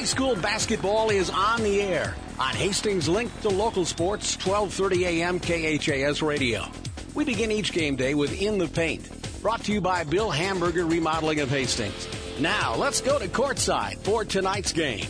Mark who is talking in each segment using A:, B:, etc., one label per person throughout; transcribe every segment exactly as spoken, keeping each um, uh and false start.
A: High school basketball is on the air on Hastings Link to Local Sports, twelve thirty a.m. K H A S Radio. We begin each game day with In the Paint, brought to you by Bill Hamburger Remodeling of Hastings. Now, let's go to courtside for tonight's game.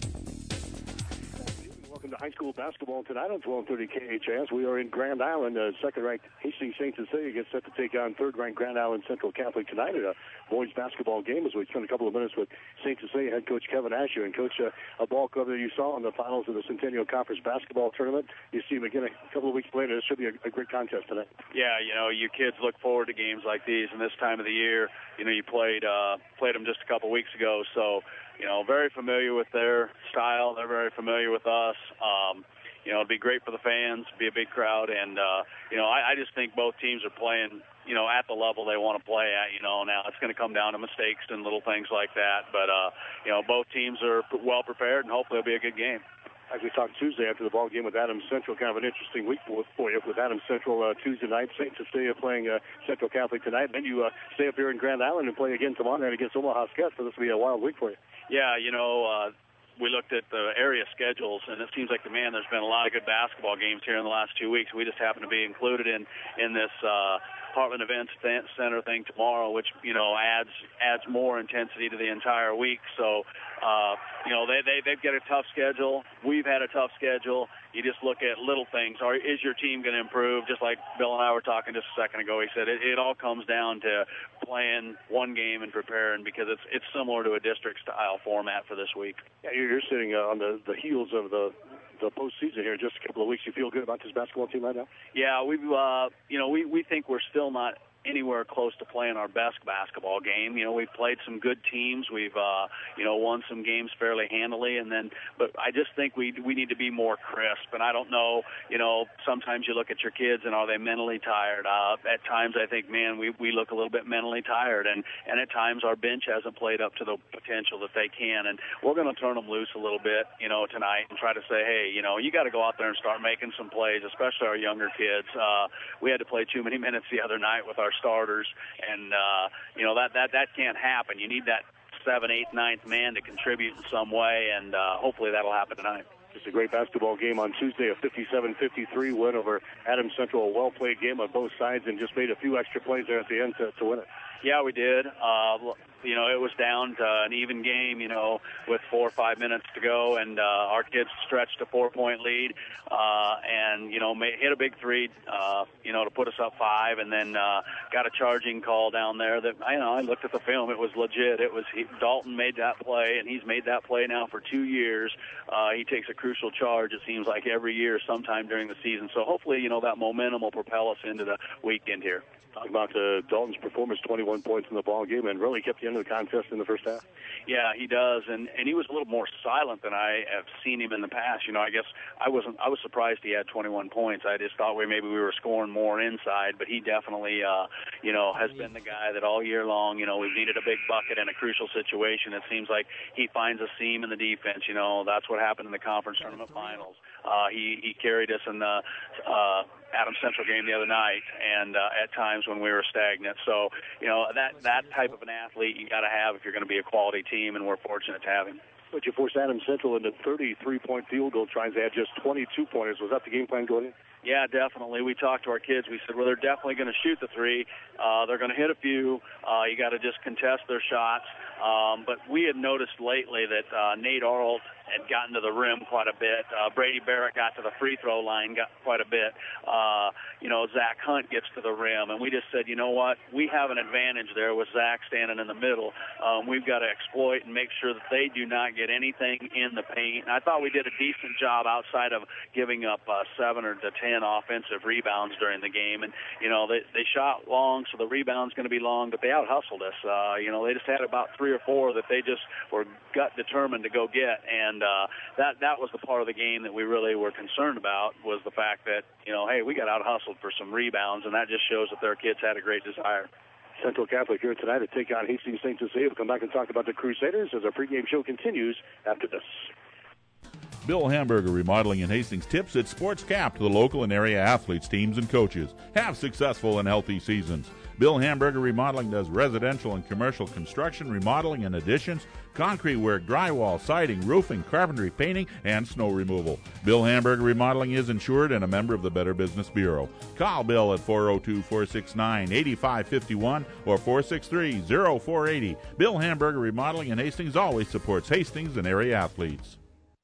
B: Welcome to high school basketball tonight on twelve thirty K H A S. We are in Grand Island. Uh, second-ranked Hastings Saint Cecilia gets set to take on third-ranked Grand Island Central Catholic tonight at a boys basketball game as we spend a couple of minutes with Saint Cecilia head coach Kevin Asher. And, Coach, uh, a ball club that you saw in the finals of the Centennial Conference basketball tournament. You see them again a couple of weeks later. This should be a, a great contest tonight.
C: Yeah, you know, you kids look forward to games like these, and this time of the year, you know, you played uh, played them just a couple of weeks ago, so, you know, very familiar with their style. They're very familiar with us. Um, you know, it'd be great for the fans, be a big crowd, and, uh, you know, I, I just think both teams are playing, you know, at the level they want to play at. You know, now it's going to come down to mistakes and little things like that, but, uh, you know, both teams are well prepared, and hopefully it'll be a good game.
B: As we talked Tuesday after the ball game with Adams Central, kind of an interesting week for, for you with Adams Central uh, Tuesday night, Saint Cecilia playing uh, Central Catholic tonight. Then you uh, stay up here in Grand Island and play again tomorrow night against Omaha Skutt, so this will be a wild week for you.
C: Yeah, you know, uh, we looked at the area schedules, and it seems like, the man, there's been a lot of good basketball games here in the last two weeks. We just happen to be included in, in this uh, Heartland Events Center thing tomorrow, which, you know, adds adds more intensity to the entire week. So, uh, you know, they, they, they've got a tough schedule. We've had a tough schedule. You just look at little things. Are, is your team going to improve? Just like Bill and I were talking just a second ago, he said it, it all comes down to playing one game and preparing, because it's it's similar to a district-style format for this week.
B: Yeah, you're, you're sitting uh, on the, the heels of the the postseason here in just a couple of weeks. You feel good about this basketball team right now?
C: Yeah, we uh, you know, we, we think we're still not anywhere close to playing our best basketball game. You know, we've played some good teams. We've, uh, you know, won some games fairly handily, and then, but I just think we we need to be more crisp. And I don't know, you know, sometimes you look at your kids and are they mentally tired? Uh, at times I think, man, we we look a little bit mentally tired, and and at times our bench hasn't played up to the potential that they can. And we're going to turn them loose a little bit, you know, tonight, and try to say, hey, you know, you got to go out there and start making some plays, especially our younger kids. Uh, we had to play too many minutes the other night with our starters, and uh, you know that that that can't happen. You need that seventh, eighth, ninth man to contribute in some way, and uh, hopefully that'll happen tonight.
B: Just a great basketball game on Tuesday, a fifty-seven fifty-three win over Adams Central. A well-played game on both sides, and just made a few extra plays there at the end to, to win it.
C: Yeah, we did. Uh, you know, it was down to an even game, you know, with four or five minutes to go, and uh, our kids stretched a four-point lead uh, and, you know, made, hit a big three, uh, you know, to put us up five, and then uh, got a charging call down there that, I know, I looked at the film. It was legit. It was he, Dalton made that play, and he's made that play now for two years. Uh, he takes a crucial charge, it seems like, every year sometime during the season. So hopefully, you know, that momentum will propel us into the weekend here.
B: Talk about uh, Dalton's performance, twenty-one points in the ball game, and really kept you into the contest in the first half.
C: Yeah, he does, and and he was a little more silent than I have seen him in the past. You know, I guess I wasn't. I was surprised he had twenty-one points. I just thought we maybe we were scoring more inside, but he definitely, uh, you know, has been the guy that all year long. You know, we've needed a big bucket in a crucial situation. It seems like he finds a seam in the defense. You know, that's what happened in the conference tournament finals. Uh, he he carried us in the uh, Adams Central game the other night, and uh, at times when we were stagnant. So, you know, that that type of an athlete you got to have if you're going to be a quality team, and we're fortunate to have him.
B: But you forced Adams Central into thirty-three point field goal tries. They had just twenty-two pointers. Was that the game plan going in?
C: Yeah, definitely. We talked to our kids. We said, well, they're definitely going to shoot the three. Uh, they're going to hit a few. Uh, you got to just contest their shots. Um, but we had noticed lately that uh, Nate Arlt had gotten to the rim quite a bit. Uh, Brady Barrett got to the free throw line, got quite a bit. Uh, you know, Zach Hunt gets to the rim. And we just said, you know what, we have an advantage there with Zach standing in the middle. Um, we've got to exploit and make sure that they do not get anything in the paint. And I thought we did a decent job outside of giving up uh, seven or to ten offensive rebounds during the game. And, you know, they, they shot long, so the rebound's going to be long, but they out-hustled us. Uh, you know, they just had about three or four that they just were gut-determined to go get. And uh, that that was the part of the game that we really were concerned about, was the fact that, you know, hey, we got out-hustled for some rebounds, and that just shows that their kids had a great desire.
B: Central Catholic here tonight to take on Hastings Saint Cecilia. We'll come back and talk about the Crusaders as our pregame show continues after this.
D: Bill Hamburger Remodeling in Hastings tips its Sports Cap to the local and area athletes, teams, and coaches. Have successful and healthy seasons. Bill Hamburger Remodeling does residential and commercial construction, remodeling and additions, concrete work, drywall, siding, roofing, carpentry, painting, and snow removal. Bill Hamburger Remodeling is insured and a member of the Better Business Bureau. Call Bill at four oh two, four six nine, eight five five one or four six three, oh four eight oh. Bill Hamburger Remodeling in Hastings always supports Hastings and area athletes.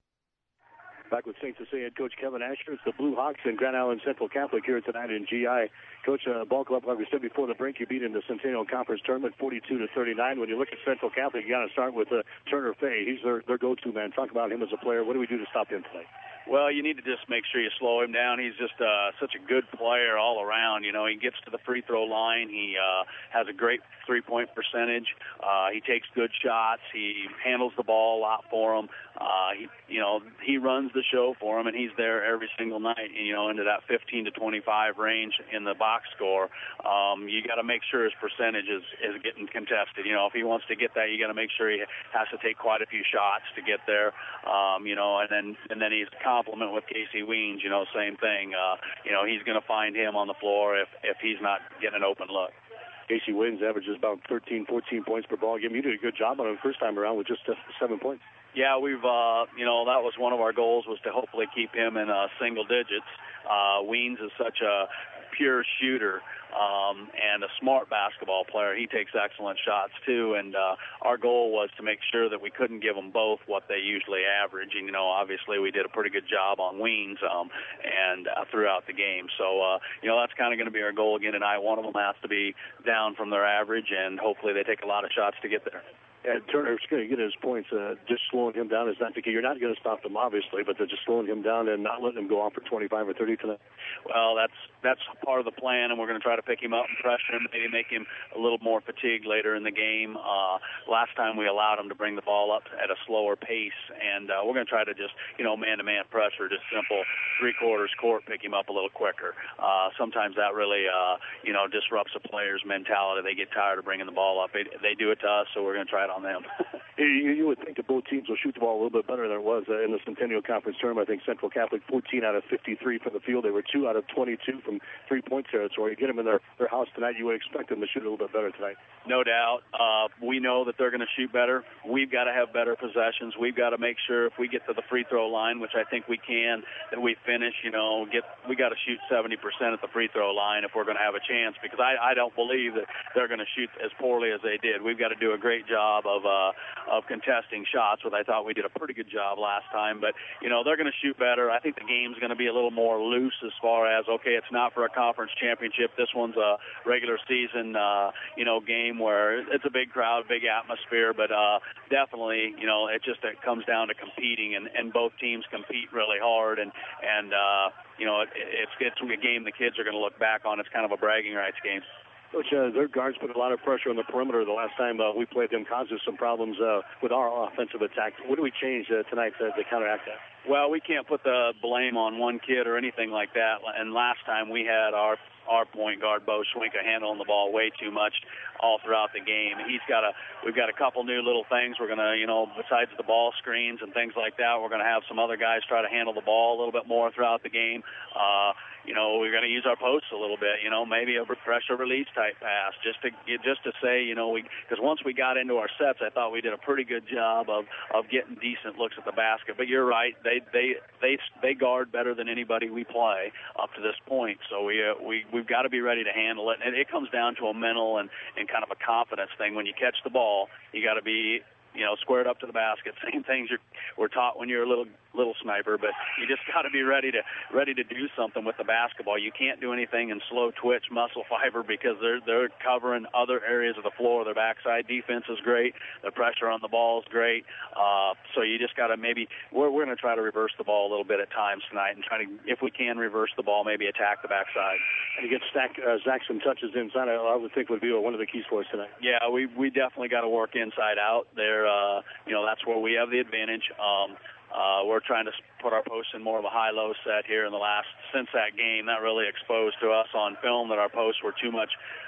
B: Back with Saint Cecilia head coach Kevin Asher. It's the Blue Hawks and Grand Island Central Catholic here tonight in G I. Coach, uh, ball club, like we said before the break, you beat in the Centennial Conference tournament forty-two to thirty-nine. When you look at Central Catholic, you got to start with uh, Turner Fay. He's their, their go-to man. Talk about him as a player. What do we do to stop him tonight?
C: Well, you need to just make sure you slow him down. He's just uh, such a good player all around. You know, he gets to the free throw line. He uh, has a great three-point percentage. Uh, he takes good shots. He handles the ball a lot for him. Uh, he, you know, he runs the show for him, and he's there every single night. You know, into that fifteen to twenty-five range in the box score. Um, you got to make sure his percentage is, is getting contested. You know, if he wants to get that, you got to make sure he has to take quite a few shots to get there. Um, you know, and then and then he's compliment with Casey Weens, you know, same thing. Uh, you know, he's going to find him on the floor if, if he's not getting an open look.
B: Casey Weens averages about thirteen, fourteen points per ball game. You did a good job on him the first time around with just uh, seven points.
C: Yeah, we've, uh, you know, that was one of our goals was to hopefully keep him in uh, single digits. Uh, Weens is such a pure shooter um, and a smart basketball player. He takes excellent shots, too, and uh, our goal was to make sure that we couldn't give them both what they usually average. And, you know, obviously we did a pretty good job on Weens um, and uh, throughout the game. So, uh, you know, that's kind of going to be our goal again tonight. One of them has to be down from their average, and hopefully they take a lot of shots to get there.
B: And Turner's going to get his points. Uh, just slowing him down is not the key. You're not going to stop them, obviously, but they're just slowing him down and not letting him go off for twenty-five or thirty tonight.
C: Well, that's that's part of the plan, and we're going to try to pick him up and pressure him, maybe make him a little more fatigued later in the game. Uh, last time we allowed him to bring the ball up at a slower pace, and uh, we're going to try to just, you know, man-to-man pressure, just simple three-quarters court, pick him up a little quicker. Uh, sometimes that really, uh, you know, disrupts a player's mentality. They get tired of bringing the ball up. They, they do it to us, so we're going to try it on them.
B: you, you would think that both teams will shoot the ball a little bit better than it was uh, in the Centennial Conference tournament. I think Central Catholic fourteen out of fifty-three from the field. They were two out of twenty-two from three-point territory. You get them in their, their house tonight, you would expect them to shoot a little bit better tonight.
C: No doubt. Uh, we know that they're going to shoot better. We've got to have better possessions. We've got to make sure if we get to the free throw line, which I think we can, that we finish, you know, get we got to shoot seventy percent at the free throw line if we're going to have a chance, because I, I don't believe that they're going to shoot as poorly as they did. We've got to do a great job of uh, of contesting shots, which I thought we did a pretty good job last time. But, you know, they're going to shoot better. I think the game's going to be a little more loose as far as, okay, it's not for a conference championship. This one's a regular season, uh, you know, game where it's a big crowd, big atmosphere, but uh, definitely, you know, it just it comes down to competing, and, and both teams compete really hard, and, and uh, you know, it, it's, it's a game the kids are going to look back on. It's kind of a bragging rights game.
B: Coach, uh, their guards put a lot of pressure on the perimeter the last time uh, we played them, caused us some problems uh, with our offensive attack. What do we change uh, tonight to, to counteract that?
C: Well, we can't put the blame on one kid or anything like that. And last time we had our our point guard, Bo Schwinka, handling the ball way too much all throughout the game. He's got a, we've got a couple new little things. We're going to, you know, besides the ball screens and things like that, we're going to have some other guys try to handle the ball a little bit more throughout the game. Uh, you know, we're going to use our posts a little bit, you know, maybe a pressure release type pass just to just to say, you know, we because once we got into our sets, I thought we did a pretty good job of, of getting decent looks at the basket. But you're right, they they they they guard better than anybody we play up to this point. So we uh, we we've got to be ready to handle it, and it comes down to a mental and and kind of a confidence thing. When you catch the ball, you got to be, you know, squared up to the basket. Same things you're were taught when you're a little little sniper, but you just got to be ready to ready to do something with the basketball. You can't do anything in slow twitch muscle fiber because they're they're covering other areas of the floor. Their backside defense is great. The pressure on the ball is great. Uh, so you just got to maybe we're we're going to try to reverse the ball a little bit at times tonight and try to, if we can, reverse the ball, maybe attack the backside.
B: And you get stack, uh, Zach some touches inside. I, I would think would be one of the keys for us tonight.
C: Yeah, we we definitely got to work inside out. There, uh, you know, that's where we have the advantage. Um, Uh, we're trying to put our posts in more of a high-low set here in the last, since that game. That really exposed to us on film that our posts were too much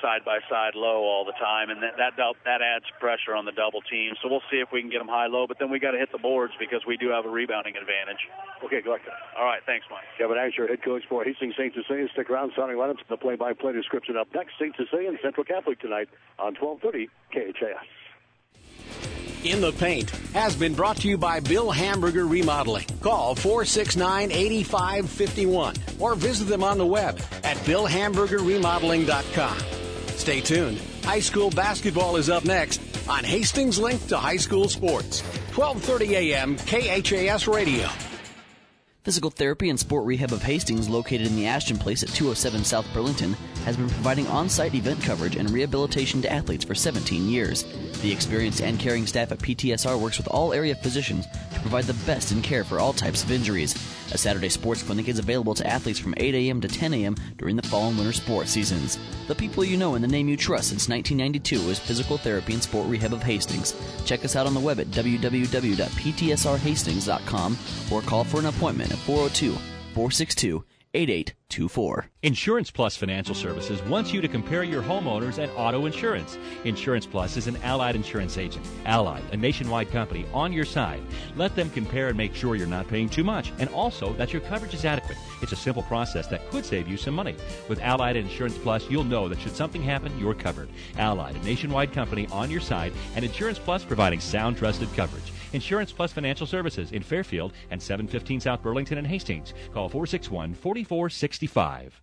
C: side-by-side low all the time, and that, that that adds pressure on the double team. So we'll see if we can get them high-low, but then we got to hit the boards because we do have a rebounding advantage.
B: Okay, good luck.
C: All right, thanks, Mike.
B: Kevin Asher, head coach for Hastings Saint Cecilia. Stick around, starting lineups, the play-by-play description up next. Saint Cecilia and Central Catholic tonight on twelve thirty K H A S.
A: In the Paint has been brought to you by Bill Hamburger Remodeling. Call four six nine, eight five five one or visit them on the web at bill hamburger remodeling dot com. Stay tuned. High school basketball is up next on Hastings Link to High School Sports. twelve thirty a.m. K H A S Radio.
E: Physical Therapy and Sport Rehab of Hastings, located in the Ashton Place at two oh seven South Burlington, has been providing on-site event coverage and rehabilitation to athletes for seventeen years. The experienced and caring staff at P T S R works with all area physicians to provide the best in care for all types of injuries. A Saturday sports clinic is available to athletes from eight a.m. to ten a.m. during the fall and winter sports seasons. The people you know and the name you trust since nineteen ninety-two is Physical Therapy and Sport Rehab of Hastings. Check us out on the web at w w w dot p t s r hastings dot com or call for an appointment at four oh two, four six two, eight eight two four.
F: Insurance Plus Financial Services wants you to compare your homeowners and auto insurance. Insurance Plus is an Allied insurance agent. Allied, a nationwide company, on your side. Let them compare and make sure you're not paying too much, and also that your coverage is adequate. It's a simple process that could save you some money. With Allied Insurance Plus, you'll know that should something happen, you're covered. Allied, a nationwide company on your side, and Insurance Plus providing sound, trusted coverage. Insurance Plus Financial Services in Fairfield and seven fifteen South Burlington and Hastings. Call four six one, four four six five.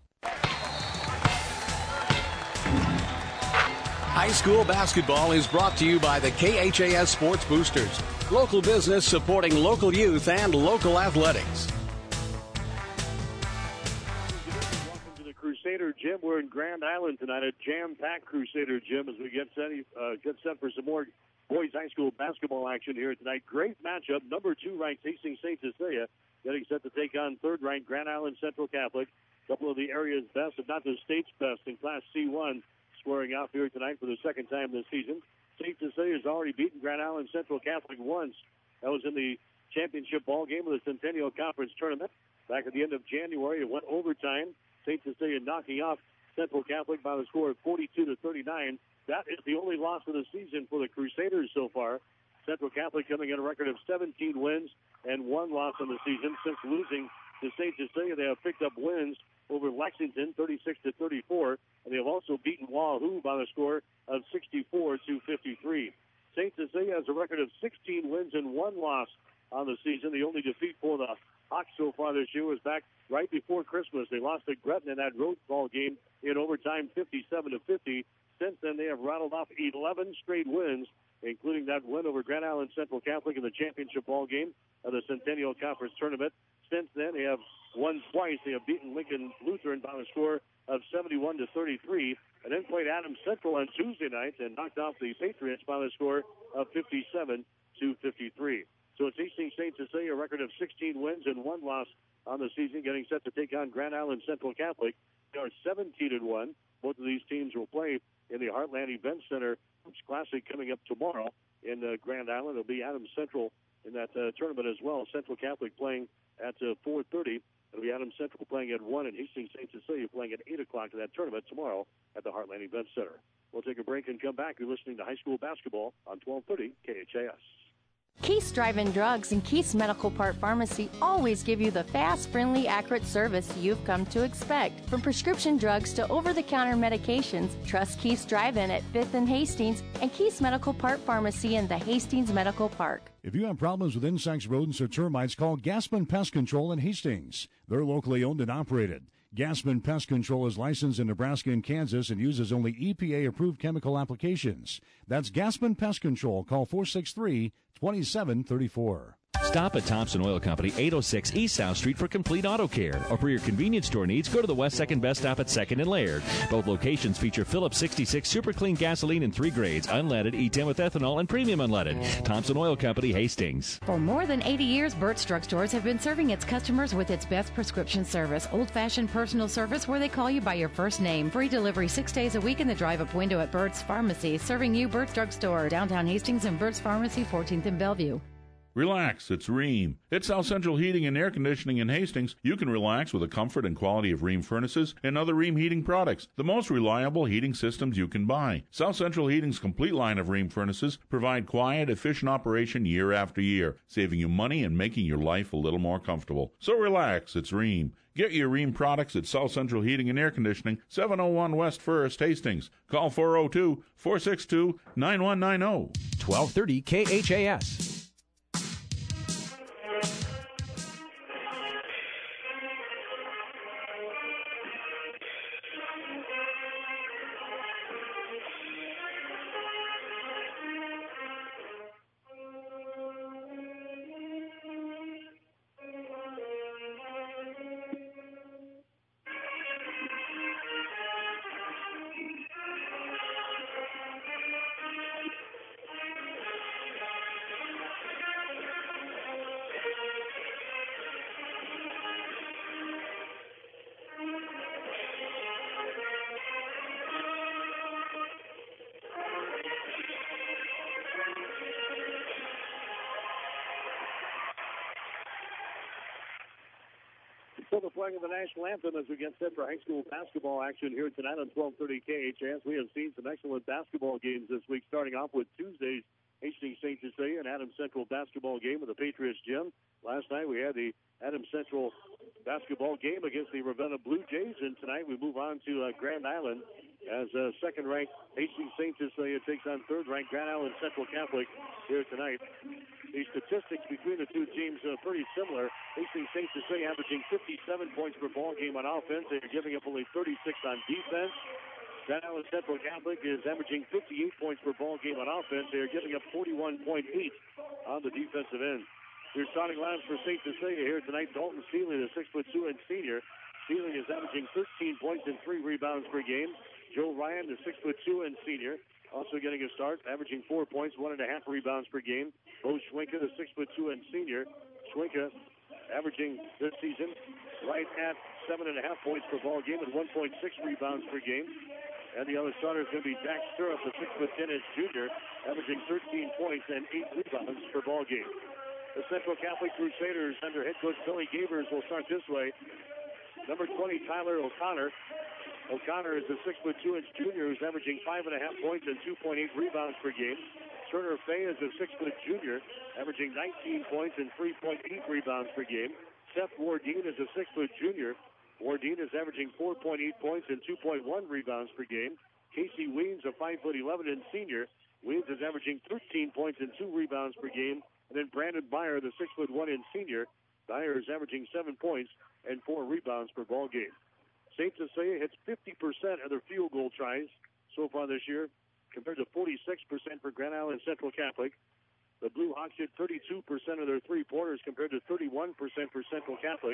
A: High school basketball is brought to you by the K H A S Sports Boosters. Local business supporting local youth and local athletics.
B: Welcome to the Crusader Gym. We're in Grand Island tonight, a jam-packed Crusader Gym as we get set, uh, get set for some more boys high school basketball action here tonight. Great matchup. Number two ranked Hastings Saint Cecilia getting set to take on third ranked Grand Island Central Catholic. A couple of the area's best, if not the state's best, in Class C one, squaring off here tonight for the second time this season. Saint Cecilia has already beaten Grand Island Central Catholic once. That was in the championship ball game of the Centennial Conference Tournament. Back at the end of January, it went overtime. Saint Cecilia knocking off Central Catholic by the score of forty-two to thirty-nine. That is the only loss of the season for the Crusaders so far. Central Catholic coming in a record of seventeen wins and one loss on the season. Since losing to Saint Cecilia, they have picked up wins over Lexington, thirty-six to thirty-four, and they have also beaten Wahoo by the score of sixty-four to fifty-three. Saint Cecilia has a record of sixteen wins and one loss on the season. The only defeat for the Hawks so far this year was back right before Christmas. They lost to Gretna in that road ball game in overtime, fifty-seven to fifty. Since then, they have rattled off eleven straight wins, including that win over Grand Island Central Catholic in the championship ball game of the Centennial Conference Tournament. Since then, they have won twice. They have beaten Lincoln Lutheran by a score of seventy-one to thirty-three, and then played Adams Central on Tuesday night and knocked off the Patriots by the score of fifty-seven to fifty-three. So it's Hastings Saint Cecilia, a record of sixteen wins and one loss on the season, getting set to take on Grand Island Central Catholic. They are seventeen and one. Both of these teams will play in the Heartland Event Center Classic coming up tomorrow in uh, Grand Island. It'll be Adams Central in that uh, tournament as well. Central Catholic playing at uh, four thirty. It'll be Adams Central playing at one, and Hastings Saint Cecilia playing at eight o'clock in that tournament tomorrow at the Heartland Event Center. We'll take a break and come back. You're listening to high school basketball on twelve thirty K H A S.
G: Keith's Drive-In Drugs and Keith's Medical Park Pharmacy always give you the fast, friendly, accurate service you've come to expect. From prescription drugs to over-the-counter medications, trust Keith's Drive-In at fifth and Hastings and Keith's Medical Park Pharmacy in the Hastings Medical Park.
H: If you have problems with insects, rodents, or termites, call Gaspin Pest Control in Hastings. They're locally owned and operated. Gaspin Pest Control is licensed in Nebraska and Kansas and uses only E P A-approved chemical applications. That's Gaspin Pest Control. Call four six three, two seven three four.
F: Stop at Thompson Oil Company, eight oh six East South Street for complete auto care. Or for your convenience store needs, go to the West second Best Stop at second and Laird. Both locations feature Phillips sixty-six Super Clean gasoline in three grades, unleaded, E ten with ethanol, and premium unleaded. Thompson Oil Company, Hastings.
I: For more than eighty years, Burt's Drug Stores have been serving its customers with its best prescription service, old-fashioned personal service where they call you by your first name. Free delivery six days a week in the drive-up window at Burt's Pharmacy, serving you Burt's Drug Store, downtown Hastings and Burt's Pharmacy, fourteenth and Bellevue.
D: Relax, it's Rheem. It's South Central Heating and Air Conditioning in Hastings. You can relax with the comfort and quality of Rheem furnaces and other Rheem heating products, the most reliable heating systems you can buy. South Central Heating's complete line of Rheem furnaces provide quiet, efficient operation year after year, saving you money and making your life a little more comfortable. So relax, it's Rheem. Get your Rheem products at South Central Heating and Air Conditioning, seven oh one West First, Hastings. Call four oh two, four six two, nine one nine oh.
J: twelve thirty K H A S.
B: So the flag of the national anthem as we get set for high school basketball action here tonight on twelve thirty K H S. We have seen some excellent basketball games this week, starting off with Tuesday's Hastings Saint Cecilia and Adams Central basketball game with the Patriots Gym. Last night we had the Adams Central basketball game against the Ravenna Blue Jays, and tonight we move on to uh, Grand Island as uh, second-ranked Hastings Saint Cecilia takes on third-ranked Grand Island Central Catholic here tonight. The statistics between the two teams are pretty similar. Hastings Saint Cecilia averaging fifty-seven points per ball game on offense. They're giving up only thirty-six on defense. Grand Island Central Catholic is averaging fifty-eight points per ball game on offense. They're giving up forty-one point eight on the defensive end. Your starting lineups for Saint Cecilia here tonight. Dalton Seeley, the six foot two and senior. Seeley is averaging thirteen points and three rebounds per game. Joe Ryan, the six foot two and senior, also getting a start, averaging four points, one and a half rebounds per game. Bo Schwenka, the six foot two and senior. Schwenka averaging this season right at seven and a half points per ball game and one point six rebounds per game. And the other starter is going to be Jack Stirrup, the six foot ten inch junior, averaging thirteen points and eight rebounds per ball game. The Central Catholic Crusaders under head coach Billy Gavers will start this way. Number twenty, Tyler O'Connor. O'Connor is a six foot two inch junior who's averaging five and a half points and two point eight rebounds per game. Turner Fay is a six foot junior, averaging nineteen points and three point eight rebounds per game. Seth Wardeen is a six foot junior. Wardeen is averaging four point eight points and two point one rebounds per game. Casey Weems, a five foot eleven and senior. Weems is averaging thirteen points and two rebounds per game. And then Brandon Byer, the six foot one and senior. Byer is averaging seven points and four rebounds per ball game. Saint Cecilia hits fifty percent of their field goal tries so far this year, compared to forty-six percent for Grand Island Central Catholic. The Blue Hawks hit thirty-two percent of their three-pointers compared to thirty-one percent for Central Catholic.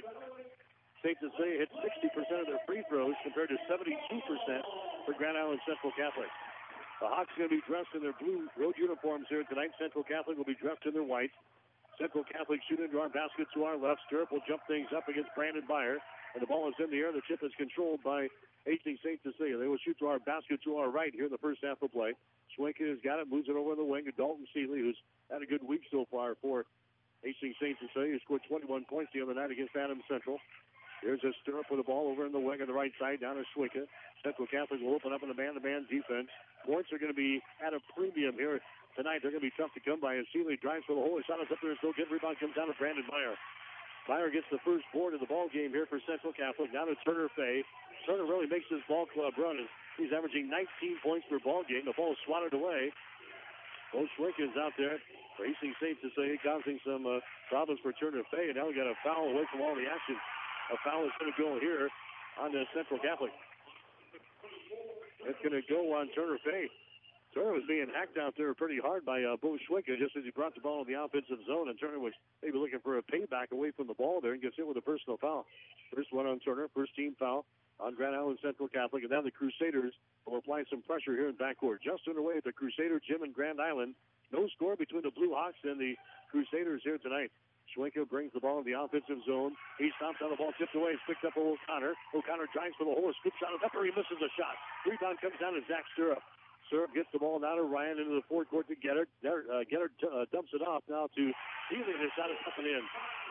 B: Saint Cecilia hit sixty percent of their free throws compared to seventy-two percent for Grand Island Central Catholic. The Hawks are going to be dressed in their blue road uniforms here tonight. Central Catholic will be dressed in their white. Central Catholic shooting into our basket to our left. Stirrup will jump things up against Brandon Byer. And the ball is in the air. The tip is controlled by Hastings Saint Cecilia. They will shoot to our basket to our right here in the first half of play. Schwenka has got it, moves it over the wing to Dalton Seeley, who's had a good week so far for Hastings Saint Cecilia, who scored twenty-one points the other night against Adams Central. Here's a Stirrup with the ball over in the wing on the right side, down to Schwenka. Central Catholic will open up in the man-to-man defense. Points are going to be at a premium here tonight. They're going to be tough to come by as Seeley drives for the hole. His shot is up there, so good. Rebound comes down to Brandon Byer. Byer gets the first board of the ball game here for Central Catholic. Now to Turner Fay. Turner really makes his ball club run. He's averaging nineteen points per ball game. The ball is swatted away. Bo Schwenka is out there for Hastings Saint Cecilia, causing some uh, problems for Turner Fay. And now we got a foul away from all the action. A foul is going to go here on the Central Catholic. It's going to go on Turner Fay. Turner was being hacked out there pretty hard by uh, Bo Schwenka just as he brought the ball in the offensive zone, and Turner was maybe looking for a payback away from the ball there and gets hit with a personal foul. First one on Turner, first team foul on Grand Island Central Catholic, and now the Crusaders will apply some pressure here in backcourt. Just underway at the Crusader Gym in Grand Island. No score between the Blue Hawks and the Crusaders here tonight. Schwenka brings the ball in the offensive zone. He stops on the ball, tipped away. It's picked up by O'Connor. O'Connor drives for the hole. Scoop shot. Upper, he misses a shot. Rebound comes down to Zach Stirrup. Serve gets the ball now to Ryan into the forecourt to Gettert. There, uh, Gettert uh, dumps it off now to Seeley. His shot is up and in.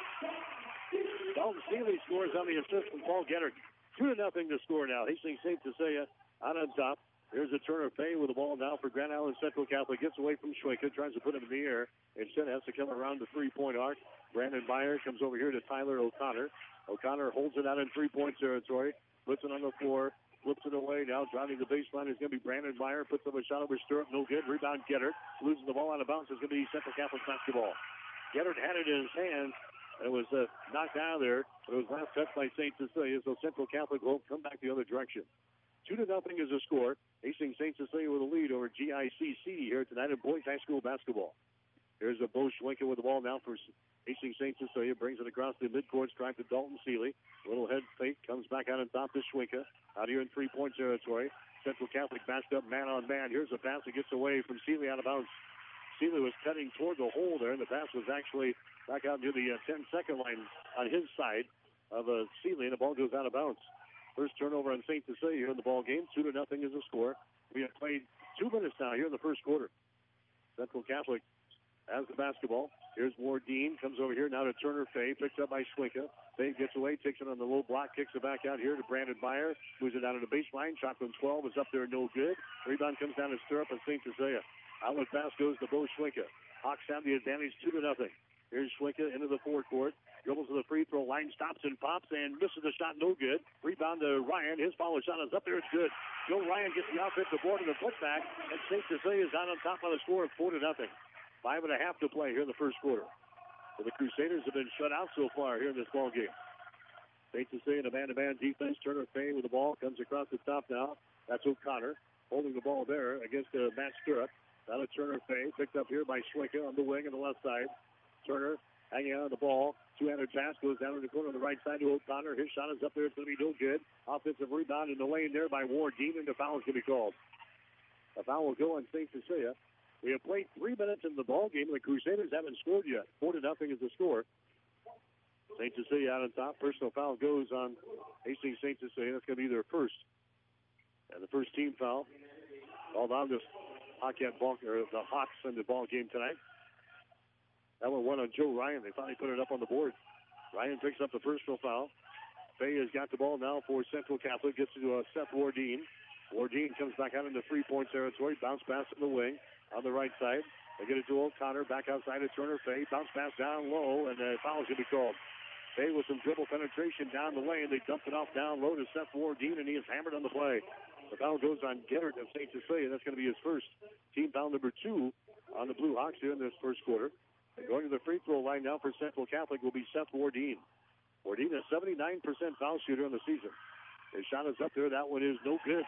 B: Dalton Seeley scores on the assist from Paul Gettert. Two to nothing to score now. Hastings Saint Cecilia out on top. Here's a Turner Fay with the ball now for Grand Island Central Catholic. Gets away from Schwenka, tries to put him in the air. Instead has to come around the three-point arc. Brandon Meyer comes over here to Tyler O'Connor. O'Connor holds it out in three-point territory. Puts it on the floor. Flips it away now. Driving the baseline is going to be Brandon Meyer. Puts up a shot over Stirrup. No good. Rebound Gettert. Loses the ball out of bounds. It's going to be Central Catholic basketball. Gettert had it in his hands. It was uh, knocked out of there, but it was last touched by Saint Cecilia, so Central Catholic will come back the other direction. Two to nothing is the score. Hastings Saint Cecilia with a lead over G I C C here tonight in boys high school basketball. Here's a Bo Schwenka with the ball now for Hastings Saint Cecilia. Brings it across the midcourt stripe to Dalton Seeley. Little head fake, comes back out on top to Schwenka. Out here in three-point territory. Central Catholic matched up man on man. Here's a pass that gets away from Seeley out of bounds. Seeley was cutting toward the hole there, and the pass was actually back out near the uh, ten-second line on his side of uh, Seeley, and the ball goes out of bounds. First turnover on Saint Cecilia here in the ball game. Two to nothing is the score. We have played two minutes now here in the first quarter. Central Catholic has the basketball. Here's Ward Dean. Comes over here now to Turner Fay. Picked up by Schwenka. Fay gets away, takes it on the low block, kicks it back out here to Brandon Meyer. Moves it down to the baseline. Shot from twelve is up there, no good. Rebound comes down to Stirrup and Saint Cecilia. Outlet pass goes to Bo Schwenka. Hawks have the advantage two to nothing. Here's Schwenka into the forecourt. Dribbles to the free throw line, stops and pops and misses the shot, no good. Rebound to Ryan. His follow shot is up there, it's good. Joe Ryan gets the offensive board and the putback, and Saint Cecilia is down on top of the score of four to nothing. Five and a half to play here in the first quarter. So the Crusaders have been shut out so far here in this ball game. Saint Cecilia in a man-to-man defense. Turner Fay with the ball comes across the top now. That's O'Connor holding the ball there against uh, Matt Stirrup. Now to Turner Fay, picked up here by Schwenka on the wing on the left side. Turner hanging on the ball. Two-handed pass goes down in the corner on the right side to O'Connor. His shot is up there. It's going to be no good. Offensive rebound in the lane there by Ward Dean, and the foul is going to be called. A foul will go on Saint Cecilia. We have played three minutes in the ball game. The Crusaders haven't scored yet. Four to nothing is the score. Saint Cecilia out on top. Personal foul goes on Hastings Saint Cecilia. That's going to be their first. And the first team foul called on this Hawkette ball, or the Hawks in the ball game tonight. That one went on Joe Ryan. They finally put it up on the board. Ryan picks up the personal foul. Fay has got the ball now for Central Catholic. Gets to uh, Seth Wardeen. Wardeen comes back out into three-point territory. Bounce pass in the wing on the right side. They get it to O'Connor. Back outside to Turner Fay. Bounce pass down low, and the foul is going to be called. Fay with some dribble penetration down the lane. They dumped it off down low to Seth Wardeen, and he is hammered on the play. The foul goes on Gettert of Saint Cecilia. That's going to be his first team foul number two on the Blue Hawks here in this first quarter. And going to the free throw line now for Central Catholic will be Seth Wardeen. Wardeen is seventy-nine percent foul shooter in the season. His shot is up there. That one is no good.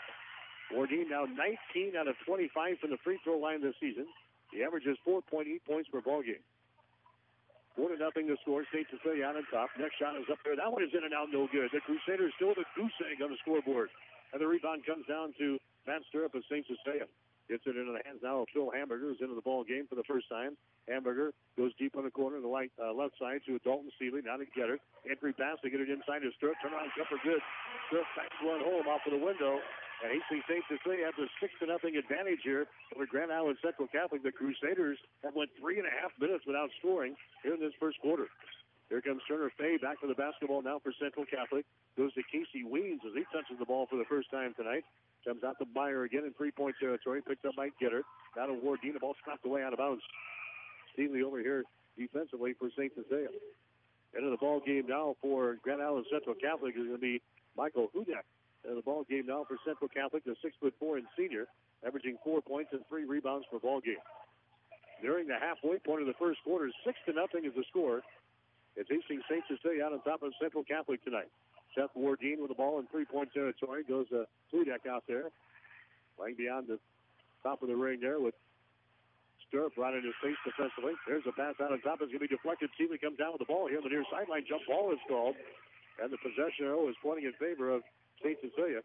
B: Wardeen now nineteen out of twenty-five from the free throw line this season. He averages four point eight points per ball game. Four to nothing to score. Saint Cecilia out on top. Next shot is up there. That one is in and out, no good. The Crusaders still the goose egg on the scoreboard. And the rebound comes down to Matt Stirrup of Saint Cecilia. Gets it into the hands now of Phil Hamburger, who's into the ball game for the first time. Hamburger goes deep on the corner on the right, uh, left side to Dalton Seeley. Now to Gettert. Entry pass to get it inside to Stirrup. Turn around, jumper good. Stirrup backs one home off of the window. And Hastings Saint Cecilia has a six to nothing advantage here over Grand Island Central Catholic. The Crusaders have went three and a half minutes without scoring here in this first quarter. Here comes Turner Fay back for the basketball now for Central Catholic. Goes to Casey Weens as he touches the ball for the first time tonight. Comes out to Meyer again in three-point territory. Picked up by Gettert. Now to Wardeen. The ball slapped away out of bounds. Steely over here defensively for Saint Cecilia. Into the ball game now for Grand Island Central Catholic is going to be Michael Hudak. In the ball game now for Central Catholic, the six foot four and senior, averaging four points and three rebounds per ball game. During the halfway point of the first quarter, six to nothing is the score. It's Hastings Saint Cecilia out on top of Central Catholic tonight. Seth Wardeen with the ball in three-point territory. Goes to Hudak out there. Playing beyond the top of the ring there with Stirrup right in his face defensively. There's a pass out on top. It's going to be deflected. Seeley comes down with the ball here on the near sideline. Jump ball is called. And the possession arrow is pointing in favor of Saint Cecilia.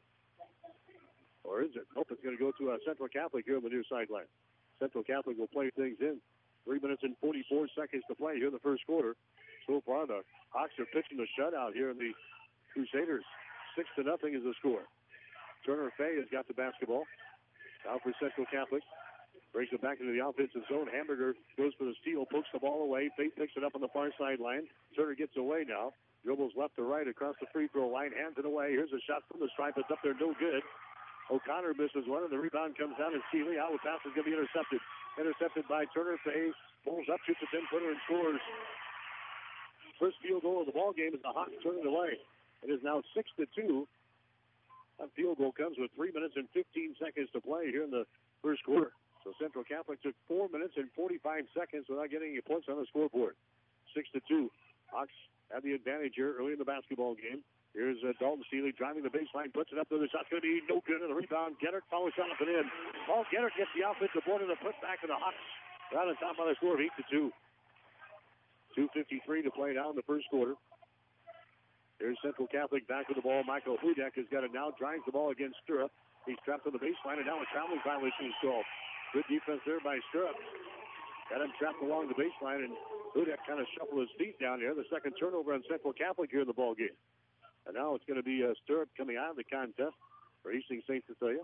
B: Or is it? Nope, it's going to go to uh, Central Catholic here on the near sideline. Central Catholic will play things in. Three minutes and forty-four seconds to play here in the first quarter. So far, the Hawks are pitching the shutout here in the Crusaders. Six to nothing is the score. Turner Fay has got the basketball. Now for Central Catholic. Brings it back into the offensive zone. Hamburger goes for the steal, pokes the ball away. Fate picks it up on the far sideline. Turner gets away now. Dribbles left to right across the free throw line. Hands it away. Here's a shot from the stripe. It's up there, no good. O'Connor misses one, and the rebound comes down to Seeley. Out pass is going to be intercepted. Intercepted by Turner. Fay pulls up, shoots a ten-footer, and scores. First field goal of the ball game as the Hawks turn it away. It is now six to two. That field goal comes with three minutes and fifteen seconds to play here in the first quarter. So Central Catholic took four minutes and forty-five seconds without getting any points on the scoreboard. Six to two. Hawks have the advantage here early in the basketball game. Here's uh, Dalton Seeley driving the baseline, puts it up there. The shot's going to be no good. And the rebound, Geddert follows shot up and in. Paul Geddert gets the offensive board and the put back to the Hawks. Right on top of the score of eight to two. two fifty-three to play now in the first quarter. Here's Central Catholic back with the ball. Michael Hudak has got it now. Drives the ball against Stirrup. He's trapped on the baseline, and now a traveling violation is called. Good defense there by Stirrup. Got him trapped along the baseline, and Hudak kind of shuffled his feet down here. The second turnover on Central Catholic here in the ball game. And now it's going to be uh, Stirrup coming out of the contest for Hastings Saint Cecilia.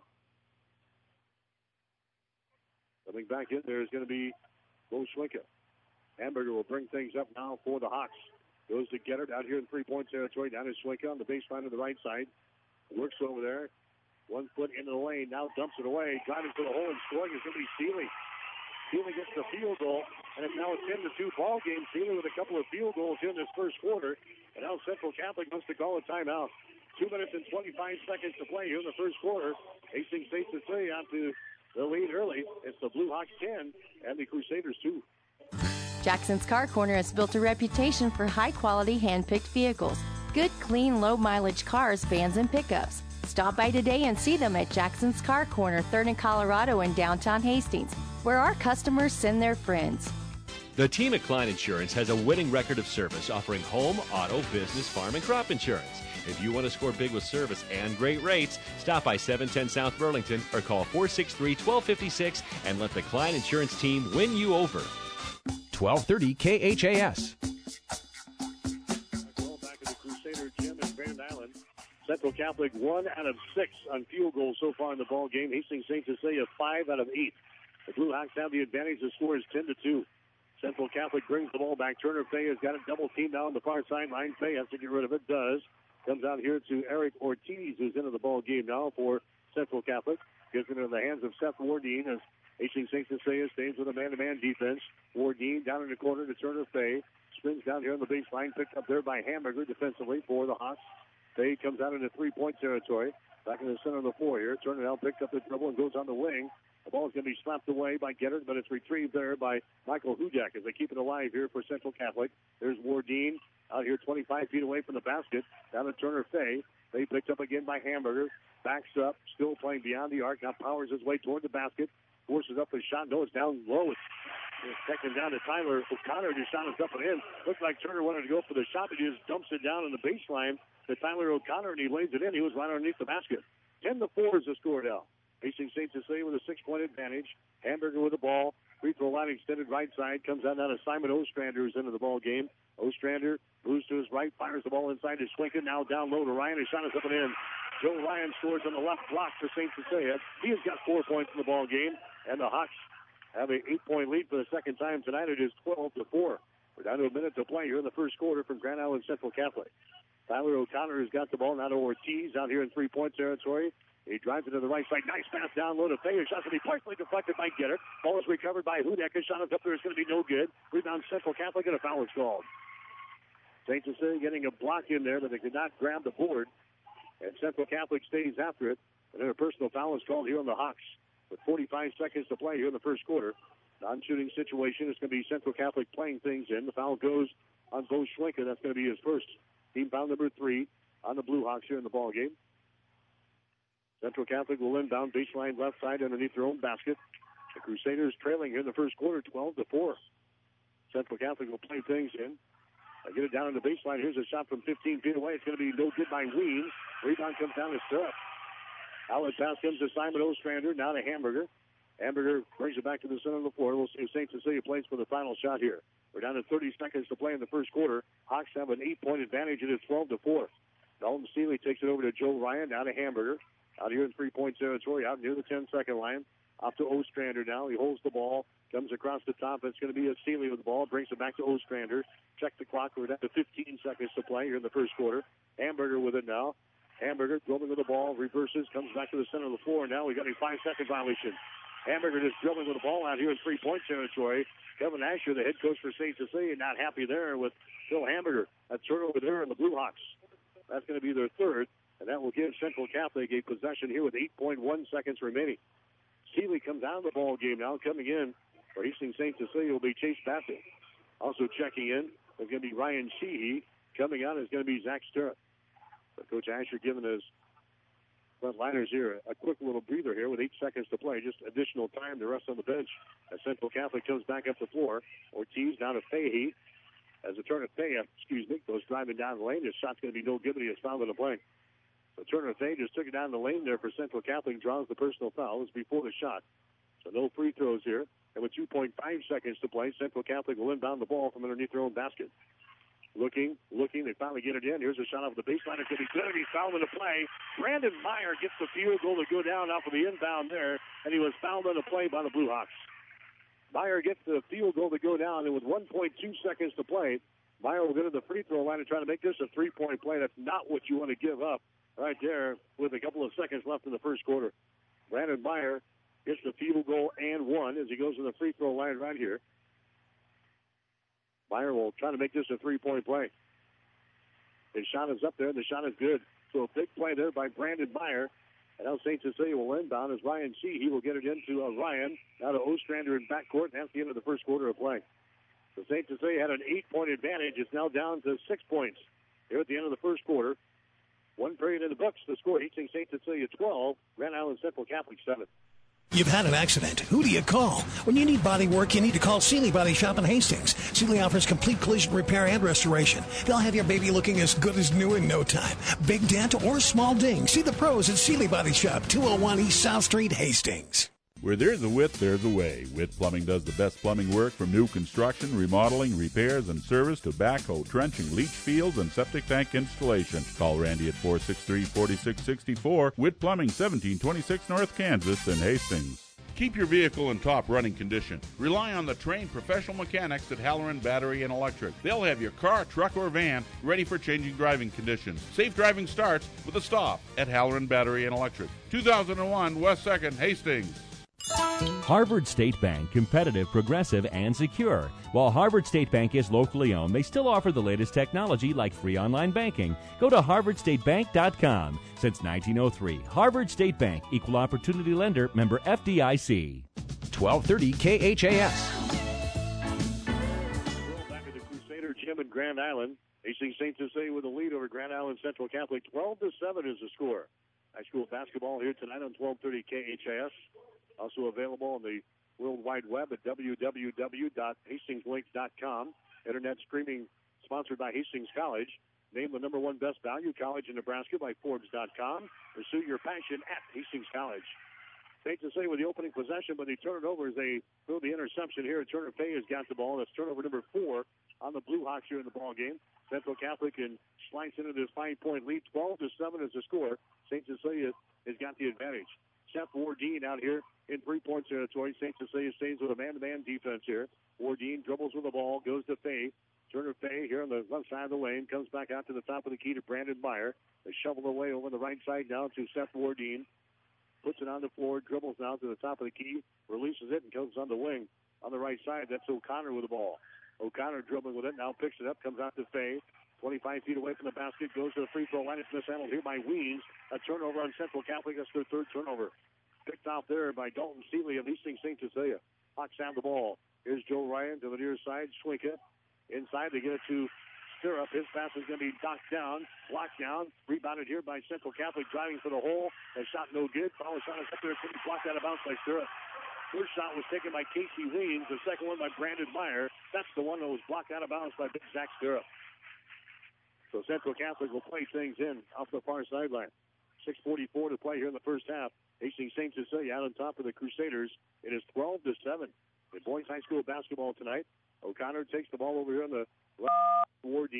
B: Coming back in there is going to be Bo Schwenka. Hamburger will bring things up now for the Hawks. Goes to Geddert out here in three-point territory. Down to Schwenka on the baseline to the right side. Works over there. One foot into the lane. Now dumps it away. Driving to the hole and scoring is going to be Seeley. Seeley gets the field goal, and it's now a ten to two ball game. Seeley with a couple of field goals in this first quarter. And now Central Catholic wants to call a timeout. Two minutes and twenty-five seconds to play here in the first quarter. Hastings Saint Cecilia on to the lead early. It's the Blue Hawks ten and the Crusaders two.
G: Jackson's Car Corner has built a reputation for high-quality hand-picked vehicles. Good, clean, low-mileage cars, vans, and pickups. Stop by today and see them at Jackson's Car Corner, third and Colorado in downtown Hastings, where our customers send their friends.
F: The team at Klein Insurance has a winning record of service, offering home, auto, business, farm, and crop insurance. If you want to score big with service and great rates, stop by seven ten South Burlington or call four six three, one two five six and let the Klein Insurance team win you over.
J: twelve thirty K H A S.
B: Well, back at the Crusader Gym in Grand Island. Central Catholic one out of six on field goals so far in the ball game. Hastings Saint Cecilia five out of eight. The Blue Hawks have the advantage. The score is ten to two. Central Catholic brings the ball back. Turner Fay has got a double team down the far sideline. Fay has to get rid of it. Does. Comes out here to Eric Ortiz, who's into the ball game now for Central Catholic. Gives it into the hands of Seth Wardine as Hastings Saint Cecilia stays with a man-to-man defense. Wardine down in the corner to Turner Fay. Spins down here on the baseline. Picked up there by Hamburger defensively for the Hawks. Fay comes out into three-point territory. Back in the center of the floor here. Turner now picks up the dribble and goes on the wing. The ball is going to be slapped away by Geddert, but it's retrieved there by Michael Hudak as they keep it alive here for Central Catholic. There's Wardine out here twenty-five feet away from the basket. Down to Turner Fay. Fay picked up again by Hamburger. Backs up, still playing beyond the arc. Now powers his way toward the basket. Forces up his shot. No, it's down low. It's, it's taken down to Tyler O'Connor. Just shot is up and in. Looks like Turner wanted to go for the shot, but he just dumps it down on the baseline to Tyler O'Connor, and he lays it in. He was right underneath the basket. ten to four is the score now. Hastings Saint Cecilia with a six-point advantage. Hamburger with the ball. Free throw line extended right side. Comes out now to Simon Ostrander, who's into the ball game. Ostrander moves to his right, fires the ball inside to Schwenken. Now down low to Ryan. His shot is up and in. Joe Ryan scores on the left block for Saint Cecilia. He has got four points in the ball game. And the Hawks have an eight-point lead for the second time tonight. It is twelve to four. We're down to a minute to play here in the first quarter from Grand Island Central Catholic. Tyler O'Connor has got the ball now to Ortiz out here in three-point territory. He drives it to the right side. Nice pass down low to Fay. His shot's going to be partially deflected by Geddert. Ball is recovered by Hudak. His shot is up there. It's going to be no good. Rebound Central Catholic, and a foul is called. Saint Cecilia getting a block in there, but they could not grab the board. And Central Catholic stays after it. And then a personal foul is called here on the Hawks. With forty-five seconds to play here in the first quarter. Non-shooting situation. It's going to be Central Catholic playing things in. The foul goes on Bo Schwenker. That's going to be his first team foul number three on the Blue Hawks here in the ball game. Central Catholic will inbound baseline left side underneath their own basket. The Crusaders trailing here in the first quarter, twelve to four. Central Catholic will play things in. I get it down on the baseline. Here's a shot from fifteen feet away. It's going to be no good by Weems. Rebound comes down to Stirrup. Outlet pass comes to Simon Ostrander. Now to Hamburger. Hamburger brings it back to the center of the floor. We'll see if Saint Cecilia plays for the final shot here. We're down to thirty seconds to play in the first quarter. Hawks have an eight-point advantage. It is twelve to four. Dalton Seeley takes it over to Joe Ryan. Now to Hamburger. out here in three-point territory, out near the ten-second line. Off to Ostrander now. He holds the ball, comes across the top. It's going to be a Seeley with the ball, brings it back to Ostrander. Check the clock. We're down to fifteen seconds to play here in the first quarter. Hamburger with it now. Hamburger dribbling with the ball, reverses, comes back to the center of the floor. Now we got a five-second violation. Hamburger just dribbling with the ball out here in three-point territory. Kevin Asher, the head coach for Saint Cecilia, not happy there with Phil Hamburger. A turnover there in the Blue Hawks. That's going to be their third, and that will give Central Catholic a possession here with eight point one seconds remaining. Seeley comes out of the ball game now. Coming in for Hastings Saint Cecilia will be Chase Bassett. Also checking in is going to be Ryan Sheehy. Coming out is going to be Zach Sturrock. So Coach Asher giving his front liners here a quick little breather here with eight seconds to play. Just additional time to rest on the bench as Central Catholic comes back up the floor. Ortiz down to Fahey. As the Turner Fay, excuse me, goes driving down the lane. His shot's going to be no good, but he has fouled in the play. So Turner Fay just took it down the lane there for Central Catholic, draws the personal foul. It was before the shot. So no free throws here. And with two point five seconds to play, Central Catholic will inbound the ball from underneath their own basket. Looking, looking, they finally get it in. Here's a shot off the baseline. It's going to be good. He's fouled in the play. Brandon Meyer gets the field goal to go down off of the inbound there, and he was fouled in the play by the Blue Hawks. Meyer gets the field goal to go down, and with one point two seconds to play, Meyer will go to the free throw line and try to make this a three-point play. That's not what you want to give up right there with a couple of seconds left in the first quarter. Brandon Meyer gets the field goal and one as he goes to the free throw line right here. Meyer will try to make this a three-point play. His shot is up there, and the shot is good. So a big play there by Brandon Meyer. And now Saint Cecilia will inbound as Ryan C. He will get it into uh, Ryan. Now to Ostrander in backcourt, and that's the end of the first quarter of play. So Saint Cecilia had an eight-point advantage. It's now down to six points here at the end of the first quarter. One period in the books. The score, Hastings Saint Cecilia twelve, Grand Island Central Catholic seven.
K: You've had an accident. Who do you call? When you need body work, you need to call Seeley Body Shop in Hastings. Seeley offers complete collision repair and restoration. They'll have your baby looking as good as new in no time. Big dent or small ding. See the pros at Seeley Body Shop, two oh one East South Street, Hastings.
D: Where there's a Witt, there's a way. Witt Plumbing does the best plumbing work from new construction, remodeling, repairs, and service to backhoe, trenching, leach fields, and septic tank installation. Call Randy at four six three, four six six four. Witt Plumbing, seventeen twenty-six North Kansas in Hastings. Keep your vehicle in top running condition. Rely on the trained professional mechanics at Halloran Battery and Electric. They'll have your car, truck, or van ready for changing driving conditions. Safe driving starts with a stop at Halloran Battery and Electric. two thousand one West second, Hastings.
F: Harvard State Bank, competitive, progressive, and secure. While Harvard State Bank is locally owned, they still offer the latest technology like free online banking. Go to harvard state bank dot com. Since nineteen oh three, Harvard State Bank, equal opportunity lender, member F D I C.
J: twelve thirty K H A S.
B: Back at the Crusader Gym in Grand Island. Hastings Saint Cecilia with a lead over Grand Island Central Catholic. twelve to seven is the score. High school basketball here tonight on twelve thirty K H A S. Also available on the World Wide Web at w w w dot hastings link dot com. Internet streaming sponsored by Hastings College. Named the number one best value college in Nebraska by Forbes dot com. Pursue your passion at Hastings College. Saint Cecilia with the opening possession, but they turn it over as they throw the interception here. Turner Fay has got the ball. That's turnover number four on the Blue Hawks here in the ball game. Central Catholic can slice into this five-point lead. twelve to seven is the score. Saint Cecilia has got the advantage. Seth Wardeen out here in three-point territory. Saint Cecilia stays with a man-to-man defense here. Wardeen dribbles with the ball, goes to Fay. Turner Fay here on the left side of the lane, comes back out to the top of the key to Brandon Meyer. They shovel away over the right side now to Seth Wardeen. Puts it on the floor, dribbles now to the top of the key, releases it, and comes on the wing. On the right side, that's O'Connor with the ball. O'Connor dribbling with it, now picks it up, comes out to Fay. twenty-five feet away from the basket, goes to the free throw line. It's mishandled here by Weems. A turnover on Central Catholic. That's their third turnover. Picked off there by Dalton Seeley of Hastings Saint Cecilia. Hawks have the ball. Here's Joe Ryan to the near side. Schwinka. Inside, they get it to Stirrup. His pass is going to be knocked down, blocked down. Rebounded here by Central Catholic, driving for the hole. A shot no good. Follow shot is up there. Couldn't block out of bounds by Stirrup. First shot was taken by Casey Weems. The second one by Brandon Meyer. That's the one that was blocked out of bounds by Big Zach Stirrup. So Central Catholic will play things in off the far sideline. six forty-four to play here in the first half. Hastings Saint Cecilia out on top of the Crusaders. It is twelve to seven. In boys high school basketball tonight, O'Connor takes the ball over here on the left. Wardeen, now to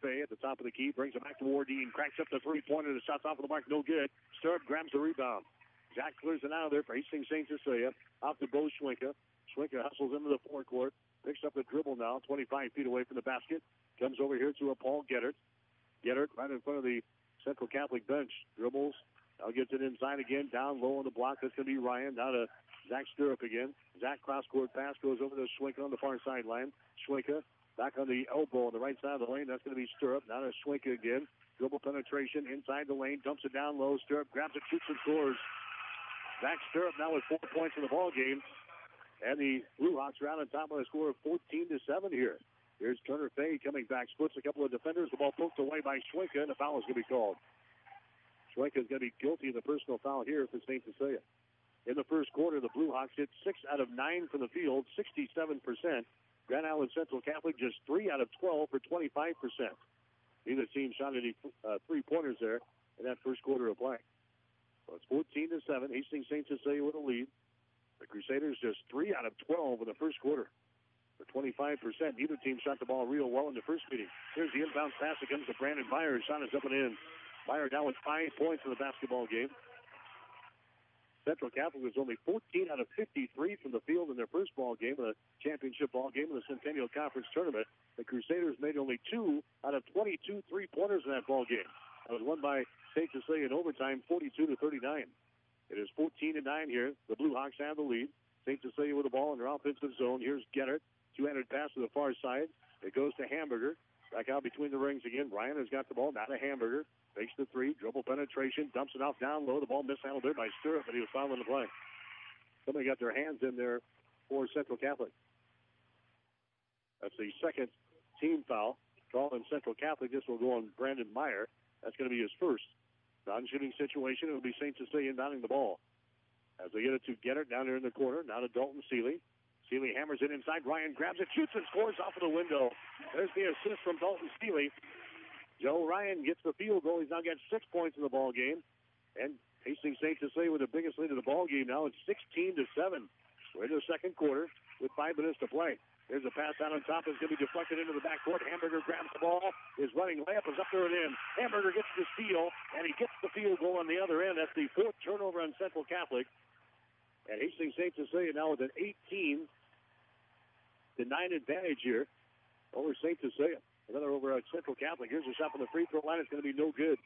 B: Fay at the top of the key, brings it back to Wardine, cracks up the three-pointer, the shot's off of the mark, no good. Stirrup grabs the rebound. Zach clears it out of there for Hastings Saint Cecilia. Off to Bo Schwenka. Schwenka hustles into the forecourt, picks up the dribble now, twenty-five feet away from the basket. Comes over here to a Paul Gettert. Gettert right in front of the Central Catholic bench. Dribbles. Now gets it inside again, down low on the block. That's going to be Ryan. Now to Zach Stirrup again. Zach cross-court pass goes over to Schwenka on the far sideline. Schwenka back on the elbow on the right side of the lane. That's going to be Stirrup. Now to Schwenka again. Dribble penetration inside the lane. Dumps it down low. Stirrup grabs it, shoots and scores. Zach Stirrup now with four points in the ball game. And the Blue Hawks are out on top of a score of fourteen to seven here. Here's Turner Fay coming back. Splits a couple of defenders. The ball poked away by Schwenka, and the foul is going to be called. Schwenka is going to be guilty of the personal foul here for Saint Cecilia. In the first quarter, the Blue Hawks hit six out of nine from the field, sixty-seven percent. Grand Island Central Catholic just three out of twelve for twenty-five percent. Neither team shot any uh, three-pointers there in that first quarter of play. So it's fourteen to seven. Hastings Saint Cecilia with a lead. The Crusaders just three out of twelve in the first quarter for twenty-five percent. Neither team shot the ball real well in the first meeting. Here's the inbound pass that comes to Brandon Meyer. His shot is up and in. Meyer down with five points in the basketball game. Central Catholic was only fourteen out of fifty-three from the field in their first ball game, the championship ball game of the Centennial Conference Tournament. The Crusaders made only two out of twenty-two three-pointers in that ball game. That was won by Saint Cecilia in overtime, forty-two to thirty-nine. It is fourteen to nine here. The Blue Hawks have the lead. Saint Cecilia with the ball in their offensive zone. Here's Gettert. Two-handed pass to the far side. It goes to Hamburger. Back out between the rings again. Ryan has got the ball. Now to Hamburger. Makes the three. Dribble penetration. Dumps it off down low. The ball mishandled there by Stirrup, but he was fouled on the play. Somebody got their hands in there for Central Catholic. That's the second team foul. Call in Central Catholic. This will go on Brandon Meyer. That's going to be his first. Non-shooting situation. It will be Saint Cecilia inbounding the ball. As they get it to Gettert down there in the corner. Now to Dalton Seeley. Seeley hammers it inside. Ryan grabs it, shoots, and scores off of the window. There's the assist from Dalton Seeley. Joe Ryan gets the field goal. He's now got six points in the ball game. And Hastings Saint Cecilia with the biggest lead of the ball game now. It's sixteen to seven. We're in the second quarter with five minutes to play. There's a pass out on top. It's going to be deflected into the backcourt. Hamburger grabs the ball. His running layup is up there and in. Hamburger gets the steal, and he gets the field goal on the other end. That's the fourth turnover on Central Catholic. And Hastings Saint Cecilia now with an eighteen to nine advantage here over Saint Cecilia. Another over at Central Catholic. Here's a shot from the free throw line. It's going to be no good.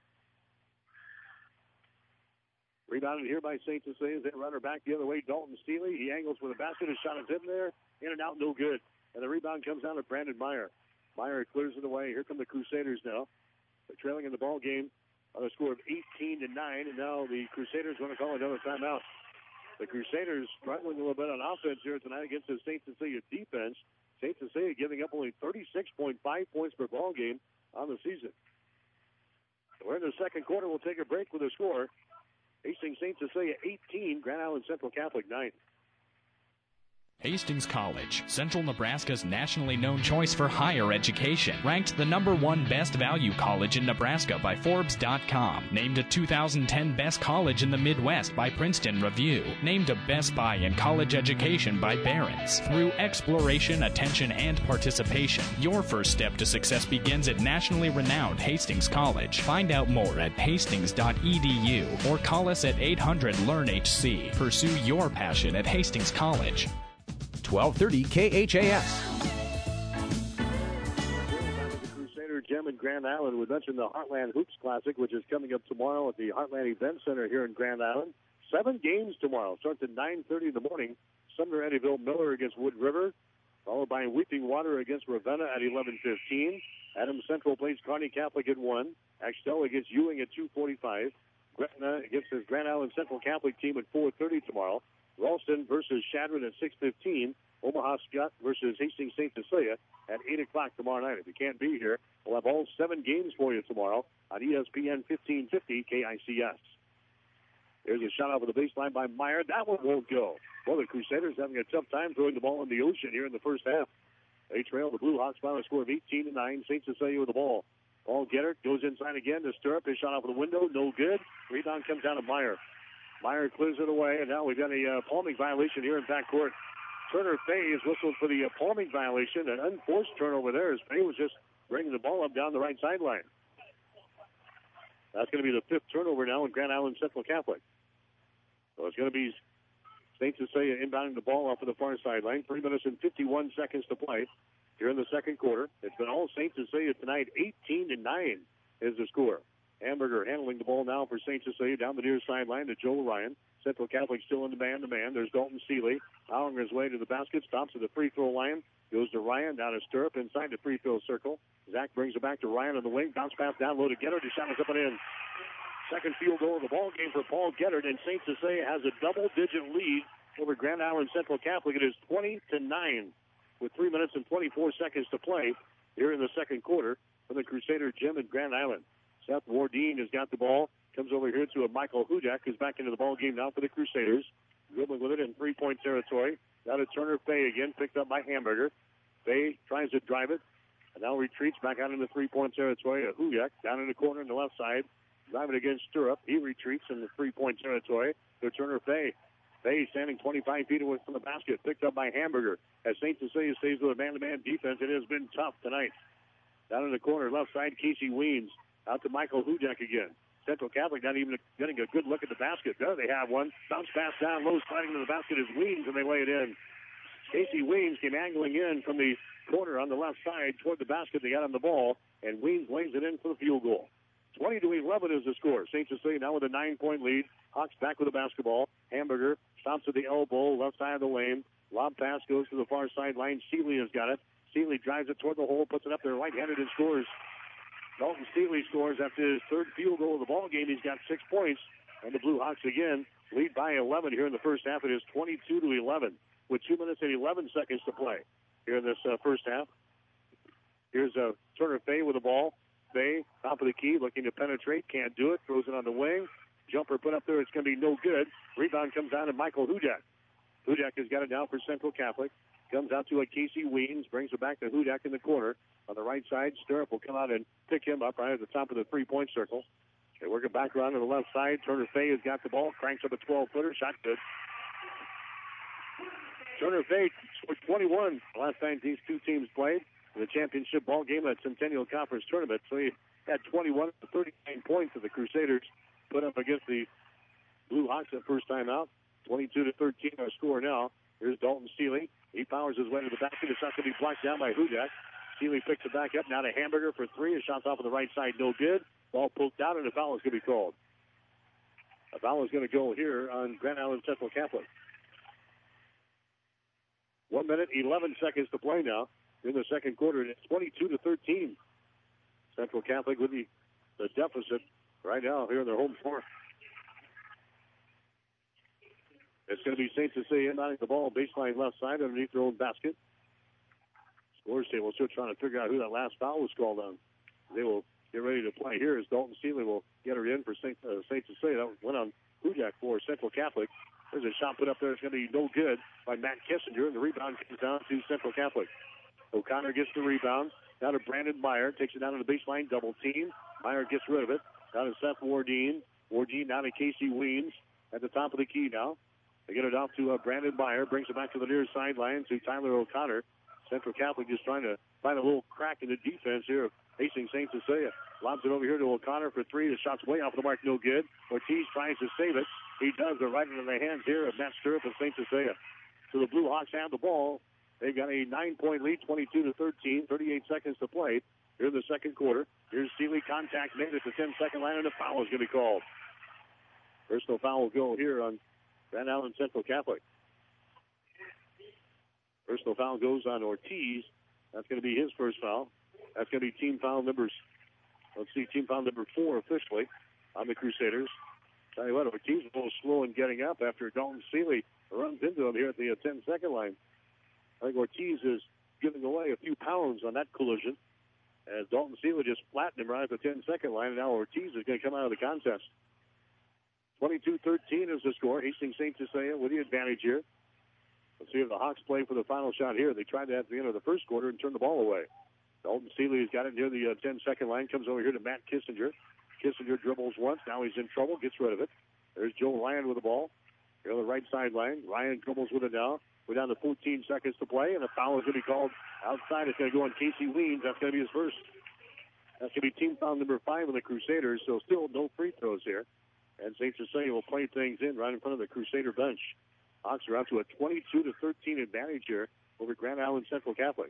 B: Rebounded here by Saint Cecilia. They run her back the other way. Dalton Seeley. He angles for the basket. His shot is in there. In and out, no good. And the rebound comes down to Brandon Meyer. Meyer clears it away. Here come the Crusaders now. They're trailing in the ball game on a score of eighteen to nine. And now the Crusaders want to call another timeout. The Crusaders struggling a little bit on offense here tonight against the Saint Cecilia defense. Saint Cecilia giving up only thirty-six point five points per ball game on the season. We're in the second quarter. We'll take a break with a score. Hastings Saint Cecilia eighteen, Grand Island Central Catholic nine.
J: Hastings College, Central Nebraska's nationally known choice for higher education. Ranked the number one best value college in Nebraska by Forbes dot com. Named a two thousand ten best college in the Midwest by Princeton Review. Named a Best Buy in college education by Barron's. Through exploration, attention, and participation, your first step to success begins at nationally renowned Hastings College. Find out more at hastings dot e d u or call us at eight hundred learn H C. Pursue your passion at Hastings College.
L: twelve thirty K H A S.
B: The Crusader Gym in Grand Island. We mentioned the Heartland Hoops Classic, which is coming up tomorrow at the Heartland Event Center here in Grand Island. Seven games tomorrow. Starts at nine thirty in the morning. Sumner Eddyville Miller against Wood River, followed by Weeping Water against Ravenna at eleven fifteen. Adams Central plays Kearney Catholic at one. Axtell against Ewing at two forty-five. Gretna against his Grand Island Central Catholic team at four thirty tomorrow. Ralston versus Shadron at six fifteen. Omaha Scott versus Hastings Saint Cecilia at eight o'clock tomorrow night. If you can't be here, we'll have all seven games for you tomorrow on E S P N fifteen fifty K I C S. There's a shot over the baseline by Meyer. That one won't go. Well, the Crusaders having a tough time throwing the ball in the ocean here in the first half. They trail the Blue Hawks by a score of eighteen to nine. Saint Cecilia with the ball. Paul Gettert goes inside again to Stirrup. His shot off the window, no good. Rebound comes down to Meyer. Meyer clears it away, and now we've got a uh, palming violation here in backcourt. Turner Fay is whistled for the uh, palming violation, an unforced turnover there as Fay was just bringing the ball up down the right sideline. That's going to be the fifth turnover now in Grand Island Central Catholic. So it's going to be Saint Cecilia inbounding the ball off of the far sideline. Three minutes and fifty-one seconds to play here in the second quarter. It's been all Saint Cecilia tonight. eighteen to nine is the score. Hamburger handling the ball now for Saint Cecilia down the near sideline to Joe Ryan. Central Catholic still in the man-to-man. There's Dalton Seeley powering his way to the basket. Stops at the free throw line. Goes to Ryan down a stirrup inside the free throw circle. Zach brings it back to Ryan on the wing. Bounce pass down low to Gettard. His shot is up and in. Second field goal of the ball game for Paul Gettard, and Saint Cecilia has a double-digit lead over Grand Island Central Catholic. It is twenty to nine with three minutes and twenty-four seconds to play here in the second quarter for the Crusader gym in Grand Island. Seth Wardeen has got the ball. Comes over here to a Michael Hudak, who's back into the ball game now for the Crusaders. Dribbling with it in three-point territory. Now to Turner Fay again, picked up by Hamburger. Fay tries to drive it, and now retreats back out into three-point territory. A Hudak down in the corner on the left side. Driving against Stirrup. He retreats in the three-point territory to Turner Fay. Fay standing twenty-five feet away from the basket. Picked up by Hamburger. As Saint Cecilia stays with a man-to-man defense, it has been tough tonight. Down in the corner, left side, Casey Weens. Out to Michael Hudak again. Central Catholic not even getting a good look at the basket. There they have one. Bounce pass down low, sliding to the basket is Weens, and they lay it in. Casey Weens came angling in from the corner on the left side toward the basket. They got him the ball, and Weens lays it in for the field goal. twenty to eleven is the score. Saint Cecilia now with a nine-point lead. Hawks back with the basketball. Hamburger stops at the elbow, left side of the lane. Lob pass goes to the far sideline. Seeley has got it. Seeley drives it toward the hole, puts it up there right-handed and scores. Dalton Seeley scores after his third field goal of the ball game. He's got six points. And the Blue Hawks again lead by eleven here in the first half. It is twenty-two to eleven with two minutes and eleven seconds to play here in this uh, first half. Here's uh, Turner Fay with the ball. Fay, top of the key, looking to penetrate. Can't do it. Throws it on the wing. Jumper put up there. It's going to be no good. Rebound comes out to Michael Hudak. Hudak has got it down for Central Catholic. Comes out to a Casey Weens. Brings it back to Hudak in the corner. On the right side, Stirrup will come out and pick him up right at the top of the three-point circle. They work it back around to the left side. Turner Fay has got the ball. Cranks up a twelve-footer. Shot good. Turner Fay scored twenty-one the last time these two teams played in the championship ball game at Centennial Conference Tournament. So he had twenty-one to thirty-nine points that the Crusaders put up against the Blue Hawks that first time out. twenty-two to thirteen our score now. Here's Dalton Seeley. He powers his way to the basket. It's not going to be blocked down by Hudak. Seeley picks it back up. Now to Hamburger for three. His shot's off on the right side. No good. Ball poked out, and a foul is going to be called. A foul is going to go here on Grand Island Central Catholic. One minute, eleven seconds to play now in the second quarter. And it's twenty-two to thirteen. Central Catholic with the, the deficit right now here on their home floor. It's going to be Saint Cecilia inbounding the ball baseline left side underneath their own basket. Scores table still trying to figure out who that last foul was called on. They will get ready to play here as Dalton Seeley will get her in for Saint Uh, Saint Cecilia. That went on Hudak for Central Catholic. There's a shot put up there. It's going to be no good by Matt Kissinger, and the rebound comes down to Central Catholic. O'Connor gets the rebound. Now to Brandon Meyer. Takes it down to the baseline. Double team. Meyer gets rid of it. Down to Seth Wardeen. Wardeen down to Casey Weens at the top of the key now. They get it off to uh, Brandon Meyer. Brings it back to the near sideline to Tyler O'Connor. Central Catholic just trying to find a little crack in the defense here of Hastings Saint Cecilia. Lobs it over here to O'Connor for three. The shot's way off the mark. No good. Ortiz tries to save it. He does. They're right into the hands here of Matt Stirrup of Saint Cecilia. So the Blue Hawks have the ball. They've got a nine-point lead, twenty-two to thirteen, thirty-eight seconds to play here in the second quarter. Here's Seeley. Contact made at the ten-second line, and a foul is going to be called. Personal foul will go here on Grand Island Central Catholic. Personal foul goes on Ortiz. That's going to be his first foul. That's going to be team foul numbers. Let's see, team foul number four officially on the Crusaders. Tell you what, Ortiz is a little slow in getting up after Dalton Seeley runs into him here at the ten-second line. I think Ortiz is giving away a few pounds on that collision, as Dalton Seeley just flattened him right at the ten-second line, and now Ortiz is going to come out of the contest. twenty-two thirteen is the score. Hastings Saint Cecilia with the advantage here. Let's see if the Hawks play for the final shot here. They tried that at the end of the first quarter and turned the ball away. Dalton Seeley has got it near the uh, ten-second line, comes over here to Matt Kissinger. Kissinger dribbles once. Now he's in trouble, gets rid of it. There's Joe Ryan with the ball. Here on the right sideline. Ryan dribbles with it now. We're down to fourteen seconds to play, and a foul is going to be called outside. It's going to go on Casey Weens. That's going to be his first. That's going to be team foul number five on the Crusaders, so still no free throws here. And Saint Cecilia will play things in right in front of the Crusader bench. Hawks are out to a twenty-two to thirteen advantage here over Grand Island Central Catholic.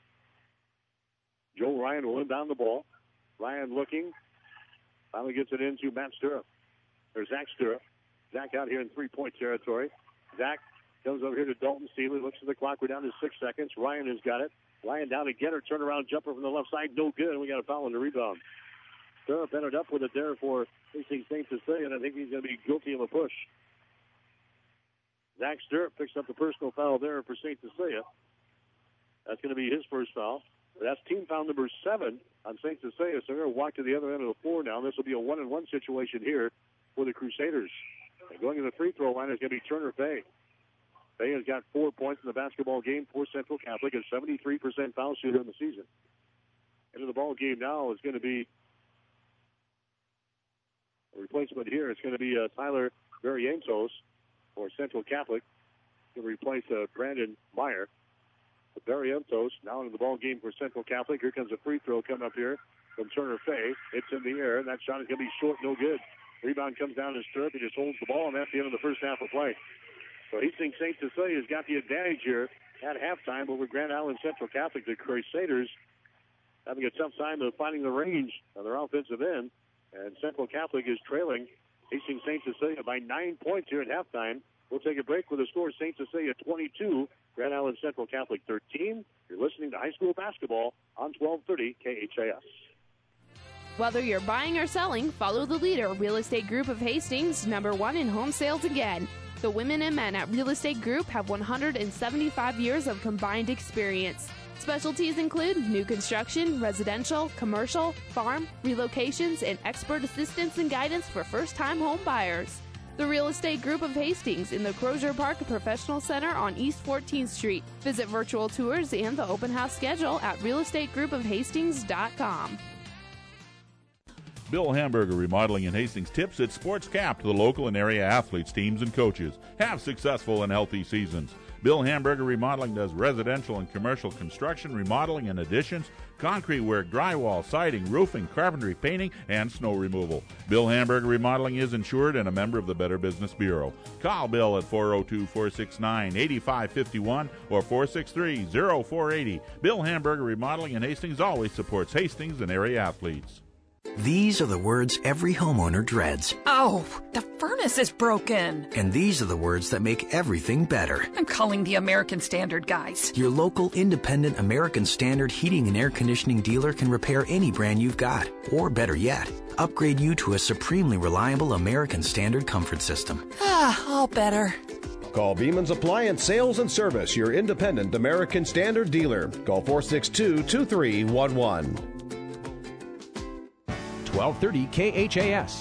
B: Joe Ryan will inbound the ball. Ryan looking. Finally gets it into Matt Stirrup. Or Zach Stirrup. Zach out here in three-point territory. Zach comes over here to Dalton Seeley. Looks at the clock. We're down to six seconds. Ryan has got it. Ryan down again. Her turnaround jumper from the left side. No good. And we got a foul on the rebound. Stirrup ended up with it there for Hastings Saint Cecilia, and I think he's going to be guilty of a push. Zach Stirrup picks up the personal foul there for Saint Cecilia. That's going to be his first foul. That's team foul number seven on Saint Cecilia, so they're going to walk to the other end of the floor now. This will be a one-and-one situation here for the Crusaders. And going to the free throw line is going to be Turner Fay. Fay has got four points in the basketball game for Central Catholic, a seventy-three percent foul shooter in the season. Into the ball game now is going to be a replacement here. It's going to be uh, Tyler Barrientos for Central Catholic. Going to replace uh, Brandon Meyer. Barrientos now into the ball game for Central Catholic. Here comes a free throw coming up here from Turner Fay. It's in the air, and that shot is going to be short, no good. Rebound comes down to Stirrup. He just holds the ball, and that's the end of the first half of play. So Hastings Saint Cecilia has got the advantage here at halftime over Grand Island Central Catholic. The Crusaders having a tough time of finding the range on their offensive end, and Central Catholic is trailing Hastings Saint Cecilia by nine points here at halftime. We'll take a break with the score Saint Cecilia twenty-two, Grand Island Central Catholic thirteen. You're listening to high school basketball on twelve thirty K H A S.
M: Whether you're buying or selling, follow the leader, Real Estate Group of Hastings, number one in home sales again. The women and men at Real Estate Group have one hundred seventy-five years of combined experience. Specialties include new construction, residential, commercial, farm, relocations, and expert assistance and guidance for first-time home buyers. The Real Estate Group of Hastings in the Crozier Park Professional Center on East fourteenth Street. Visit virtual tours and the open house schedule at real estate group of hastings dot com.
D: Bill Hamburger Remodeling in Hastings tips its sports cap to the local and area athletes, teams, and coaches. Have successful and healthy seasons. Bill Hamburger Remodeling does residential and commercial construction, remodeling and additions, concrete work, drywall, siding, roofing, carpentry, painting, and snow removal. Bill Hamburger Remodeling is insured and a member of the Better Business Bureau. Call Bill at four oh two, four six nine, eight five five one or four six three, oh four eight oh. Bill Hamburger Remodeling in Hastings always supports Hastings and area athletes.
N: These are the words every homeowner dreads.
O: Oh, the furnace is broken.
N: And these are the words that make everything better.
O: I'm calling the American Standard guys.
N: Your local independent American Standard heating and air conditioning dealer can repair any brand you've got. Or better yet, upgrade you to a supremely reliable American Standard comfort system.
O: Ah, all better.
L: Call Beeman's Appliance Sales and Service, your independent American Standard dealer. Call four six two, two three one one. twelve thirty K H A S.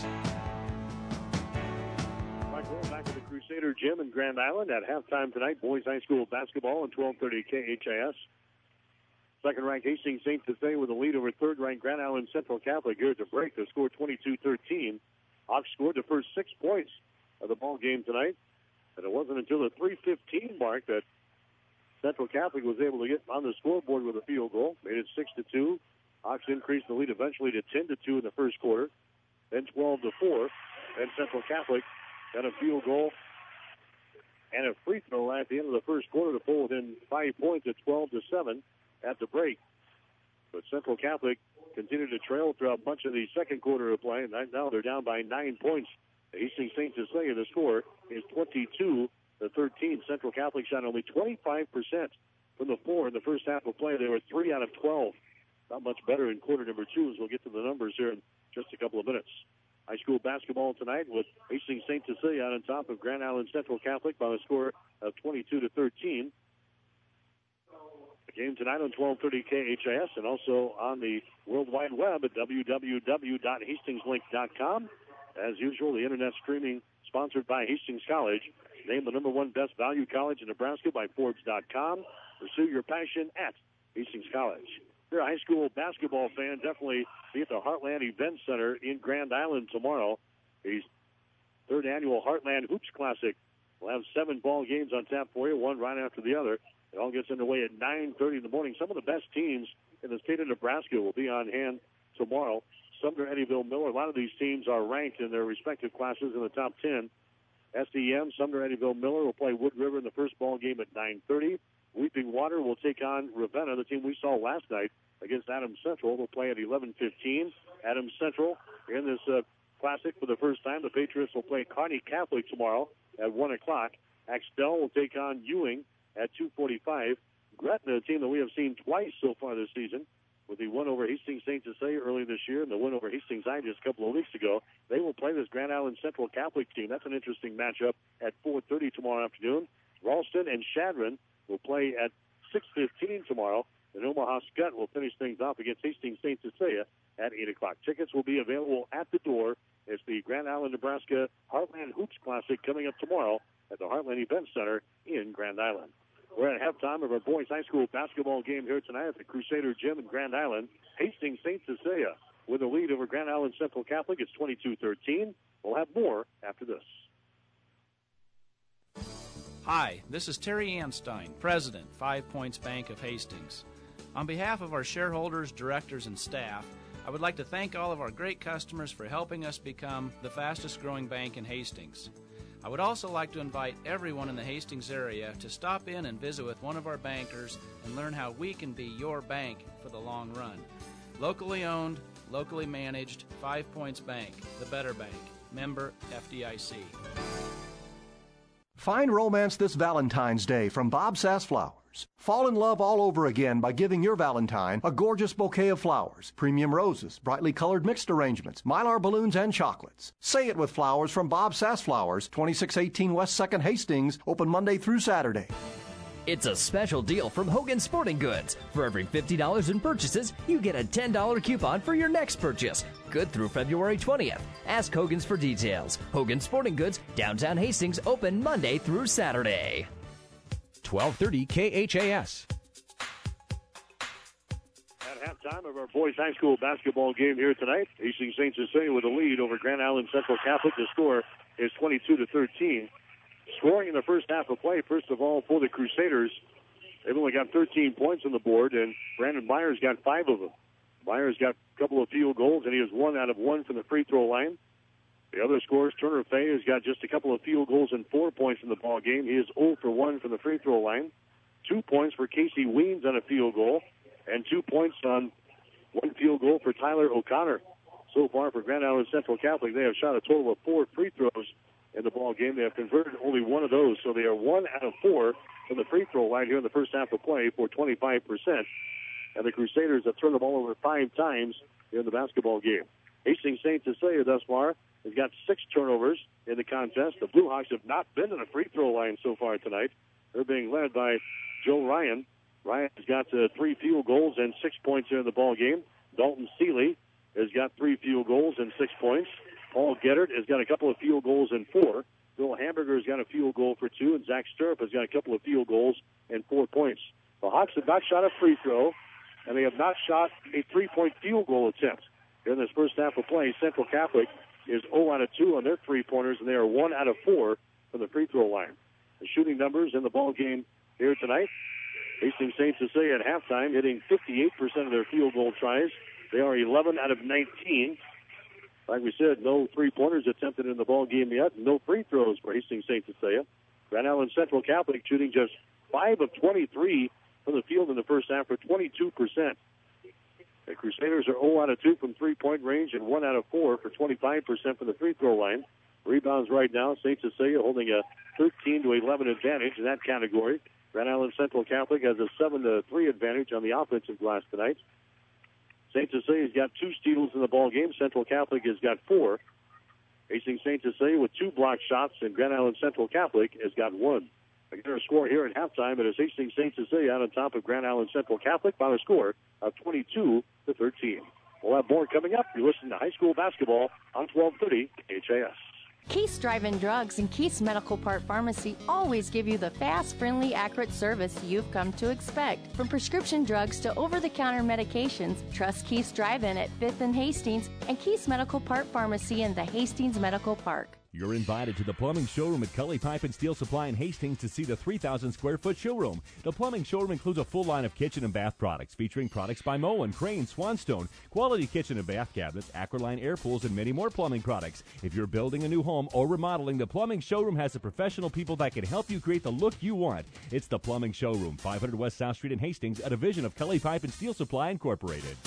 B: Back to the Crusader Gym in Grand Island at halftime tonight. Boys High School basketball on twelve thirty K H A S. Second-ranked Hastings Saint Cecilia with a lead over third-ranked Grand Island Central Catholic here at the break. The score twenty-two thirteen. Hawks scored the first six points of the ball game tonight. And it wasn't until the three fifteen mark that Central Catholic was able to get on the scoreboard with a field goal. Made it six to two. Hawks increased the lead eventually to ten to two in the first quarter, then twelve to four. Then Central Catholic got a field goal and a free throw at the end of the first quarter to pull within five points at twelve to seven at the break. But Central Catholic continued to trail throughout much of the second quarter of play, and right now they're down by nine points. Hastings Saint Cecilia, the score is twenty-two to thirteen. Central Catholic shot only twenty-five percent from the floor in the first half of play. They were three out of twelve. Not much better in quarter number two, as we'll get to the numbers here in just a couple of minutes. High school basketball tonight with Hastings Saint Cecilia out on top of Grand Island Central Catholic by a score of twenty-two to thirteen. The game tonight on twelve thirty K H A S and also on the World Wide Web at w w w dot hastings link dot com. As usual, the internet streaming sponsored by Hastings College. Named the number one best value college in Nebraska by Forbes dot com. Pursue your passion at Hastings College. If you're a high school basketball fan, definitely be at the Heartland Event Center in Grand Island tomorrow. The third annual Heartland Hoops Classic will have seven ball games on tap for you, one right after the other. It all gets underway at nine thirty in the morning. Some of the best teams in the state of Nebraska will be on hand tomorrow. Sumner, Eddyville, Miller. A lot of these teams are ranked in their respective classes in the top ten. S E M, Sumner, Eddyville, Miller will play Wood River in the first ball game at nine thirty. Weeping Water will take on Ravenna, the team we saw last night against Adams Central. They'll play at eleven fifteen. Adams Central in this uh, classic for the first time. The Patriots will play Kearney Catholic tomorrow at one o'clock. Axtell will take on Ewing at two forty-five. Gretna, a team that we have seen twice so far this season, with the win over Hastings Saint Cecilia early this year and the win over Hastings High just a couple of weeks ago. They will play this Grand Island Central Catholic team. That's an interesting matchup at four thirty tomorrow afternoon. Ralston and Shadron will play at six fifteen tomorrow. And Omaha Scott will finish things off against Hastings Saint Cecilia at eight o'clock. Tickets will be available at the door. It's the Grand Island, Nebraska Heartland Hoops Classic coming up tomorrow at the Heartland Event Center in Grand Island. We're at halftime of our boys high school basketball game here tonight at the Crusader Gym in Grand Island. Hastings Saint Cecilia with a lead over Grand Island Central Catholic. It's twenty-two thirteen. We'll have more after this.
P: Hi, this is Terry Anstein, President, Five Points Bank of Hastings. On behalf of our shareholders, directors, and staff, I would like to thank all of our great customers for helping us become the fastest growing bank in Hastings. I would also like to invite everyone in the Hastings area to stop in and visit with one of our bankers and learn how we can be your bank for the long run. Locally owned, locally managed, Five Points Bank, the better bank. Member F D I C.
Q: Find romance this Valentine's Day from Bob Sass Flowers. Fall in love all over again by giving your Valentine a gorgeous bouquet of flowers, premium roses, brightly colored mixed arrangements, mylar balloons, and chocolates. Say it with flowers from Bob Sass Flowers, twenty-six eighteen West second Hastings, open Monday through Saturday.
R: It's a special deal from Hogan Sporting Goods. For every fifty dollars in purchases, you get a ten dollars coupon for your next purchase. Good through February twentieth. Ask Hogan's for details. Hogan Sporting Goods, downtown Hastings, open Monday through Saturday.
S: twelve thirty K H A S.
B: At halftime of our boys high school basketball game here tonight, Hastings Saint Cecilia with a lead over Grand Island Central Catholic. The score is twenty-two to thirteen. Scoring in the first half of play, first of all, for the Crusaders, they've only got thirteen points on the board, and Brandon Myers got five of them. Myers got a couple of field goals, and he is one out of one from the free throw line. The other scores, Turner Fay has got just a couple of field goals and four points in the ball game. He is zero for one from the free throw line. Two points for Casey Weens on a field goal, and two points on one field goal for Tyler O'Connor. So far for Grand Island Central Catholic, they have shot a total of four free throws in the ball game. They have converted only one of those, so they are one out of four from the free throw line here in the first half of play for twenty-five percent. And the Crusaders have turned the ball over five times here in the basketball game. Hastings Saint Cecilia thus far has got six turnovers in the contest. The Blue Hawks have not been in the free throw line so far tonight. They're being led by Joe Ryan. Ryan has got uh, three field goals and six points here in the ball game. Dalton Seeley has got three field goals and six points. Paul Geddert has got a couple of field goals and four. Bill Hamburger has got a field goal for two, and Zach Stirrup has got a couple of field goals and four points. The Hawks have not shot a free throw, and they have not shot a three-point field goal attempt. In this first half of play, Central Catholic is zero out of two on their three-pointers, and they are one out of four from the free throw line. The shooting numbers in the ball game here tonight, Hastings Saint Cecilia at halftime hitting fifty-eight percent of their field goal tries. They are eleven out of nineteen. Like we said, no three-pointers attempted in the ball game yet. No free throws for Hastings Saint Cecilia. Grand Island Central Catholic shooting just five of twenty-three from the field in the first half for twenty-two percent. The Crusaders are zero out of two from three-point range and one out of four for twenty-five percent from the free throw line. Rebounds right now, Saint Cecilia holding a thirteen to eleven advantage in that category. Grand Island Central Catholic has a seven to three advantage on the offensive glass tonight. Saint Cecilia's got two steals in the ball game. Central Catholic has got four. Hastings Saint Cecilia with two block shots, and Grand Island Central Catholic has got one. Again, our score here at halftime, it is Hastings Saint Cecilia out on top of Grand Island Central Catholic by a score of twenty-two to thirteen. We'll have more coming up. You're listening to high school basketball on twelve thirty K H A S.
G: Keith's Drive-In Drugs and Keith's Medical Part Pharmacy always give you the fast, friendly, accurate service you've come to expect. From prescription drugs to over-the-counter medications, trust Keith's Drive-In at fifth and Hastings and Keith's Medical Part Pharmacy in the Hastings Medical Park.
S: You're invited to the plumbing showroom at Cully Pipe and Steel Supply in Hastings to see the three thousand square foot showroom. The plumbing showroom includes a full line of kitchen and bath products featuring products by Moen, Crane, Swanstone, quality kitchen and bath cabinets, Aqualine air pools, and many more plumbing products. If you're building a new home or remodeling, the plumbing showroom has the professional people that can help you create the look you want. It's the plumbing showroom, five hundred West South Street in Hastings, a division of Cully Pipe and Steel Supply Incorporated.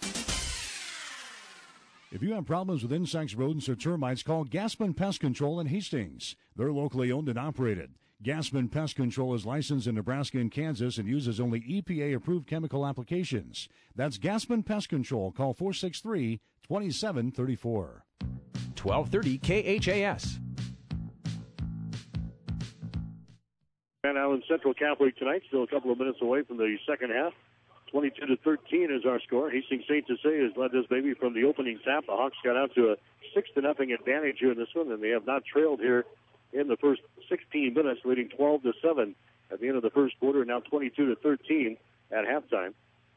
H: If you have problems with insects, rodents, or termites, call Gaspin Pest Control in Hastings. They're locally owned and operated. Gaspin Pest Control is licensed in Nebraska and Kansas and uses only E P A-approved chemical applications. That's Gaspin Pest Control. Call four six three, two seven three four.
S: twelve thirty K H A S.
B: Grand Island Central Catholic tonight, still a couple of minutes away from the second half. twenty-two to thirteen is our score. Hastings Saint Cecilia has led this baby from the opening tap. The Hawks got out to a six to nothing advantage here in this one, and they have not trailed here in the first sixteen minutes, leading twelve to seven at the end of the first quarter, now twenty-two to thirteen at halftime.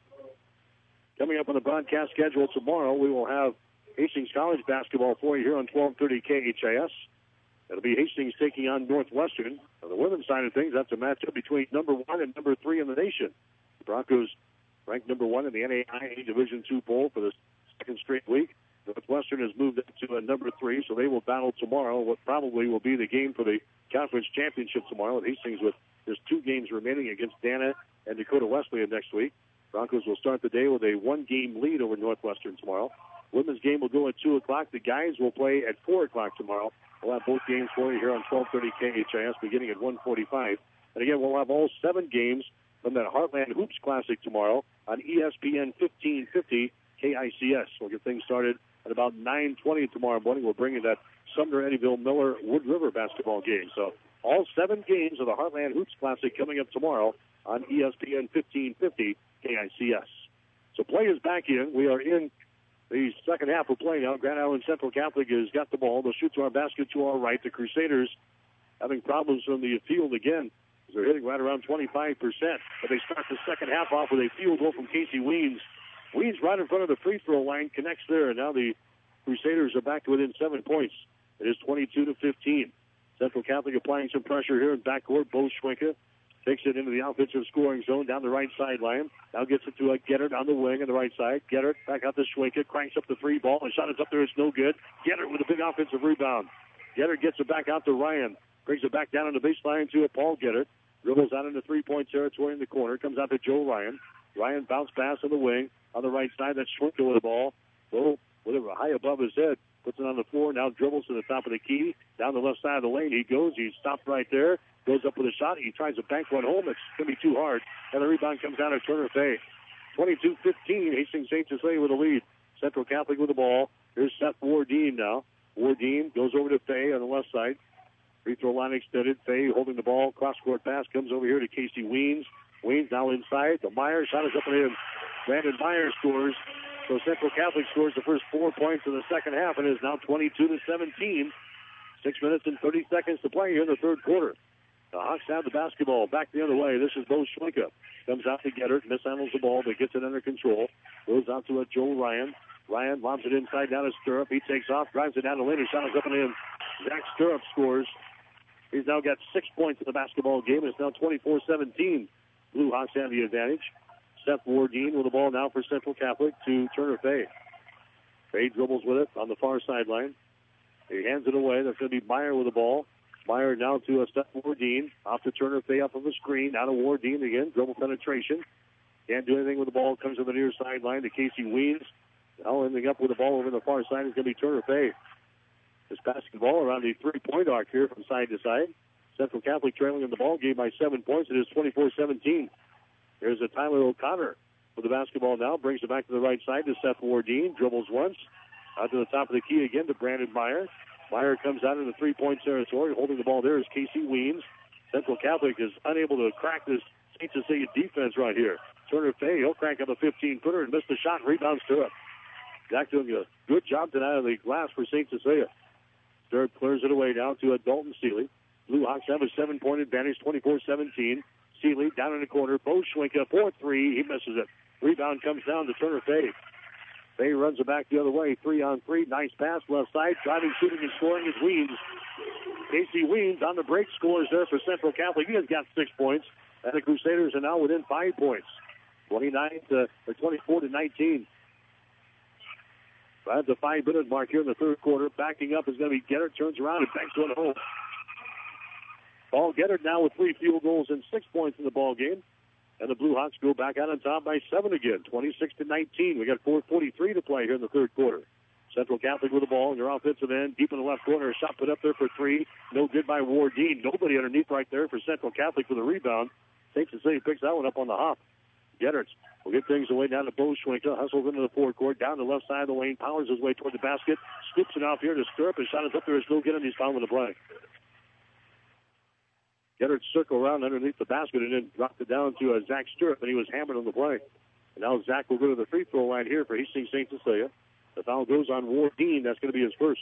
B: Coming up on the broadcast schedule tomorrow, we will have Hastings College basketball for you here on twelve thirty K H A S. It'll be Hastings taking on Northwestern. On the women's side of things, that's a matchup between number one and number three in the nation. The Broncos ranked number one in the N A I A Division two poll for the second straight week. Northwestern has moved up to a number three, so they will battle tomorrow what probably will be the game for the conference championship tomorrow. Hastings with just two games remaining against Dana and Dakota Wesleyan next week. Broncos will start the day with a one-game lead over Northwestern tomorrow. Women's game will go at two o'clock. The guys will play at four o'clock tomorrow. We'll have both games for you here on twelve thirty K H I S beginning at one forty-five. And again, we'll have all seven games from that Heartland Hoops Classic tomorrow on E S P N fifteen fifty K I C S. We'll get things started at about nine twenty tomorrow morning. We'll bring you that Sumner, Eddyville, Miller, Wood River basketball game. So all seven games of the Heartland Hoops Classic coming up tomorrow on E S P N fifteen fifty K I C S. So play is back in. We are in the second half of play now. Grand Island Central Catholic has got the ball. They'll shoot to our basket to our right. The Crusaders having problems from the field again. They're hitting right around twenty-five percent. But they start the second half off with a field goal from Casey Weens. Weens right in front of the free throw line, connects there, and now the Crusaders are back to within seven points. It is twenty-two to fifteen. Central Catholic applying some pressure here in backcourt. Bo Schwenke takes it into the offensive scoring zone down the right sideline. Now gets it to a Gettert on the wing on the right side. Gettert back out to Schwenke, cranks up the three ball, and shot is up there. It's no good. Gettert with a big offensive rebound. Gettert gets it back out to Ryan. Brings it back down on the baseline to a Paul Gettert. Dribbles out into three-point territory in the corner. Comes out to Joe Ryan. Ryan bounce pass on the wing. On the right side, that's Schwenke with the ball. Well, whatever, high above his head. Puts it on the floor. Now dribbles to the top of the key. Down the left side of the lane he goes. He's stopped right there. Goes up with a shot. He tries to bank one home. It's going to be too hard. And the rebound comes down to Turner Fay. twenty-two fifteen. Hastings Saint Cecilia with a lead. Central Catholic with the ball. Here's Seth Wardeen now. Wardeen goes over to Fay on the left side. Free throw line extended. Fay holding the ball. Cross-court pass comes over here to Casey Weens. Weens now inside. The Meyer shot is up and in. Brandon Meyer scores. So Central Catholic scores the first four points in the second half and is now twenty-two to seventeen. Six minutes and thirty seconds to play here in the third quarter. The Hawks have the basketball back the other way. This is Bo Schwenke. Comes out to Gettert, mishandles the ball, but gets it under control. Goes out to a Joel Ryan. Ryan lobs it inside down to Stirrup. He takes off, drives it down the lane, and shot is up and in. Zach Stirrup scores. He's now got six points in the basketball game. It's now twenty-four seventeen. Blue Hawks have the advantage. Seth Wardeen with the ball now for Central Catholic to Turner Fay. Fay dribbles with it on the far sideline. He hands it away. That's going to be Meyer with the ball. Meyer now to a Seth Wardeen. Off to Turner Fay up on the screen. Now to Wardeen again. Dribble penetration. Can't do anything with the ball. Comes to the near sideline to Casey Weens. Now ending up with the ball over the far side is going to be Turner Fay. This basketball around the three-point arc here from side to side. Central Catholic trailing in the ball game by seven points. It is twenty-four seventeen. There's a Tyler O'Connor with the basketball now. Brings it back to the right side to Seth Wardeen. Dribbles once. Out to the top of the key again to Brandon Meyer. Meyer comes out in the three-point territory. Holding the ball there is Casey Weens. Central Catholic is unable to crack this Saint Cecilia defense right here. Turner Fay, he'll crank up a fifteen-footer and miss the shot. Rebounds to it. Zach doing a good job tonight on the glass for Saint Cecilia. Stirrup clears it away down to a Dalton Seeley. Blue Hawks have a seven-point advantage, twenty-four seventeen. Seeley down in the corner. Bo Schwenke, four three. He misses it. Rebound comes down to Turner Fay. Fay runs it back the other way. Three on three. Nice pass left side. Driving, shooting, and scoring is Weems. Casey Weems on the break scores there for Central Catholic. He has got six points. And the Crusaders are now within five points. twenty-nine to, or twenty-four to nineteen. At the five-minute mark here in the third quarter. Backing up is going to be Geddert. Turns around and banks one home. Paul Geddert now with three field goals and six points in the ball game. And the Blue Hawks go back out on top by seven again, twenty-six to nineteen. We got four forty-three to play here in the third quarter. Central Catholic with the ball in their offensive end, deep in the left corner. A shot put up there for three. No good by Wardeen. Nobody underneath right there for Central Catholic for the rebound. Saints City picks that one up on the hop. Geddert will get things away down to Boschwinkel. Hustles into the forecourt, down the left side of the lane. Powers his way toward the basket. Scoops it off here to Stirrup. His shot is up there. It's no good, and he's fouled with a blank. Geddert circle around underneath the basket and then dropped it down to uh, Zach Stirrup, and he was hammered on the play. And now Zach will go to the free throw line here for Hastings Saint Cecilia. The foul goes on Wardeen. That's going to be his first.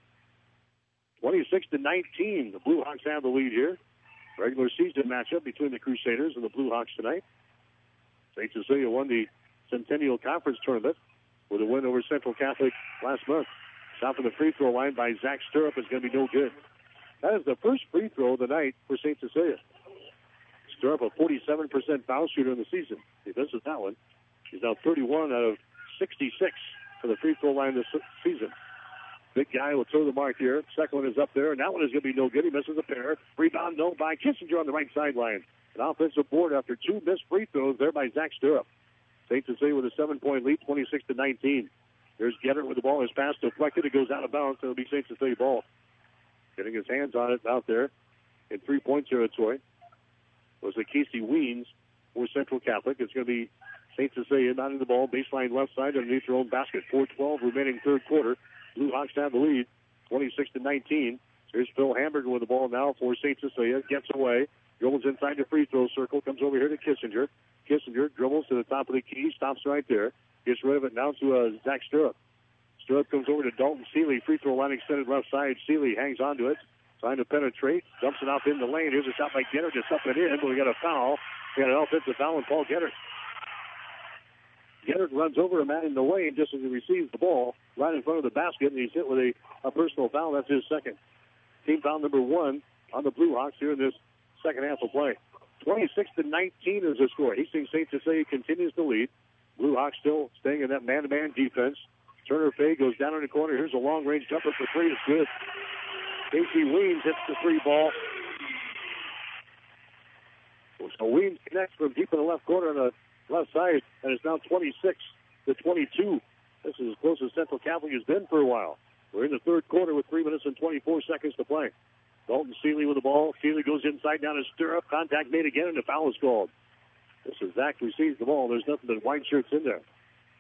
B: twenty-six to nineteen. The Blue Hawks have the lead here. Regular season matchup between the Crusaders and the Blue Hawks tonight. Saint Cecilia won the Centennial Conference Tournament with a win over Central Catholic last month. Shot from the free throw line by Zach Stirrup is going to be no good. That is the first free throw of the night for Saint Cecilia. Stirrup, a forty-seven percent foul shooter in the season. He misses that one. He's now thirty-one out of sixty-six for the free throw line this season. Big guy will throw the mark here. Second one is up there, and that one is going to be no good. He misses a pair. Rebound, no, by Kissinger on the right sideline. An offensive board after two missed free throws there by Zach Stirrup. Saint Cecilia with a seven-point lead, twenty-six to nineteen. There's Geddert with the ball. His pass deflected. It goes out of bounds, so it'll be Saint Cecilia ball. Getting his hands on it out there in three-point territory was the Casey Weens for Central Catholic. It's going to be Saint Cecilia mounting the ball, baseline left side underneath their own basket. four twelve remaining third quarter. Blue Hawks have the lead, twenty-six to nineteen. Here's Phil Hamburger with the ball now for Saint Cecilia. Gets away. Dribbles inside the free throw circle. Comes over here to Kissinger. Kissinger dribbles to the top of the key. Stops right there. Gets rid of it now to uh, Zach Stirrup. Stirrup comes over to Dalton Seeley. Free throw line extended left side. Seeley hangs onto it. Trying to penetrate. Dumps it off in the lane. Here's a shot by Geddert. Just up and in. But we got a foul. We got an offensive foul on Paul Geddert. Geddert runs over a man in the lane just as he receives the ball right in front of the basket, and he's hit with a, a personal foul. That's his second. Team foul number one on the Blue Hawks here in this second half of play. twenty-six to nineteen is the score. Hastings Saint Cecilia continues to lead. Blue Hawks still staying in that man-to-man defense. Turner Fay goes down in the corner. Here's a long-range jumper for three. It's good. Casey Weems hits the three ball. So Weems connects from deep in the left corner on the left side, and it's now twenty-six to twenty-two. This is as close as Central Catholic has been for a while. We're in the third quarter with three minutes and twenty-four seconds to play. Dalton Seeley with the ball. Seeley goes inside down to Stirrup. Contact made again, and the foul is called. This is Zach receives the ball. There's nothing but white shirts in there.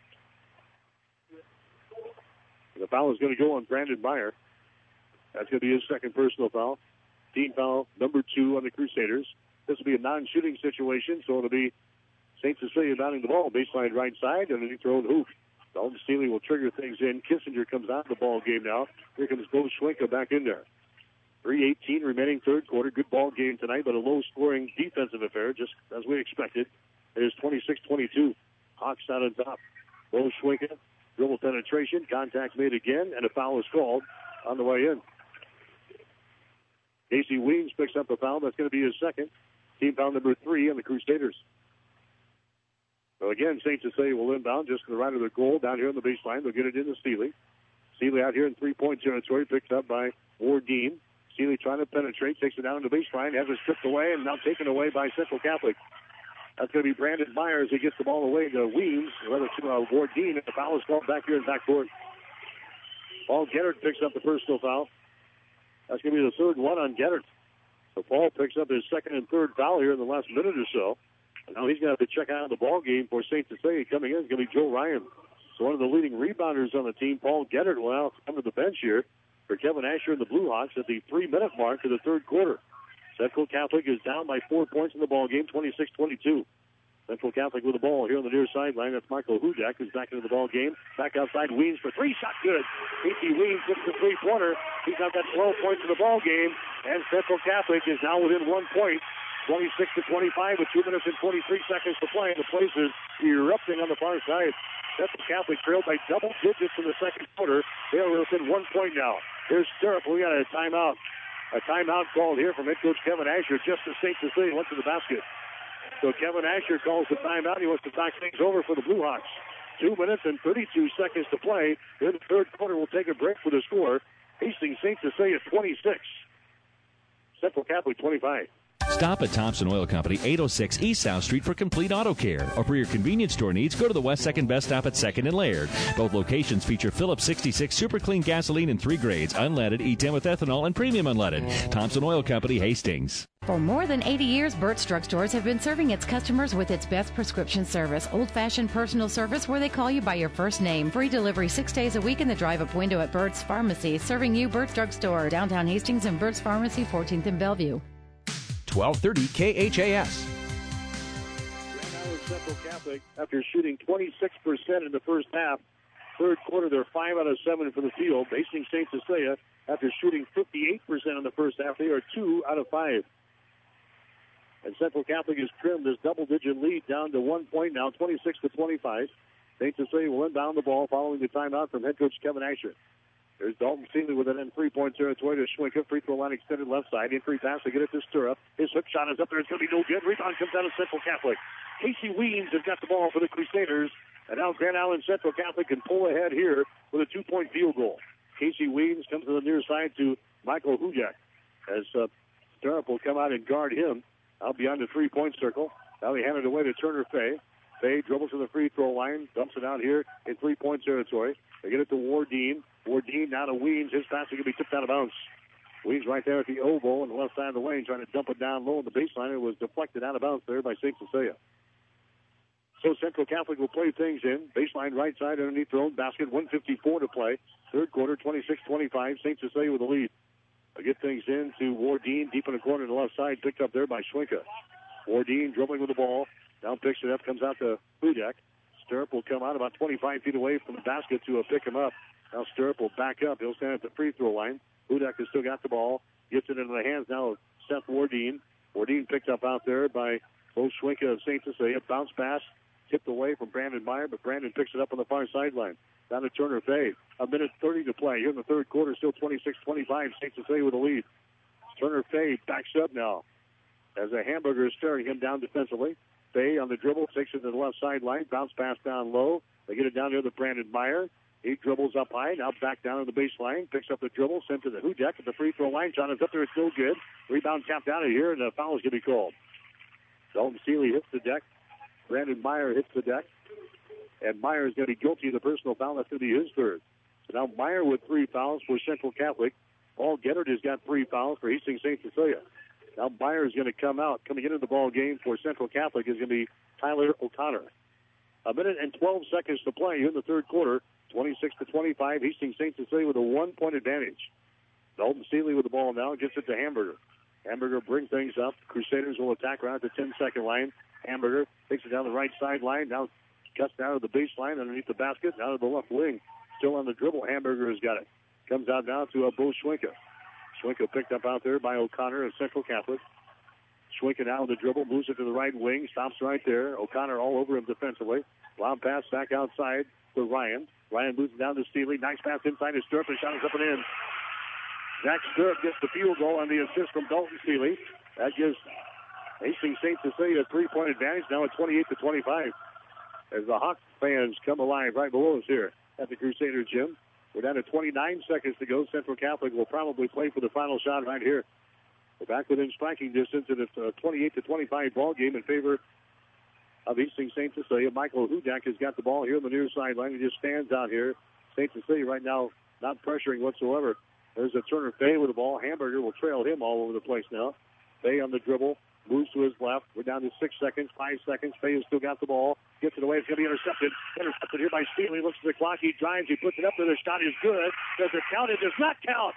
B: The foul is going to go on Brandon Meyer. That's going to be his second personal foul. Team foul number two on the Crusaders. This will be a non-shooting situation, so it'll be Saint Cecilia mounting the ball, baseline right side, underneath their own hoop. Dalton Seeley will trigger things in. Kissinger comes out of the ball game now. Here comes Bo Schwenka back in there. three eighteen remaining third quarter. Good ball game tonight, but a low-scoring defensive affair, just as we expected. It is twenty-six twenty-two. Hawks out on top. Bo Schwenka, dribble penetration, contact made again, and a foul is called on the way in. Casey Weems picks up a foul. That's going to be his second. Team foul number three on the Crusaders. So again, Saint Cecilia will inbound just to the right of the goal down here on the baseline. They'll get it into Seeley. Seeley out here in three-point territory, picked up by Wardeen. Seeley trying to penetrate, takes it down to the baseline, has it stripped away, and now taken away by Central Catholic. That's going to be Brandon Myers. He gets the ball away to Weems, rather to uh, Wardeen, and the foul is called back here in backcourt. Paul Geddert picks up the personal foul. That's going to be the third one on Geddert. So Paul picks up his second and third foul here in the last minute or so. And now he's going to have to check out of the ball game for Saint Cecilia. Coming in is going to be Joe Ryan. So one of the leading rebounders on the team, Paul Geddert, will now come to the bench here for Kevin Asher and the Blue Hawks at the three-minute mark of the third quarter. Central Catholic is down by four points in the ball game, twenty-six twenty-two. Central Catholic with the ball here on the near sideline. That's Michael Hudak, who's back into the ball game. Back outside, Weems for three. Shot good. Casey Weems hits the three-pointer. He's now got twelve points in the ball game. And Central Catholic is now within one point, twenty-six to twenty-five with two minutes and twenty-three seconds to play. And the place is erupting on the far side. Central Catholic trailed by double digits in the second quarter. They are within one point now. Here's Stirrup. We got a timeout. A timeout called here from head coach Kevin Asher just as Saint Cecilia went to the basket. So Kevin Asher calls the timeout. He wants to talk things over for the Blue Hawks. Two minutes and thirty-two seconds to play. In the third quarter, we'll take a break for the score. Hastings Saint Cecilia twenty-six. Central Catholic twenty-five.
F: Stop at Thompson Oil Company, eight oh six East South Street for complete auto care. Or for your convenience store needs, go to the West second Best Stop at second and Laird. Both locations feature Phillips sixty-six Super Clean gasoline in three grades, unleaded, E ten with ethanol, and premium unleaded. Thompson Oil Company, Hastings.
I: For more than eighty years, Burt's Drug Stores have been serving its customers with its best prescription service, old-fashioned personal service where they call you by your first name. Free delivery six days a week in the drive-up window at Burt's Pharmacy. Serving you, Burt's Drug Store, downtown Hastings and Burt's Pharmacy, fourteenth and Bellevue.
L: twelve thirty K H A S.
B: Grand Island Central Catholic, after shooting twenty-six percent in the first half, third quarter, they're five out of seven for the field. Hastings Saint Cecilia, after shooting fifty-eight percent in the first half, they are two out of five. And Central Catholic has trimmed this double-digit lead down to one point now, twenty-six to twenty-five. Saint Cecilia will inbound the ball following the timeout from head coach Kevin Asher. There's Dalton Seeley with it in three-point territory to Schwinker. Free throw line extended left side. In free pass to get it to Stirrup. His hook shot is up there. It's going to be no good. Rebound comes out of Central Catholic. Casey Weems has got the ball for the Crusaders. And now Grand Island Central Catholic can pull ahead here with a two-point field goal. Casey Weems comes to the near side to Michael Hudak. As uh, Stirrup will come out and guard him out beyond the three-point circle. Now they hand it away to Turner Fay. Fay dribbles to the free throw line. Dumps it out here in three-point territory. They get it to Wardeen. Wardeen now to Weems. His pass is going to be tipped out of bounds. Weems right there at the oval on the left side of the lane trying to dump it down low on the baseline. It was deflected out of bounds there by Saint Cecilia. So Central Catholic will play things in. Baseline right side underneath their own basket. one fifty-four to play. Third quarter, twenty-six twenty-five. Saint Cecilia with the lead. They get things in to Wardeen deep in the corner to the left side. Picked up there by Schwinka. Wardeen dribbling with the ball. Now picks it up. Comes out to Hudak. Stirrup will come out about twenty-five feet away from the basket to uh, pick him up. Now Stirrup will back up. He'll stand at the free throw line. Hudak has still got the ball. Gets it into the hands now of Seth Wardeen. Wardeen picked up out there by Bo Schwinka of Saint Cecilia. Bounce pass. Tipped away from Brandon Meyer, but Brandon picks it up on the far sideline. Down to Turner Fay. A minute thirty to play. Here in the third quarter, still twenty-six twenty-five. Saint Cecilia with the lead. Turner Fay backs up now as a Hamburger is staring him down defensively. Fay on the dribble, takes it to the left sideline. Bounce pass down low. They get it down there to Brandon Meyer. He dribbles up high, now back down on the baseline. Picks up the dribble, sent to the Hudak at the free throw line. Shot is up there, it's no good. Rebound tapped out of here, and a foul is going to be called. Dalton Seeley hits the deck. Brandon Meyer hits the deck. And Meyer is going to be guilty of the personal foul. That's going to be his third. So now Meyer with three fouls for Central Catholic. Paul Geddard has got three fouls for Hastings Saint Cecilia. Now Meyer is going to come out. Coming into the ball game for Central Catholic is going to be Tyler O'Connor. A minute and twelve seconds to play in the third quarter. twenty-six to twenty-five. Hastings Saint Cecilia with a one-point advantage. Dalton Seeley with the ball now. Gets it to Hamburger. Hamburger brings things up. Crusaders will attack around the ten-second line. Hamburger takes it down the right sideline. Now cuts down to the baseline underneath the basket. Down to the left wing. Still on the dribble. Hamburger has got it. Comes out now to uh, Bo Schwinka. Schwinka picked up out there by O'Connor of Central Catholic. Schwinka now on the dribble. Moves it to the right wing. Stops right there. O'Connor all over him defensively. Lob pass back outside to Ryan. Ryan moves it down to Steely. Nice pass inside to Stirrup. And shot is up and in. Zach Stirrup gets the field goal on the assist from Dalton Seeley. That gives Hastings Saint Cecilia a three-point advantage. Now at twenty-eight to twenty-five. As the Hawks fans come alive right below us here at the Crusader gym. We're down to twenty-nine seconds to go. Central Catholic will probably play for the final shot right here. We're back within striking distance in a twenty-eight to twenty-five ball game in favor of Hastings Saint Cecilia. Michael Hudak has got the ball here on the near sideline. He just stands out here. Saint Cecilia right now not pressuring whatsoever. There's a Turner Fay with the ball. Hamburger will trail him all over the place now. Fay on the dribble. Moves to his left. We're down to six seconds, five seconds. Fay has still got the ball. Gets it away. It's going to be intercepted. Intercepted here by Steele. Looks at the clock. He drives. He puts it up there. The shot is good. Does it count? It does not count.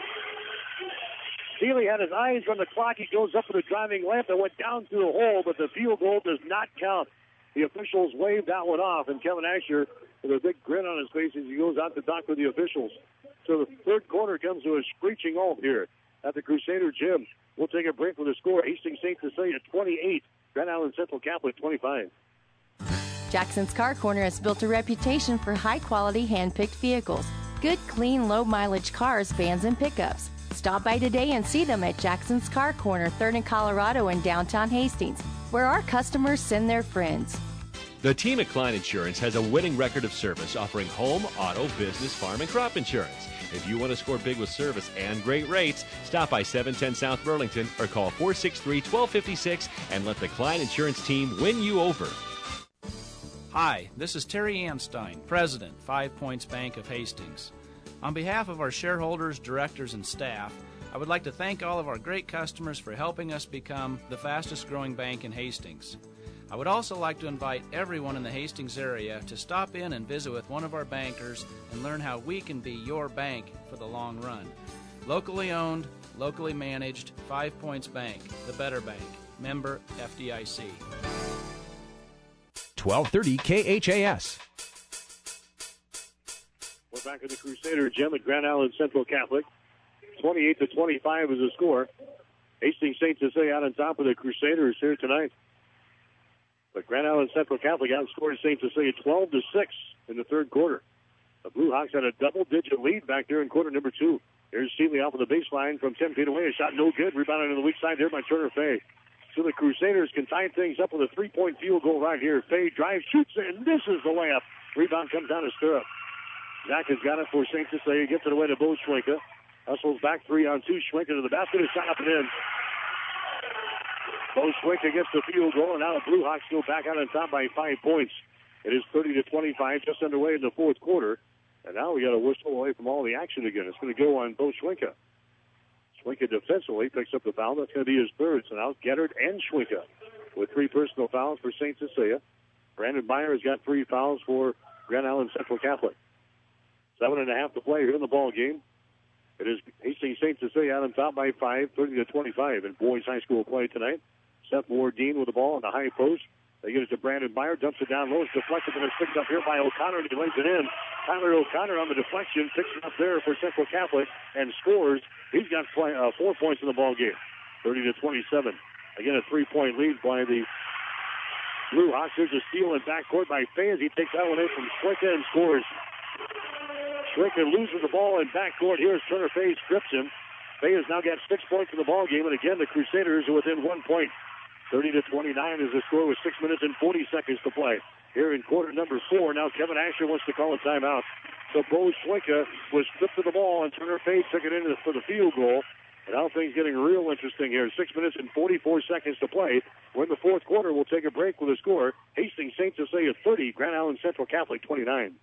B: Steele had his eyes on the clock. He goes up with a driving lamp and went down through the hole, but the field goal does not count. The officials waved that one off, and Kevin Asher with a big grin on his face as he goes out to talk with the officials. So the third quarter comes to a screeching halt here at the Crusader gym. We'll take a break with the score. Hastings Saint Cecilia twenty-eight. Grand Island Central Catholic twenty-five.
G: Jackson's Car Corner has built a reputation for high-quality hand-picked vehicles. Good, clean, low-mileage cars, vans, and pickups. Stop by today and see them at Jackson's Car Corner, third and Colorado in downtown Hastings, where our customers send their friends.
F: The team at Klein Insurance has a winning record of service, offering home, auto, business, farm, and crop insurance. If you want to score big with service and great rates, stop by seven ten South Burlington or call four six three, one two five six and let the Klein Insurance team win you over.
P: Hi, this is Terry Anstein, President, Five Points Bank of Hastings. On behalf of our shareholders, directors, and staff, I would like to thank all of our great customers for helping us become the fastest growing bank in Hastings. I would also like to invite everyone in the Hastings area to stop in and visit with one of our bankers and learn how we can be your bank for the long run. Locally owned, locally managed, Five Points Bank, the better bank. Member F D I C.
T: twelve thirty K H A S.
B: We're back at the Crusader Gym at Grand Island Central Catholic. twenty-eight to twenty-five is the score. Hastings Saint Cecilia out on top of the Crusaders here tonight. But Grand Island Central Catholic outscored Saint Cecilia twelve to six in the third quarter. The Blue Hawks had a double-digit lead back there in quarter number two. Here's Seeley off of the baseline from ten feet away. A shot no good. Rebounded on the weak side here by Turner Fay. So the Crusaders can tie things up with a three-point field goal right here. Fay drives, shoots, and misses the layup. Rebound comes down to Stirrup. Zach has got it for Saint Cecilia. Gets it away to Bo Schwenka. Hustles back three on two. Schwenka to the basket. A shot up and in. Bo Schwenka gets the field goal, and now the Blue Hawks go back out on top by five points. It is thirty to twenty-five, just underway in the fourth quarter. And now we got a whistle away from all the action again. It's going to go on Bo Schwenka. Schwenka defensively picks up the foul. That's going to be his third. So now Gettard and Schwenka with three personal fouls for Saint Cecilia. Brandon Meyer has got three fouls for Grand Island Central Catholic. Seven and a half to play here in the ball game. It is Hastings Saint Cecilia out on top by five, thirty to twenty-five in boys high school play tonight. Seth Wardeen with the ball on the high post. They get it to Brandon Meyer, dumps it down low. It's deflected, and it's picked up here by O'Connor, and he lays it in. Tyler O'Connor on the deflection, picks it up there for Central Catholic and scores. He's got play, uh, four points in the ball game, thirty to twenty-seven. Again, a three-point lead by the Blue Hawks. There's a steal in backcourt by Fay as he takes that one in from Schwenka and scores. Schwenka loses the ball in backcourt. Here's Turner Fay, strips him. Fay has now got six points in the ball game, and again, the Crusaders are within one point. thirty to twenty-nine is the score with six minutes and forty seconds to play. Here in quarter number four, now Kevin Asher wants to call a timeout. So Bo Schwenka was stripped of the ball, and Turner Fay took it in for the field goal. And now things getting real interesting here. Six minutes and forty-four seconds to play. We're in the fourth quarter. We'll take a break with a score. Hastings Saint Cecilia thirty, Grand Island Central Catholic twenty-nine.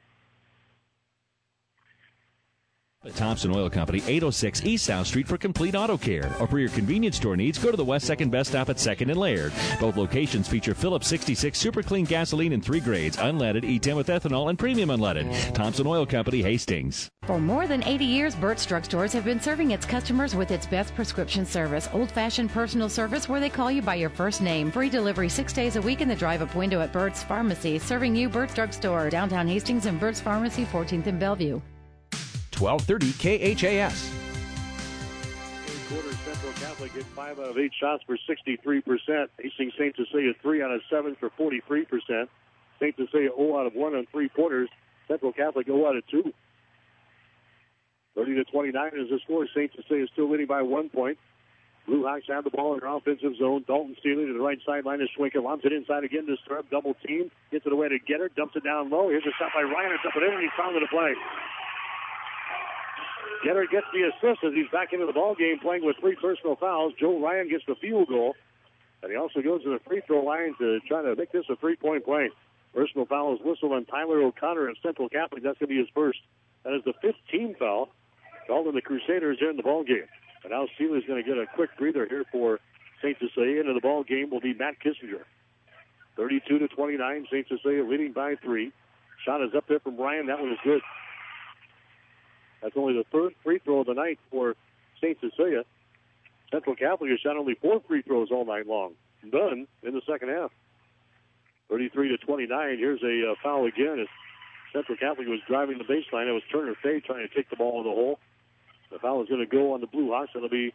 F: The Thompson Oil Company, eight oh six East South Street for complete auto care. Or for your convenience store needs, go to the West second Best Stop at second and Laird. Both locations feature Phillips sixty-six Super Clean gasoline in three grades, unleaded, E ten with ethanol, and premium unleaded. Thompson Oil Company, Hastings.
I: For more than eighty years, Burt's Drug Stores have been serving its customers with its best prescription service, old-fashioned personal service where they call you by your first name. Free delivery six days a week in the drive-up window at Burt's Pharmacy, serving you Burt's Drug Store, downtown Hastings and Burt's Pharmacy, fourteenth and Bellevue.
T: twelve thirty K H A S.
B: Third quarter, Central Catholic hit five out of eight shots for sixty-three percent. Hastings Saint Cecilia three out of seven for forty-three percent. Saint Cecilia zero out of one on three-pointers. Central Catholic zero out of two. thirty to twenty-nine is the score. Saint Cecilia still leading by one point. Blue Hawks have the ball in their offensive zone. Dalton Steely to the right sideline is Schwenka. Lobs it inside again to Stirrup. Double team. Gets it away to Gettard. Dumps it down low. Here's a shot by Ryan. It's up and in, and he's fouled to play. Gettard gets the assist as he's back into the ball game playing with three personal fouls. Joe Ryan gets the field goal, and he also goes to the free throw line to try to make this a three-point play. Personal foul is whistled on Tyler O'Connor at Central Catholic. That's going to be his first. That is the fifth team foul called on the Crusaders here in the ball game. And now Seeley's going to get a quick breather here for Saint Cecilia. Into the ball game will be Matt Kissinger. thirty-two to twenty-nine, Saint Cecilia leading by three. Shot is up there from Ryan. That one is good. That's only the third free throw of the night for Saint Cecilia. Central Catholic has shot only four free throws all night long. None in the second half. thirty-three to twenty-nine. Here's a uh, foul again as Central Catholic was driving the baseline. It was Turner Fay trying to take the ball in the hole. The foul is going to go on the Blue Hawks. That'll be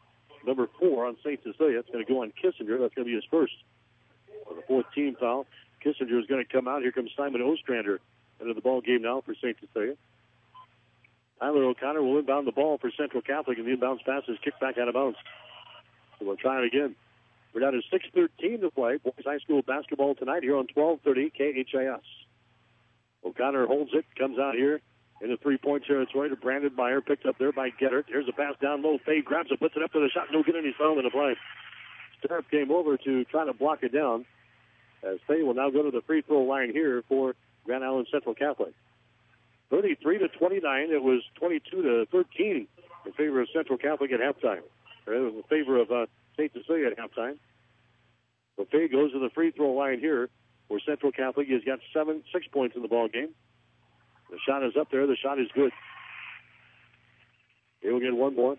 B: number four on Saint Cecilia. It's going to go on Kissinger. That's going to be his first. For the fourth team foul. Kissinger is going to come out. Here comes Simon Ostrander into the ball game now for Saint Cecilia. Tyler O'Connor will inbound the ball for Central Catholic, and the inbounds pass is kicked back out of bounds. So we'll try it again. We're down to six thirteen to play. Boys High School basketball tonight here on twelve thirty K H A S. O'Connor holds it, comes out here in the three-point territory to Brandon Meyer, picked up there by Gettert. Here's a pass down low. Fade grabs it, puts it up to the shot. No good, and he's fouled in the play. Stirrup came over to try to block it down, as Fay will now go to the free throw line here for Grand Island Central Catholic. thirty-three to twenty-nine. It was twenty-two to thirteen in favor of Central Catholic at halftime. Or it was in favor of uh, Saint Cecilia at halftime. So Fay goes to the free throw line here where Central Catholic has got seven, six points in the ball game. The shot is up there. The shot is good. They will get one more.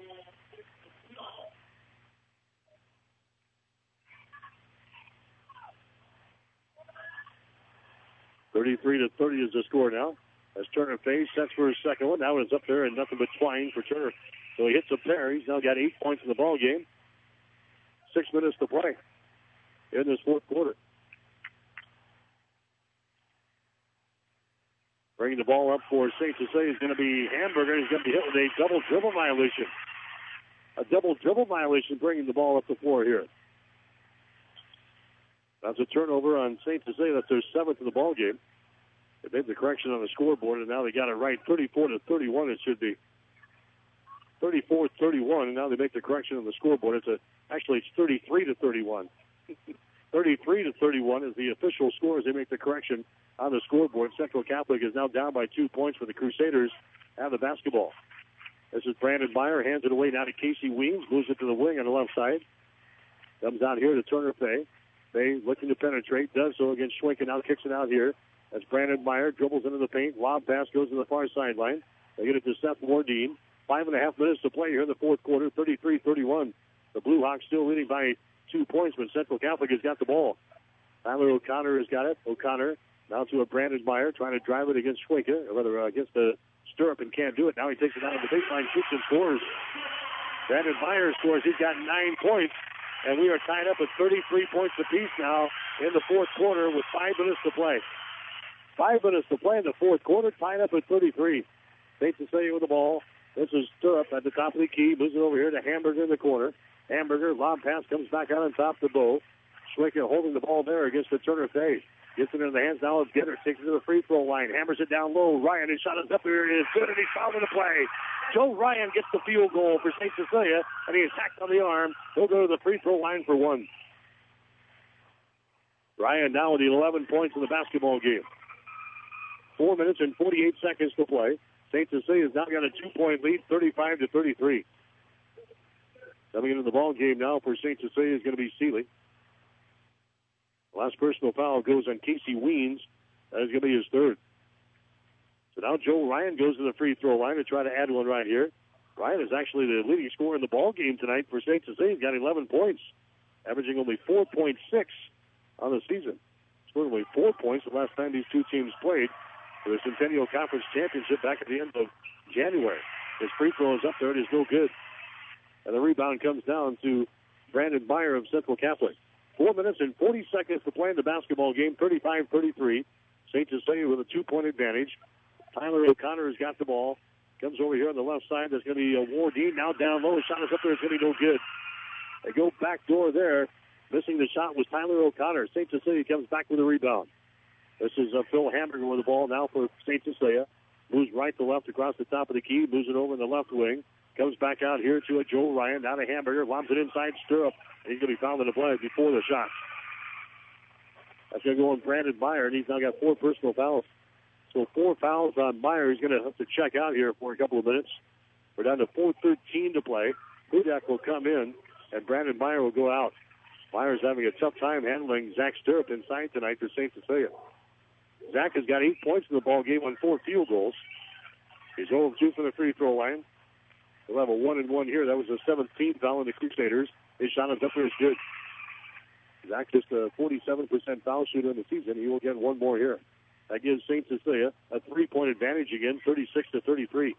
B: thirty-three to thirty is the score now. As Turner Fay sets for his second one. Now it's up there and nothing but twine for Turner. So he hits a pair. He's now got eight points in the ball game. Six minutes to play in this fourth quarter. Bringing the ball up for Saint Cecilia is going to be Hamburger. He's going to be hit with a double dribble violation. A double dribble violation bringing the ball up the floor here. That's a turnover on Saint Cecilia. That's their seventh in the ball game. They made the correction on the scoreboard, and now they got it right. thirty-four to thirty-one it should be. thirty-four thirty-one, and now they make the correction on the scoreboard. It's a Actually, it's thirty-three to thirty-one. thirty-three to thirty-one is the official score as they make the correction on the scoreboard. Central Catholic is now down by two points for the Crusaders have the basketball. This is Brandon Meyer, hands it away now to Casey Weems, moves it to the wing on the left side. Comes out here to Turner Fay. Fay looking to penetrate, does so against Schwenken, now kicks it out here. As Brandon Meyer dribbles into the paint, lob pass goes to the far sideline. They get it to Seth Wardine. Five and a half minutes to play here in the fourth quarter, thirty-three thirty-one. The Blue Hawks still leading by two points, but Central Catholic has got the ball. Tyler O'Connor has got it. O'Connor now to a Brandon Meyer, trying to drive it against Schwenken, or rather uh, against the Stirrup, and can't do it. Now he takes it out of the baseline, shoots and scores. Brandon Meyer scores. He's got nine points, and we are tied up at thirty-three points apiece now in the fourth quarter with five minutes to play. Five minutes to play in the fourth quarter, tied up at thirty-three. Saint Cecilia with the ball. This is Stirrup at the top of the key. Moves it over here to Hamburger in the corner. Hamburger, lob pass, comes back out on top to Bow. Schwenken holding the ball there against the Turner Fay. Gets it in the hands now of Getter. Takes it to the free throw line. Hammers it down low. Ryan, his shot is up there. It is good, and he's fouled in the play. Joe Ryan gets the field goal for Saint Cecilia, and he is hacked on the arm. He'll go to the free throw line for one. Ryan now with eleven points in the basketball game. Four minutes and forty-eight seconds to play. Saint Cecilia has now got a two-point lead, thirty-five to thirty-three. Coming into the ball game now for Saint Cecilia is going to be Seeley. Last personal foul goes on Casey Weens. That is going to be his third. So now Joe Ryan goes to the free throw line to try to add one right here. Ryan is actually the leading scorer in the ball game tonight for Saint Cecilia. He's got eleven points, averaging only four point six on the season. Scored only four points the last time these two teams played for the Centennial Conference Championship back at the end of January. His free throw is up there. It is no good. And the rebound comes down to Brandon Meyer of Central Catholic. Four minutes and forty seconds to play in the basketball game, thirty-five thirty-three. Saint Cecilia with a two-point advantage. Tyler O'Connor has got the ball. Comes over here on the left side. There's going to be a Wardine. Now down low. The shot is up there. It's going to be no good. They go back door there. Missing the shot was Tyler O'Connor. Saint Cecilia comes back with a rebound. This is uh, Phil Hamburger with the ball now for Saint Cecilia. Moves right to left across the top of the key. Moves it over in the left wing. Comes back out here to a Joe Ryan. Down to Hamburger. Lobs it inside Stirrup. And he's going to be fouled in the play before the shot. That's going to go on Brandon Meyer, and he's now got four personal fouls. So four fouls on Meyer. He's going to have to check out here for a couple of minutes. We're down to four thirteen to play. Hudak will come in, and Brandon Meyer will go out. Meyer's having a tough time handling Zach Stirrup inside tonight for Saint Cecilia. Zach has got eight points in the ball game on four field goals. He's zero two from the free throw line. He'll have a one and one here. That was the seventeenth foul in the Crusaders. His shot is up there is good. Zach just a forty-seven percent foul shooter in the season. He will get one more here. That gives Saint Cecilia a three-point advantage again, thirty-six to thirty-three.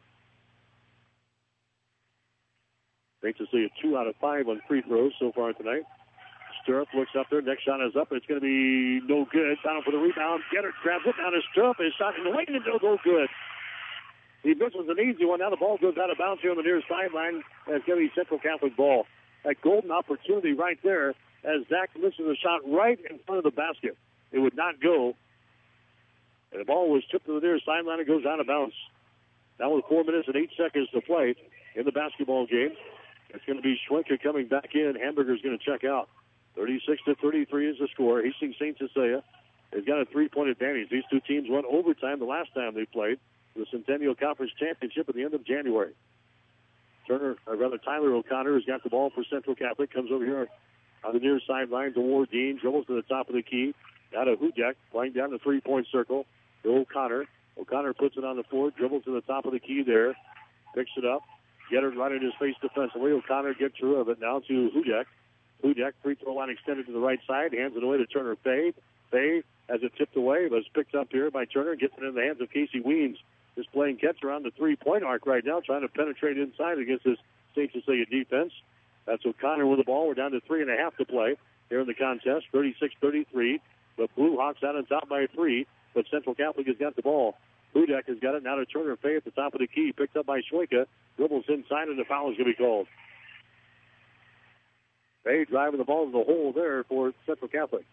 B: Saint Cecilia two out of five on free throws so far tonight. Stirrup looks up there. Next shot is up. It's going to be no good. Down for the rebound. Getter grabs it. Down to Stirrup. His shot in the lane and no good. He misses an easy one. Now the ball goes out of bounds here on the near sideline. That's going to be Central Catholic ball. That golden opportunity right there as Zach misses a shot right in front of the basket. It would not go. And the ball was tipped to the near sideline and goes out of bounds. Now with four minutes and eight seconds to play in the basketball game. It's going to be Schwenker coming back in. Hamburger's going to check out. thirty-six to thirty-three is the score. Hastings Saint Cecilia has got a three-point advantage. These two teams went overtime the last time they played the Centennial Conference Championship at the end of January. Turner, or rather Tyler O'Connor, has got the ball for Central Catholic, comes over here on the near sideline to Wardeen, dribbles to the top of the key. Out of Hudek, playing down the three-point circle to O'Connor. O'Connor puts it on the floor, dribbles to the top of the key there, picks it up. Getter right in his face defensively. O'Connor gets rid of it now to Hudek. Hudek, free throw line extended to the right side, hands it away to Turner Fay. Fay has it tipped away, but it's picked up here by Turner, gets it in the hands of Casey Weems. Is playing catch around the three-point arc right now, trying to penetrate inside against this Saint Cecilia defense. That's O'Connor with the ball. We're down to three and a half to play here in the contest, thirty-six thirty-three. The Blue Hawks out on top by three, but Central Catholic has got the ball. Hudek has got it now to Turner Fay at the top of the key, picked up by Schwenka. Dribbles inside, and the foul is going to be called. Fay driving the ball to the hole there for Central Catholic.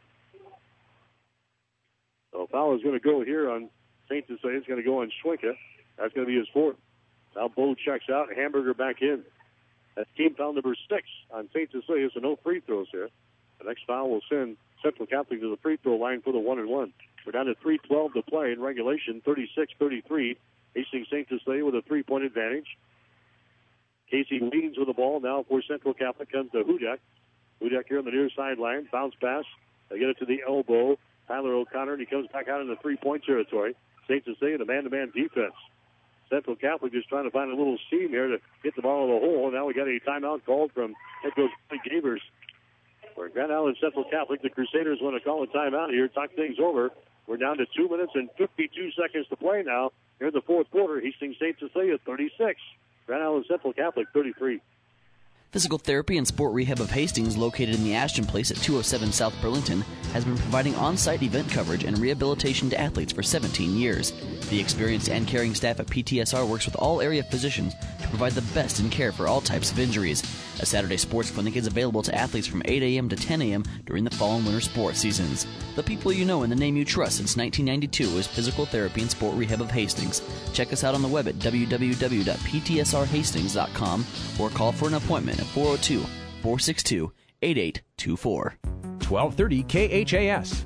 B: So foul is going to go here on Saint Cecilia. It's going to go on Schwenka. That's going to be his fourth. Now Bo checks out. Hamburger back in. That's team foul number six on Saint Cecilia, so no free throws here. The next foul will send Central Catholic to the free throw line for the one and one. We're down to three twelve to play in regulation, thirty-six thirty-three. Hastings Saint Cecilia with a three-point advantage. Casey leads with the ball. Now for Central Catholic comes to Hudek. Hudek here on the near sideline. Bounce pass. They get it to the elbow. Tyler O'Connor, and he comes back out in the three-point territory. Saint Cecilia, the man-to-man defense. Central Catholic just trying to find a little seam here to get the ball in the hole. Now we got a timeout called from head coach Mike Gavers. For Grand Island Central Catholic, the Crusaders want to call a timeout here, talk things over. We're down to two minutes and fifty-two seconds to play now here in the fourth quarter. Hastings Saint Cecilia thirty-six. Grand Island Central Catholic thirty-three.
E: Physical Therapy and Sport Rehab of Hastings, located in the Ashton Place at two oh seven South Burlington, has been providing on-site event coverage and rehabilitation to athletes for seventeen years. The experienced and caring staff at P T S R works with all area physicians to provide the best in care for all types of injuries. A Saturday sports clinic is available to athletes from eight a.m. to ten a.m. during the fall and winter sports seasons. The people you know and the name you trust since nineteen ninety-two is Physical Therapy and Sport Rehab of Hastings. Check us out on the web at w w w dot p t s r hastings dot com or call for an appointment at four oh two, four six two, eight eight two four.
T: twelve thirty K H A S.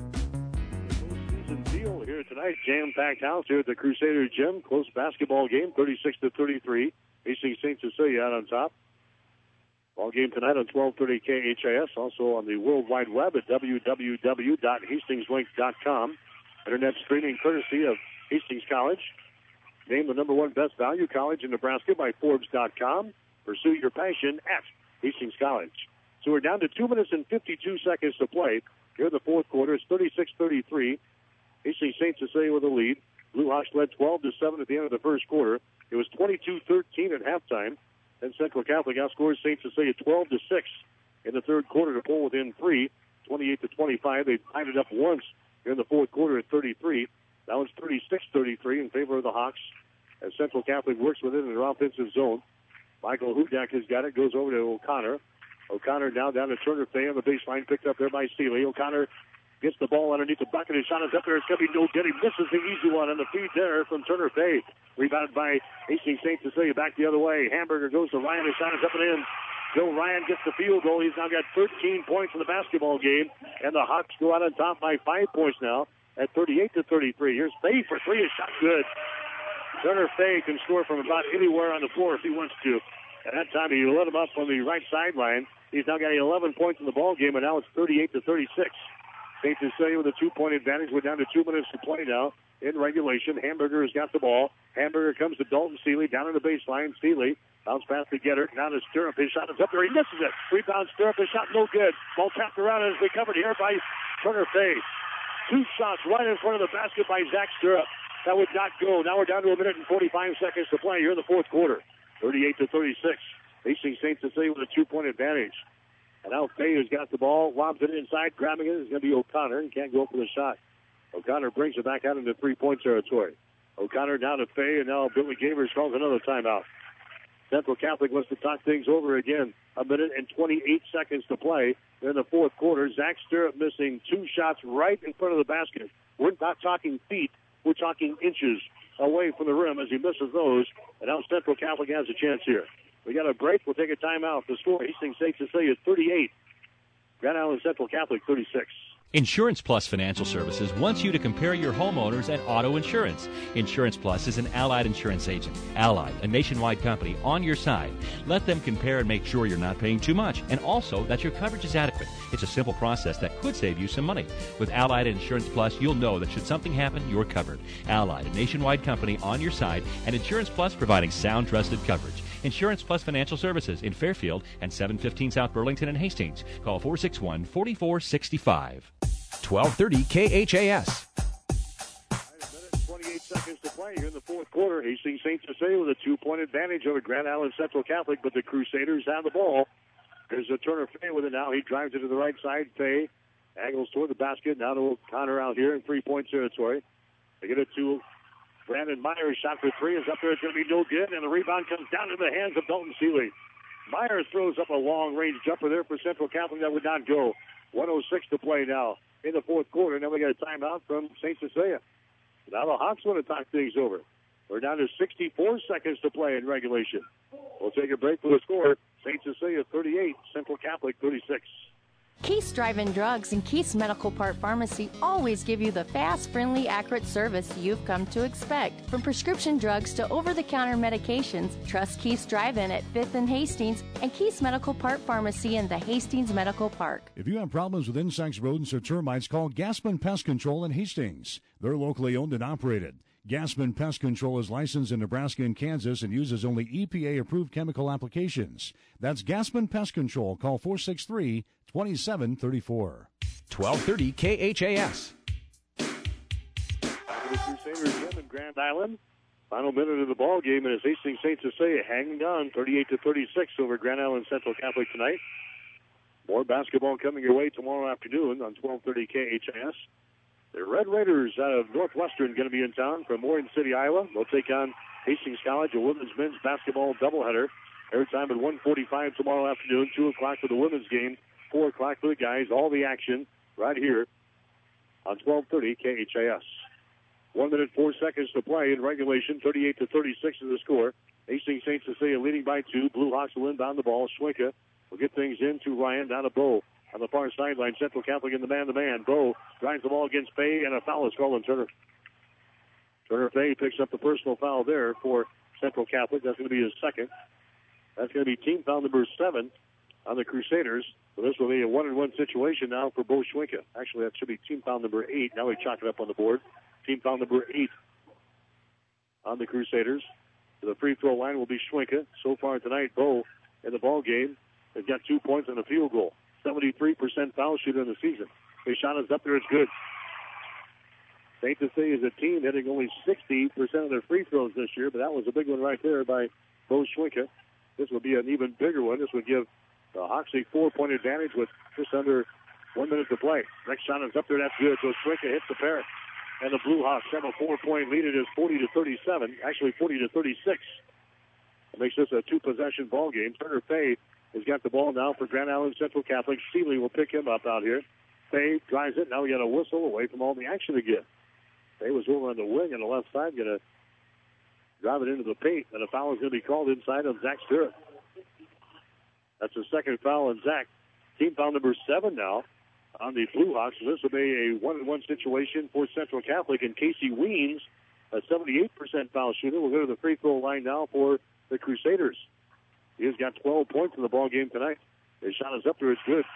B: Deal here tonight, jam-packed house here at the Crusader Gym. Close basketball game, thirty-six to thirty-three. Hastings Saint Cecilia out on top. Ball game tonight on twelve thirty K H A S. Also on the World Wide Web at w w w dot hastings link dot com. Internet streaming courtesy of Hastings College. Named the number one best value college in Nebraska by Forbes dot com. Pursue your passion at Hastings College. So we're down to two minutes and fifty-two seconds to play. Here in the fourth quarter, it's thirty-six thirty-three. Hastings Saint Cecilia with a lead. Blue Hawks led twelve to seven at the end of the first quarter. It was twenty-two thirteen at halftime. Then Central Catholic outscores Saint Cecilia twelve to six in the third quarter to pull within three, twenty-eight to twenty-five. They tied it up once here in the fourth quarter at thirty-three. Now it's thirty-six thirty-three in favor of the Hawks as Central Catholic works within their offensive zone. Michael Hudak has got it, goes over to O'Connor. O'Connor now down to Turner Fay on the baseline, picked up there by Seeley. O'Connor gets the ball underneath the bucket. His shot is up there. It's going to be no good. He misses the easy one on the feed there from Turner Fay. Rebounded by Hastings Saint Cecilia back the other way. Hamburger goes to Ryan. His shot is up and in. Joe Ryan gets the field goal. He's now got thirteen points in the basketball game. And the Hawks go out on top by five points now at thirty-eight to thirty-three. Here's Fay for three. His shot good. Turner Fay can score from about anywhere on the floor if he wants to. At that time, he let him up on the right sideline. He's now got eleven points in the ball game, and now it's thirty-eight to thirty-six. Saint Cecilia with a two-point advantage. We're down to two minutes to play now in regulation. Hamburger has got the ball. Hamburger comes to Dalton Seeley down on the baseline. Seeley bounce pass to Getter. Now to Stirrup. His shot is up there. He misses it. Rebound Stirrup. His shot no good. Ball tapped around and is recovered here by Turner Fay. Two shots right in front of the basket by Zach Stirrup. That would not go. Now we're down to a minute and forty-five seconds to play here in the fourth quarter. thirty-eight to thirty-six. Hastings Saint Cecilia with a two-point advantage. And now Fay has got the ball, lobs it inside, grabbing it is going to be O'Connor. He can't go for the shot. O'Connor brings it back out into three-point territory. O'Connor down to Fay, and now Billy Gavers calls another timeout. Central Catholic wants to talk things over again. A minute and twenty-eight seconds to play in the fourth quarter. Zach Stirrup missing two shots right in front of the basket. We're not talking feet. We're talking inches away from the rim as he misses those. And now Central Catholic has a chance here. We got a break. We'll take a timeout. The score, Hastings St. Cecilia thirty-eight. Grand Island Central Catholic thirty-six.
F: Insurance Plus Financial Services wants you to compare your homeowners and auto insurance. Insurance Plus is an Allied insurance agent. Allied, a nationwide company, on your side. Let them compare and make sure you're not paying too much, and also that your coverage is adequate. It's a simple process that could save you some money. With Allied Insurance Plus, you'll know that should something happen, you're covered. Allied, a nationwide company, on your side, and Insurance Plus providing sound, trusted coverage. Insurance Plus Financial Services in Fairfield and seven fifteen South Burlington and Hastings. Call four six one, four four six five.
T: twelve thirty K H A S.
B: twenty-eight seconds to play here in the fourth quarter. Hastings Saint Cecilia with a two-point advantage over Grand Island Central Catholic, but the Crusaders have the ball. There's a Turner Fay with it now. He drives it to the right side. Fay angles toward the basket. Now to O'Connor out here in three-point territory. They get it to Brandon Myers. Shot for three is up there. It's going to be no good, and the rebound comes down to the hands of Dalton Seeley. Myers throws up a long-range jumper there for Central Catholic. That would not go. one oh six to play now in the fourth quarter. Now we got a timeout from Saint Cecilia. Now the Hawks want to talk things over. We're down to sixty-four seconds to play in regulation. We'll take a break for the score. Saint Cecilia thirty-eight, Central Catholic thirty-six.
G: Keith's Drive-In Drugs and Keith's Medical Part Pharmacy always give you the fast, friendly, accurate service you've come to expect. From prescription drugs to over-the-counter medications, trust Keith's Drive-In at fifth and Hastings and Keith's Medical Part Pharmacy in the Hastings Medical Park.
H: If you have problems with insects, rodents, or termites, call Gaspin Pest Control in Hastings. They're locally owned and operated. Gaspin Pest Control is licensed in Nebraska and Kansas and uses only E P A-approved chemical applications. That's Gaspin Pest Control. Call four six three, two seven three four.
T: twelve thirty K H A S.
B: Back to the Crusaders gym in Grand Island. Final minute of the ball game, and it's Hastings Saint Cecilia hanging on thirty-eight to thirty-six over Grand Island Central Catholic tonight. More basketball coming your way tomorrow afternoon on twelve thirty K H A S. The Red Raiders out of Northwestern going to be in town from Moreton City, Iowa. They'll take on Hastings College, a women's men's basketball doubleheader. Every time at one forty-five tomorrow afternoon, two o'clock for the women's game, four o'clock for the guys. All the action right here on twelve thirty K H A S. One minute, four seconds to play in regulation. thirty-eight to thirty-six is the score. Hastings Saint Cecilia leading by two. Blue Hawks will inbound the ball. Schwenka will get things into Ryan, down to Bowe. On the far sideline, Central Catholic in the man-to-man. Bowe drives the ball against Fay, and a foul is called on Turner. Turner Fay picks up the personal foul there for Central Catholic. That's going to be his second. That's going to be team foul number seven on the Crusaders. So this will be a one-and-one situation now for Bo Schwenka. Actually, that should be team foul number eight. Now we chalk it up on the board. Team foul number eight on the Crusaders. So the free throw line will be Schwenka. So far tonight, Bo in the ball game has got two points and a field goal. seventy-three percent foul shooter in the season. His shot is up there. It's good. Saint Cecilia is a team hitting only sixty percent of their free throws this year, but that was a big one right there by Bo Schwenka. This will be an even bigger one. This would give the Hawks a four-point advantage with just under one minute to play. Next shot is up there. That's good. So Schwenka hits the pair. And the Blue Hawks have a four-point lead. It is forty to thirty-seven, actually forty to thirty-six. It makes this a two-possession ball game. Turner Fay has got the ball now for Grand Island Central Catholic. Seeley will pick him up out here. Fay drives it. Now we got a whistle away from all the action again. Fay was over on the wing on the left side, going to drive it into the paint, and a foul is going to be called inside on Zach Stirrup. That's the second foul on Zach. Team foul number seven now on the Blue Hawks. So this will be a one-on-one situation for Central Catholic. And Casey Weens, a seventy-eight percent foul shooter, will go to the free throw line now for the Crusaders. He's got twelve points in the ball game tonight. His shot is up there. It's good.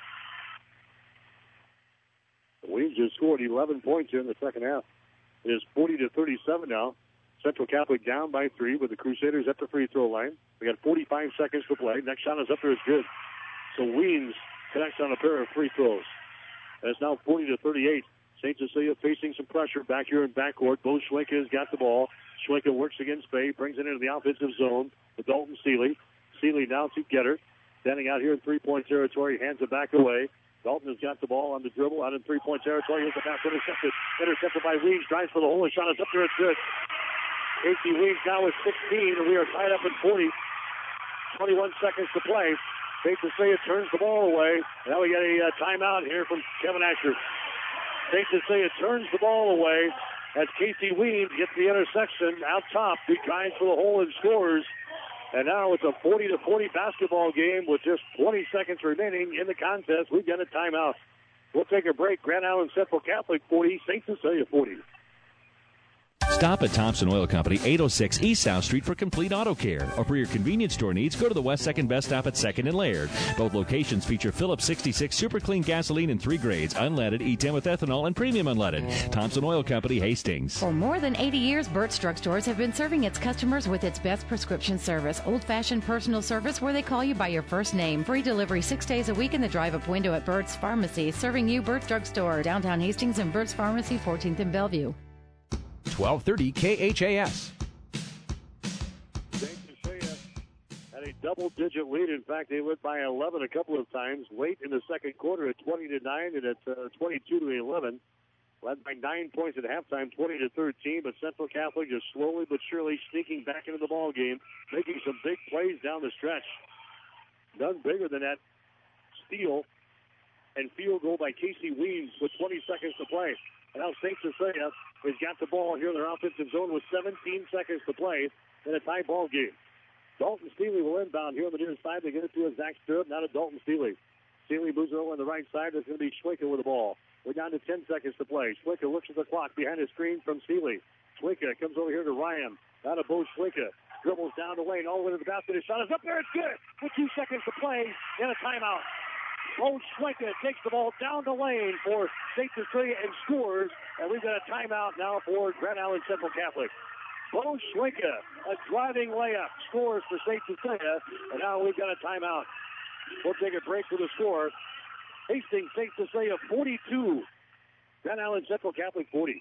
B: Weens just scored eleven points here in the second half. It is forty to thirty-seven now. Central Catholic down by three with the Crusaders at the free throw line. We got forty-five seconds to play. Next shot is up there. It's good. So Weens connects on a pair of free throws. And it's now forty to thirty-eight. Saint Cecilia facing some pressure back here in backcourt. Bo Schwenka has got the ball. Schwenka works against Fay, brings it into the offensive zone with Dalton Seeley. Seeley now to Getter. Standing out here in three-point territory, hands it back away. Dalton has got the ball on the dribble out in three-point territory. Here's the pass intercepted. Intercepted by Weems. Drives for the hole. His shot is up there. It's good. Casey Weems now with sixteen, and we are tied up in forty. twenty-one seconds to play. Safe to say it turns the ball away. Now we get a uh, timeout here from Kevin Asher. Safe to say it turns the ball away as Casey Weems gets the intersection out top. He drives for the hole and scores. And now it's a forty to forty basketball game with just twenty seconds remaining in the contest. We've got a timeout. We'll take a break. Grand Island Central Catholic forty, Saint Cecilia forty.
F: Stop at Thompson Oil Company, eight oh six East South Street for complete auto care. Or for your convenience store needs, go to the West second Best Stop at second and Laird. Both locations feature Phillips sixty-six Super Clean gasoline in three grades, unleaded, E ten with ethanol, and premium unleaded. Thompson Oil Company, Hastings.
I: For more than eighty years, Burt's Drug Stores have been serving its customers with its best prescription service, old-fashioned personal service where they call you by your first name. Free delivery six days a week in the drive-up window at Burt's Pharmacy, serving you Burt's Drug Store, downtown Hastings and Burt's Pharmacy, fourteenth and Bellevue.
T: twelve thirty K H A S.
B: Saint Cecilia had a double-digit lead. In fact, they went by eleven a couple of times late in the second quarter at twenty to nine and at uh, twenty-two to eleven. Led by nine points at halftime, twenty to thirteen. But Central Catholic just slowly but surely sneaking back into the ball game, making some big plays down the stretch. None bigger than that steal and field goal by Casey Weems with twenty seconds to play. And now Saint Cecilia has got the ball here in their offensive zone with seventeen seconds to play in a tie ball game. Dalton Steely will inbound here on the near side. They get it to a Zach Sturb, not a Dalton Steely. Steely moves it over on the right side. There's going to be Schwicka with the ball. We're down to ten seconds to play. Schwicka looks at the clock behind the screen from Steely. Schwicka comes over here to Ryan. Now to Bo Schwicka. Dribbles down the lane all the way to the basket. His shot is up there. It's good. With two seconds to play and a timeout. Bo Schwicka takes the ball down the lane for Saint Cecilia and scores. And we've got a timeout now for Grand Island Central Catholic. Bo Schwicka, a driving layup, scores for Saint Cecilia. And now we've got a timeout. We'll take a break for the score. Hastings, Saint Cecilia forty-two. Grand Island Central Catholic forty.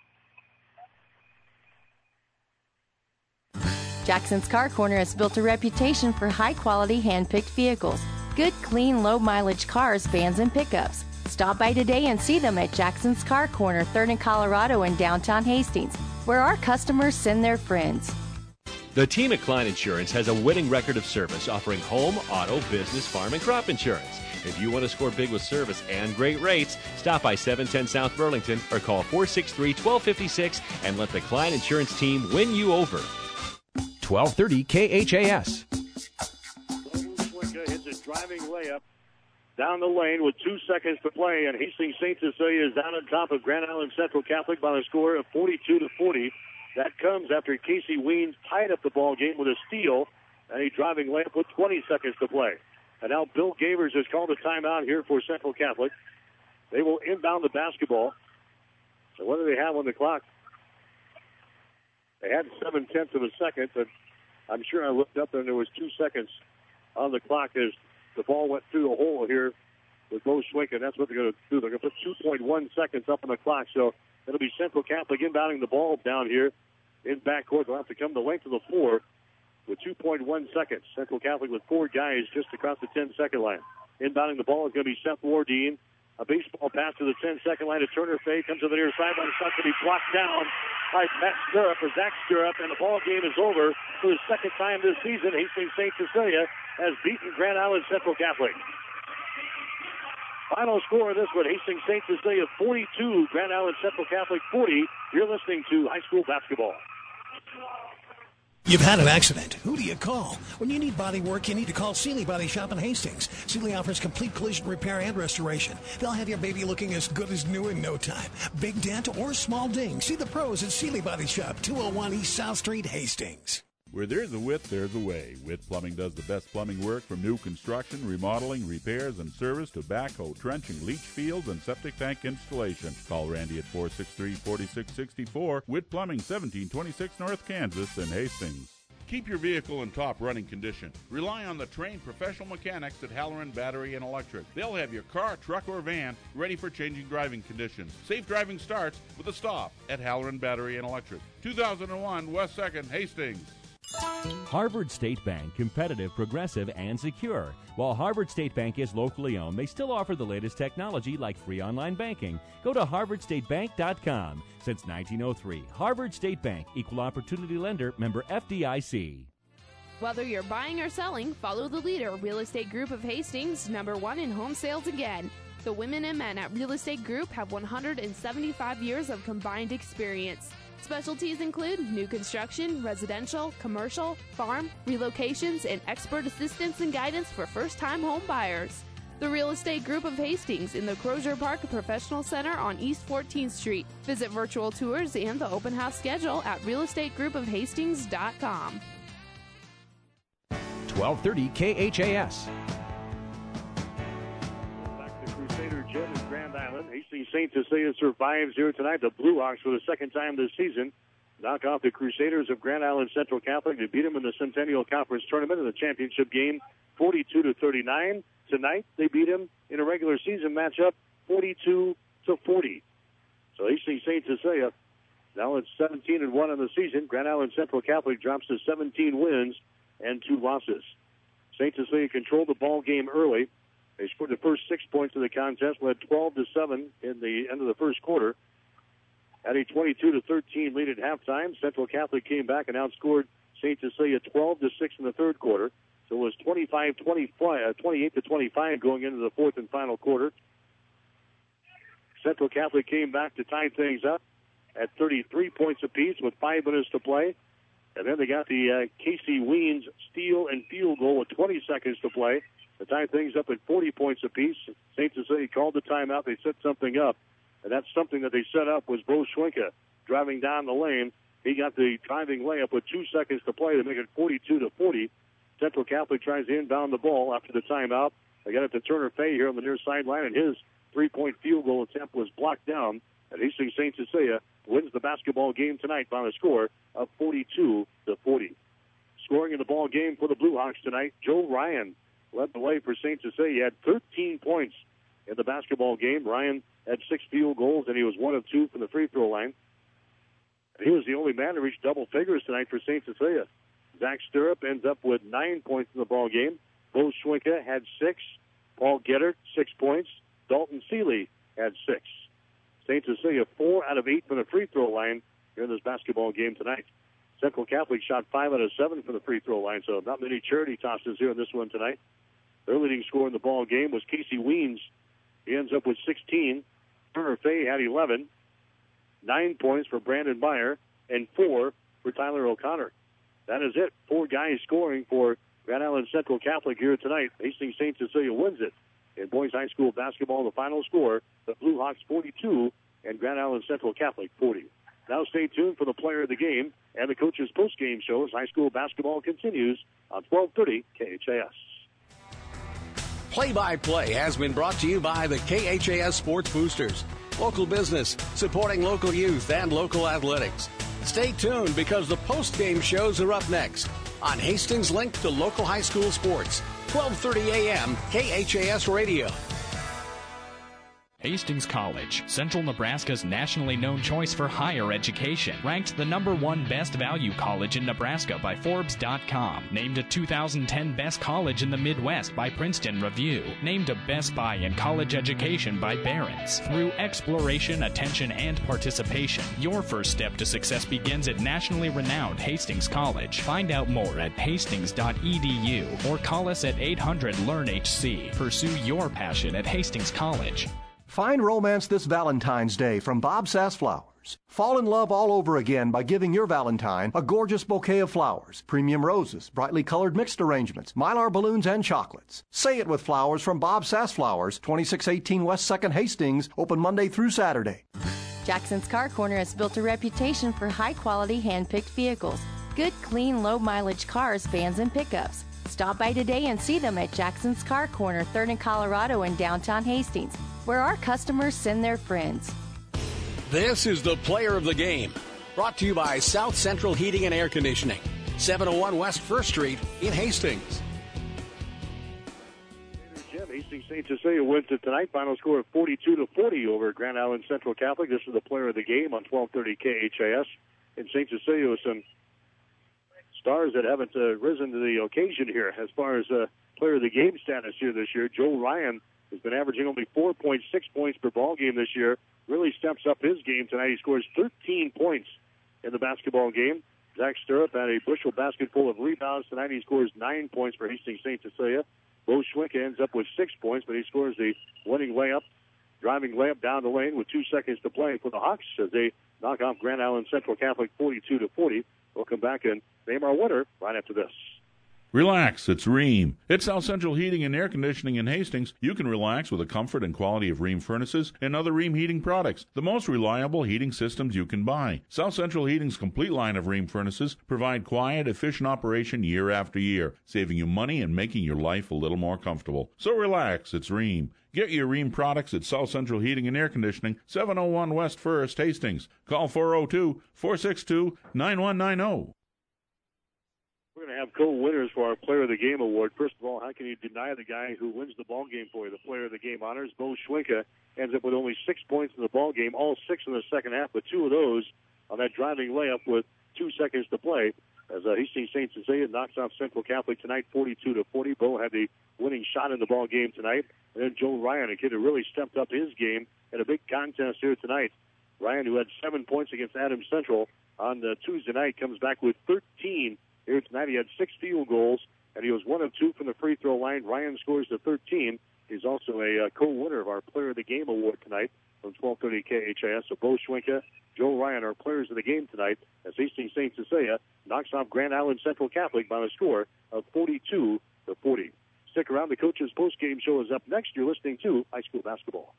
G: Jackson's Car Corner has built a reputation for high-quality hand-picked vehicles. Good, clean, low-mileage cars, vans, and pickups. Stop by today and see them at Jackson's Car Corner, third and Colorado in downtown Hastings, where our customers send their friends.
F: The team at Klein Insurance has a winning record of service, offering home, auto, business, farm, and crop insurance. If you want to score big with service and great rates, stop by seven ten South Burlington or call four six three, one two five six and let the Klein Insurance team win you over.
T: twelve thirty K H A S.
B: Hits a driving layup down the lane with two seconds to play, and Hastings Saint Cecilia is down on top of Grand Island Central Catholic by a score of forty-two to forty. That comes after Casey Weems tied up the ball game with a steal and a driving layup with twenty seconds to play. And now Bill Gavers has called a timeout here for Central Catholic. They will inbound the basketball. So what do they have on the clock? They had seven-tenths of a second, but I'm sure I looked up and there was two seconds on the clock as the ball went through the hole here with Bo Schwicka. That's what they're going to do. They're going to put two point one seconds up on the clock. So it'll be Central Catholic inbounding the ball down here in backcourt. They'll have to come the length of the floor with two point one seconds. Central Catholic with four guys just across the ten-second line. Inbounding the ball is going to be Seth Wardine. A baseball pass to the ten-second line to Turner Fay. Comes to the near sideline. The shot to be blocked down by Matt Stirrup or Zach Stirrup, and the ball game is over for the second time this season. Hastings Saint Cecilia has beaten Grand Island Central Catholic. Final score of this one, Hastings Saint Cecilia forty-two, Grand Island Central Catholic forty. You're listening to high school basketball.
K: You've had an accident. Who do you call? When you need body work, you need to call Sealy Body Shop in Hastings. Sealy offers complete collision repair and restoration. They'll have your baby looking as good as new in no time. Big dent or small ding. See the pros at Sealy Body Shop, two oh one East South Street, Hastings.
D: Where there's a Witt, there's a way. Witt Plumbing does the best plumbing work from new construction, remodeling, repairs, and service to backhoe, trenching, leach fields, and septic tank installation. Call Randy at four six three, four six six four. Witt Plumbing, seventeen twenty-six North Kansas in Hastings. Keep your vehicle in top running condition. Rely on the trained professional mechanics at Halloran Battery and Electric. They'll have your car, truck, or van ready for changing driving conditions. Safe driving starts with a stop at Halloran Battery and Electric. two thousand one West second, Hastings.
S: Harvard State Bank, competitive, progressive, and secure. While Harvard State Bank is locally owned, they still offer the latest technology like free online banking. Go to harvard state bank dot com. Since nineteen oh three, Harvard State Bank, equal opportunity lender, member F D I C.
M: Whether you're buying or selling, follow the leader, Real Estate Group of Hastings, number one in home sales again. The women and men at Real Estate Group have one hundred seventy-five years of combined experience. Specialties include new construction, residential, commercial, farm, relocations, and expert assistance and guidance for first-time home buyers. The Real Estate Group of Hastings in the Crozier Park Professional Center on East fourteenth Street. Visit virtual tours and the open house schedule at real estate group of hastings dot com.
T: twelve thirty K H A S.
B: Back to Crusader Gym in Grand Island. Hastings Saint Cecilia survives here tonight. The Blue Hawks for the second time this season knock off the Crusaders of Grand Island Central Catholic to beat them in the Centennial Conference Tournament in the championship game forty-two to thirty-nine. Tonight they beat them in a regular season matchup forty-two to forty. So Hastings Saint Cecilia now it's seventeen and one in the season. Grand Island Central Catholic drops to seventeen wins and two losses. Saint Cecilia controlled the ball game early. They scored the first six points of the contest, led twelve to seven in the end of the first quarter. Had a twenty-two to thirteen lead at halftime. Central Catholic came back and outscored Saint Cecilia twelve to six in the third quarter. So it was twenty-five twenty-five, twenty-eight to twenty-five going into the fourth and final quarter. Central Catholic came back to tie things up at thirty-three points apiece with five minutes to play. And then they got the uh, Casey Weens steal and field goal with twenty seconds to play. To tie things up at forty points apiece. Saint Cecilia called the timeout. They set something up. And that's something that they set up was Bo Schwenka driving down the lane. He got the driving layup with two seconds to play to make it forty-two to forty. Central Catholic tries to inbound the ball after the timeout. They got it to Turner Fay here on the near sideline, and his three-point field goal attempt was blocked down. And Hastings Saint Cecilia wins the basketball game tonight by a score of forty-two to forty. Scoring in the ball game for the Blue Hawks tonight, Joe Ryan led the way for Saint Cecilia. He had thirteen points in the basketball game. Ryan had six field goals, and he was one of two from the free throw line. And he was the only man to reach double figures tonight for Saint Cecilia. Zach Stirrup ends up with nine points in the ball game. Bo Schwenka had six. Paul Gettert, six points. Dalton Seeley had six. Saint Cecilia, four out of eight from the free throw line here in this basketball game tonight. Central Catholic shot five out of seven from the free throw line, so not many charity tosses here in this one tonight. Their leading scorer in the ball game was Casey Weens. He ends up with sixteen. Turner Fay had eleven. Nine points for Brandon Meyer, and four for Tyler O'Connor. That is it. Four guys scoring for Grand Island Central Catholic here tonight. Hastings Saint Cecilia wins it. In boys high school basketball, the final score, the Blue Hawks forty-two and Grand Island Central Catholic forty. Now stay tuned for the player of the game and the coach's post-game show as high school basketball continues on twelve thirty K H A S.
A: Play-by-play has been brought to you by the K H A S Sports Boosters. Local business, supporting local youth and local athletics. Stay tuned because the post-game shows are up next on Hastings Link to Local High School Sports, twelve thirty a.m. K H A S Radio.
J: Hastings College, Central Nebraska's nationally known choice for higher education. Ranked the number one best value college in Nebraska by Forbes dot com. Named a two thousand ten best college in the Midwest by Princeton Review. Named a Best Buy in college education by Barron's. Through exploration, attention, and participation, your first step to success begins at nationally renowned Hastings College. Find out more at hastings dot e d u or call us at eight hundred learn H C. Pursue your passion at Hastings College.
Q: Find romance this Valentine's Day from Bob Sass Flowers. Fall in love all over again by giving your Valentine a gorgeous bouquet of flowers, premium roses, brightly colored mixed arrangements, mylar balloons, and chocolates. Say it with flowers from Bob Sass Flowers, twenty-six eighteen West second Hastings, open Monday through Saturday.
G: Jackson's Car Corner has built a reputation for high-quality hand-picked vehicles. Good, clean, low-mileage cars, vans, and pickups. Stop by today and see them at Jackson's Car Corner, third and Colorado in downtown Hastings, where our customers send their friends.
A: This is the player of the game. Brought to you by South Central Heating and Air Conditioning, seven oh one West first Street in Hastings.
B: Jim, Hastings Saint Cecilia wins it tonight. Final score of forty-two to forty over Grand Island Central Catholic. This is the player of the game on twelve thirty K H A S. In Saint Cecilia with some stars that haven't uh, risen to the occasion here as far as uh, player of the game status here this year. Joe Ryan has been averaging only four point six points per ball game this year. Really steps up his game tonight. He scores thirteen points in the basketball game. Zach Stirrup had a bushel basket full of rebounds tonight. He scores nine points for Hastings Saint Cecilia. Bo Schwenke ends up with six points, but he scores the winning layup, driving layup down the lane with two seconds to play for the Hawks as they knock off Grand Island Central Catholic forty-two to forty. We'll come back and name our winner right after this.
D: Relax, it's Rheem. At South Central Heating and Air Conditioning in Hastings, you can relax with the comfort and quality of Rheem furnaces and other Rheem heating products, the most reliable heating systems you can buy. South Central Heating's complete line of Rheem furnaces provide quiet, efficient operation year after year, saving you money and making your life a little more comfortable. So relax, it's Rheem. Get your Rheem products at South Central Heating and Air Conditioning, seven oh one West First, Hastings. Call four oh two, four six two, nine one nine oh.
B: We're going to have co-winners for our Player of the Game award. First of all, how can you deny the guy who wins the ball game for you, the Player of the Game honors? Bo Schwenke ends up with only six points in the ball game, all six in the second half, but two of those on that driving layup with two seconds to play. As uh, Hastings Saint Cecilia knocks off Central Catholic tonight, forty-two to forty. Bo had the winning shot in the ball game tonight. And then Joe Ryan, a kid who really stepped up his game in a big contest here tonight. Ryan, who had seven points against Adams Central on the Tuesday night, comes back with thirteen here tonight. He had six field goals, and he was one of two from the free throw line. Ryan scores the thirteen. He's also a uh, co-winner of our Player of the Game award tonight from twelve thirty K H A S. So Bo Schwenke, Joe Ryan are players of the game tonight as Hastings Saint Cecilia knocks off Grand Island Central Catholic by a score of forty-two to forty. Stick around. The coach's post-game show is up next. You're listening to High School Basketball.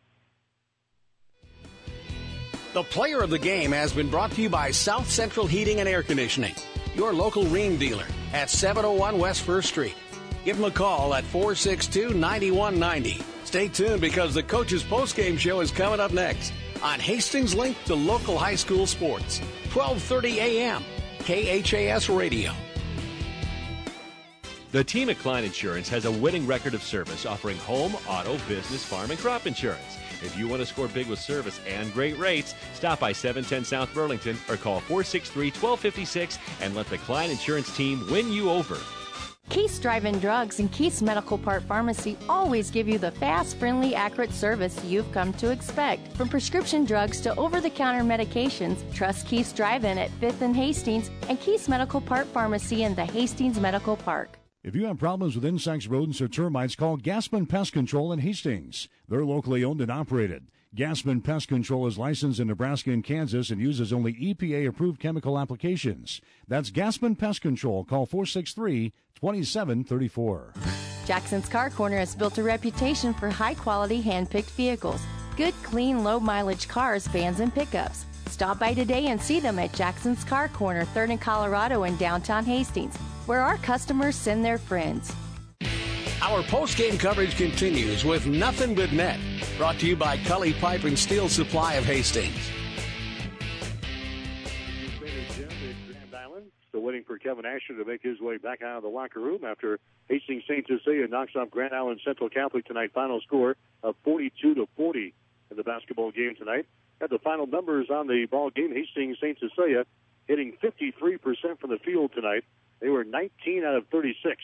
A: The Player of the Game has been brought to you by South Central Heating and Air Conditioning, your local Rheem dealer at seven oh one West First Street. Give them a call at four six two, nine one nine zero. Stay tuned because the coach's postgame show is coming up next on Hastings Link to local high school sports, twelve thirty a.m. K H A S Radio.
F: The team at Klein Insurance has a winning record of service offering home, auto, business, farm, and crop insurance. If you want to score big with service and great rates, stop by seven ten South Burlington or call four six three, one two five six and let the Klein Insurance team win you over.
G: Keith's Drive-In Drugs and Keith's Medical Part Pharmacy always give you the fast, friendly, accurate service you've come to expect. From prescription drugs to over-the-counter medications, trust Keith's Drive-In at fifth and Hastings and Keith's Medical Part Pharmacy in the Hastings Medical Park.
H: If you have problems with insects, rodents, or termites, call Gaspin Pest Control in Hastings. They're locally owned and operated. Gaspin Pest Control is licensed in Nebraska and Kansas and uses only E P A-approved chemical applications. That's Gaspin Pest Control. Call four six three, two seven three four.
G: Jackson's Car Corner has built a reputation for high-quality, hand-picked vehicles. Good, clean, low-mileage cars, vans, and pickups. Stop by today and see them at Jackson's Car Corner, third and Colorado in downtown Hastings, where our customers send their friends.
A: Our post-game coverage continues with Nothing But Net, brought to you by Cully Pipe and Steel Supply of Hastings.
B: Grand Island still waiting for Kevin Asher to make his way back out of the locker room after Hastings Saint Cecilia knocks off Grand Island Central Catholic tonight. Final score of forty-two to forty in the basketball game tonight. At the final numbers on the ball game, Hastings Saint Cecilia hitting fifty-three percent from the field tonight. They were nineteen out of thirty-six.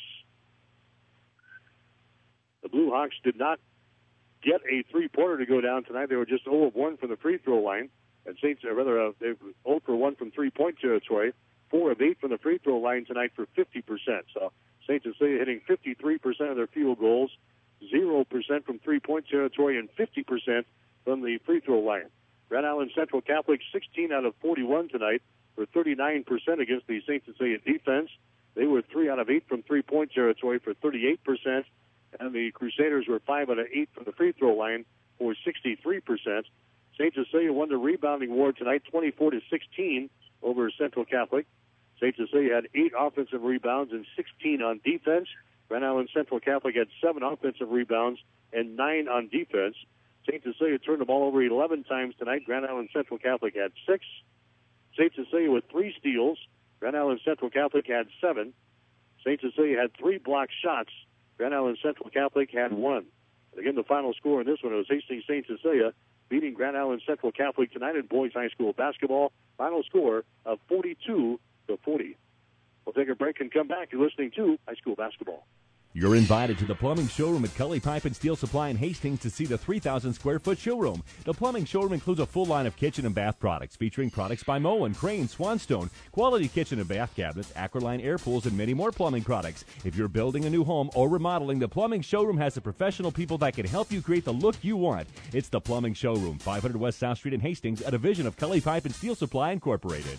B: The Blue Hawks did not get a three-pointer to go down tonight. They were just zero of one from the free throw line. And Saints, or rather, uh, they were zero for one from three-point territory. four of eight from the free throw line tonight for fifty percent. So Saint Cecilia hitting fifty-three percent of their field goals, zero percent from three-point territory, and fifty percent from the free throw line. Grand Island Central Catholic, sixteen out of forty-one tonight for thirty-nine percent against the Saint Cecilia defense. They were three out of eight from three-point territory for thirty-eight percent. And the Crusaders were five out of eight from the free throw line for sixty-three percent. Saint Cecilia won the rebounding award tonight, twenty-four to sixteen over Central Catholic. Saint Cecilia had eight offensive rebounds and sixteen on defense. Grand Island Central Catholic had seven offensive rebounds and nine on defense. Saint Cecilia turned the ball over eleven times tonight. Grand Island Central Catholic had six. Saint Cecilia with three steals. Grand Island Central Catholic had seven. Saint Cecilia had three blocked shots. Grand Island Central Catholic had one. And again, the final score in this one was Hastings Saint Cecilia beating Grand Island Central Catholic tonight in boys high school basketball. Final score of forty-two to forty. We'll take a break and come back. You're listening to High School Basketball.
S: You're invited to the plumbing showroom at Cully Pipe and Steel Supply in Hastings to see the three thousand square foot showroom. The plumbing showroom includes a full line of kitchen and bath products featuring products by Moen, Crane, Swanstone, quality kitchen and bath cabinets, Aqualine air pools, and many more plumbing products. If you're building a new home or remodeling, the plumbing showroom has the professional people that can help you create the look you want. It's the plumbing showroom, five hundred West South Street in Hastings, a division of Cully Pipe and Steel Supply Incorporated.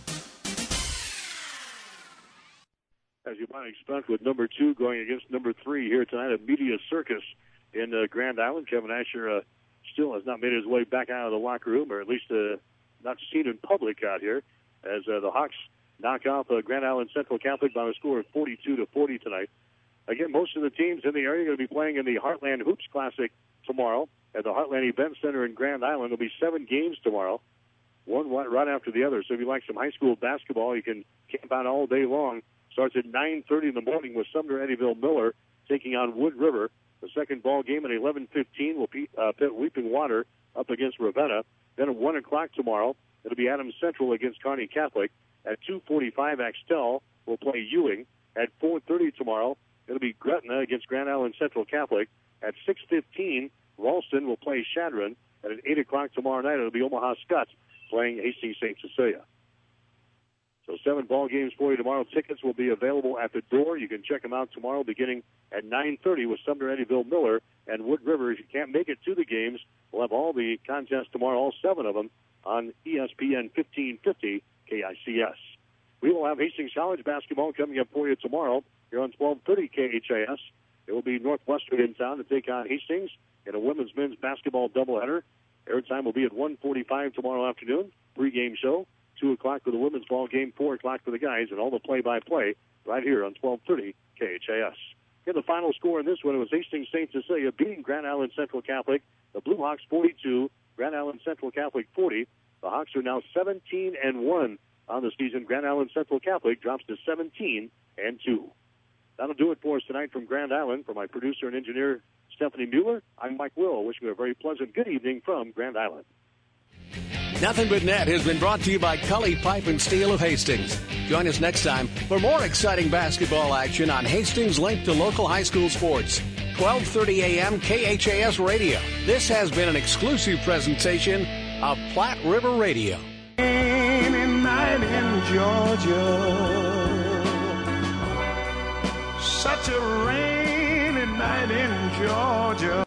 B: As you might expect, with number two going against number three here tonight, a media circus in uh, Grand Island. Kevin Asher uh, still has not made his way back out of the locker room, or at least uh, not seen in public out here, as uh, the Hawks knock off uh, Grand Island Central Catholic by a score of forty-two to forty tonight. Again, most of the teams in the area are going to be playing in the Heartland Hoops Classic tomorrow at the Heartland Event Center in Grand Island. There'll be seven games tomorrow, one right after the other. So if you like some high school basketball, you can camp out all day long. Starts at nine thirty in the morning with Sumner Eddyville Miller taking on Wood River. The second ball game at eleven fifteen will be, uh, pit Weeping Water up against Ravenna. Then at one o'clock tomorrow, it'll be Adams Central against Kearney Catholic. At two forty-five, Axtell will play Ewing. At four thirty tomorrow, it'll be Gretna against Grand Island Central Catholic. At six fifteen, Ralston will play Shadron. And at eight o'clock tomorrow night, it'll be Omaha Skutt playing Hastings Saint Cecilia. So seven ball games for you tomorrow. Tickets will be available at the door. You can check them out tomorrow beginning at nine thirty with Sumner Eddyville Miller and Wood River. If you can't make it to the games, we'll have all the contests tomorrow, all seven of them, on E S P N fifteen fifty K I C S. We will have Hastings College basketball coming up for you tomorrow here on twelve thirty K H A S. It will be Northwestern in town to take on Hastings in a women's men's basketball doubleheader. Airtime will be at one forty-five tomorrow afternoon, pregame show. two o'clock for the women's ball game, four o'clock for the guys, and all the play-by-play right here on twelve thirty K H A S. Here, the final score in this one was Hastings Saint Cecilia beating Grand Island Central Catholic. The Blue Hawks forty-two, Grand Island Central Catholic forty. The Hawks are now seventeen and one on the season. Grand Island Central Catholic drops to seventeen and two. That'll do it for us tonight from Grand Island. For my producer and engineer, Stephanie Mueller, I'm Mike Will, wishing you a very pleasant good evening from Grand Island.
A: Nothing But Net has been brought to you by Cully Pipe and Steel of Hastings. Join us next time for more exciting basketball action on Hastings' link to local high school sports. twelve thirty a.m. K H A S Radio. This has been an exclusive presentation of Platte River Radio.
U: Rainy night in Georgia. Such a rainy night in Georgia.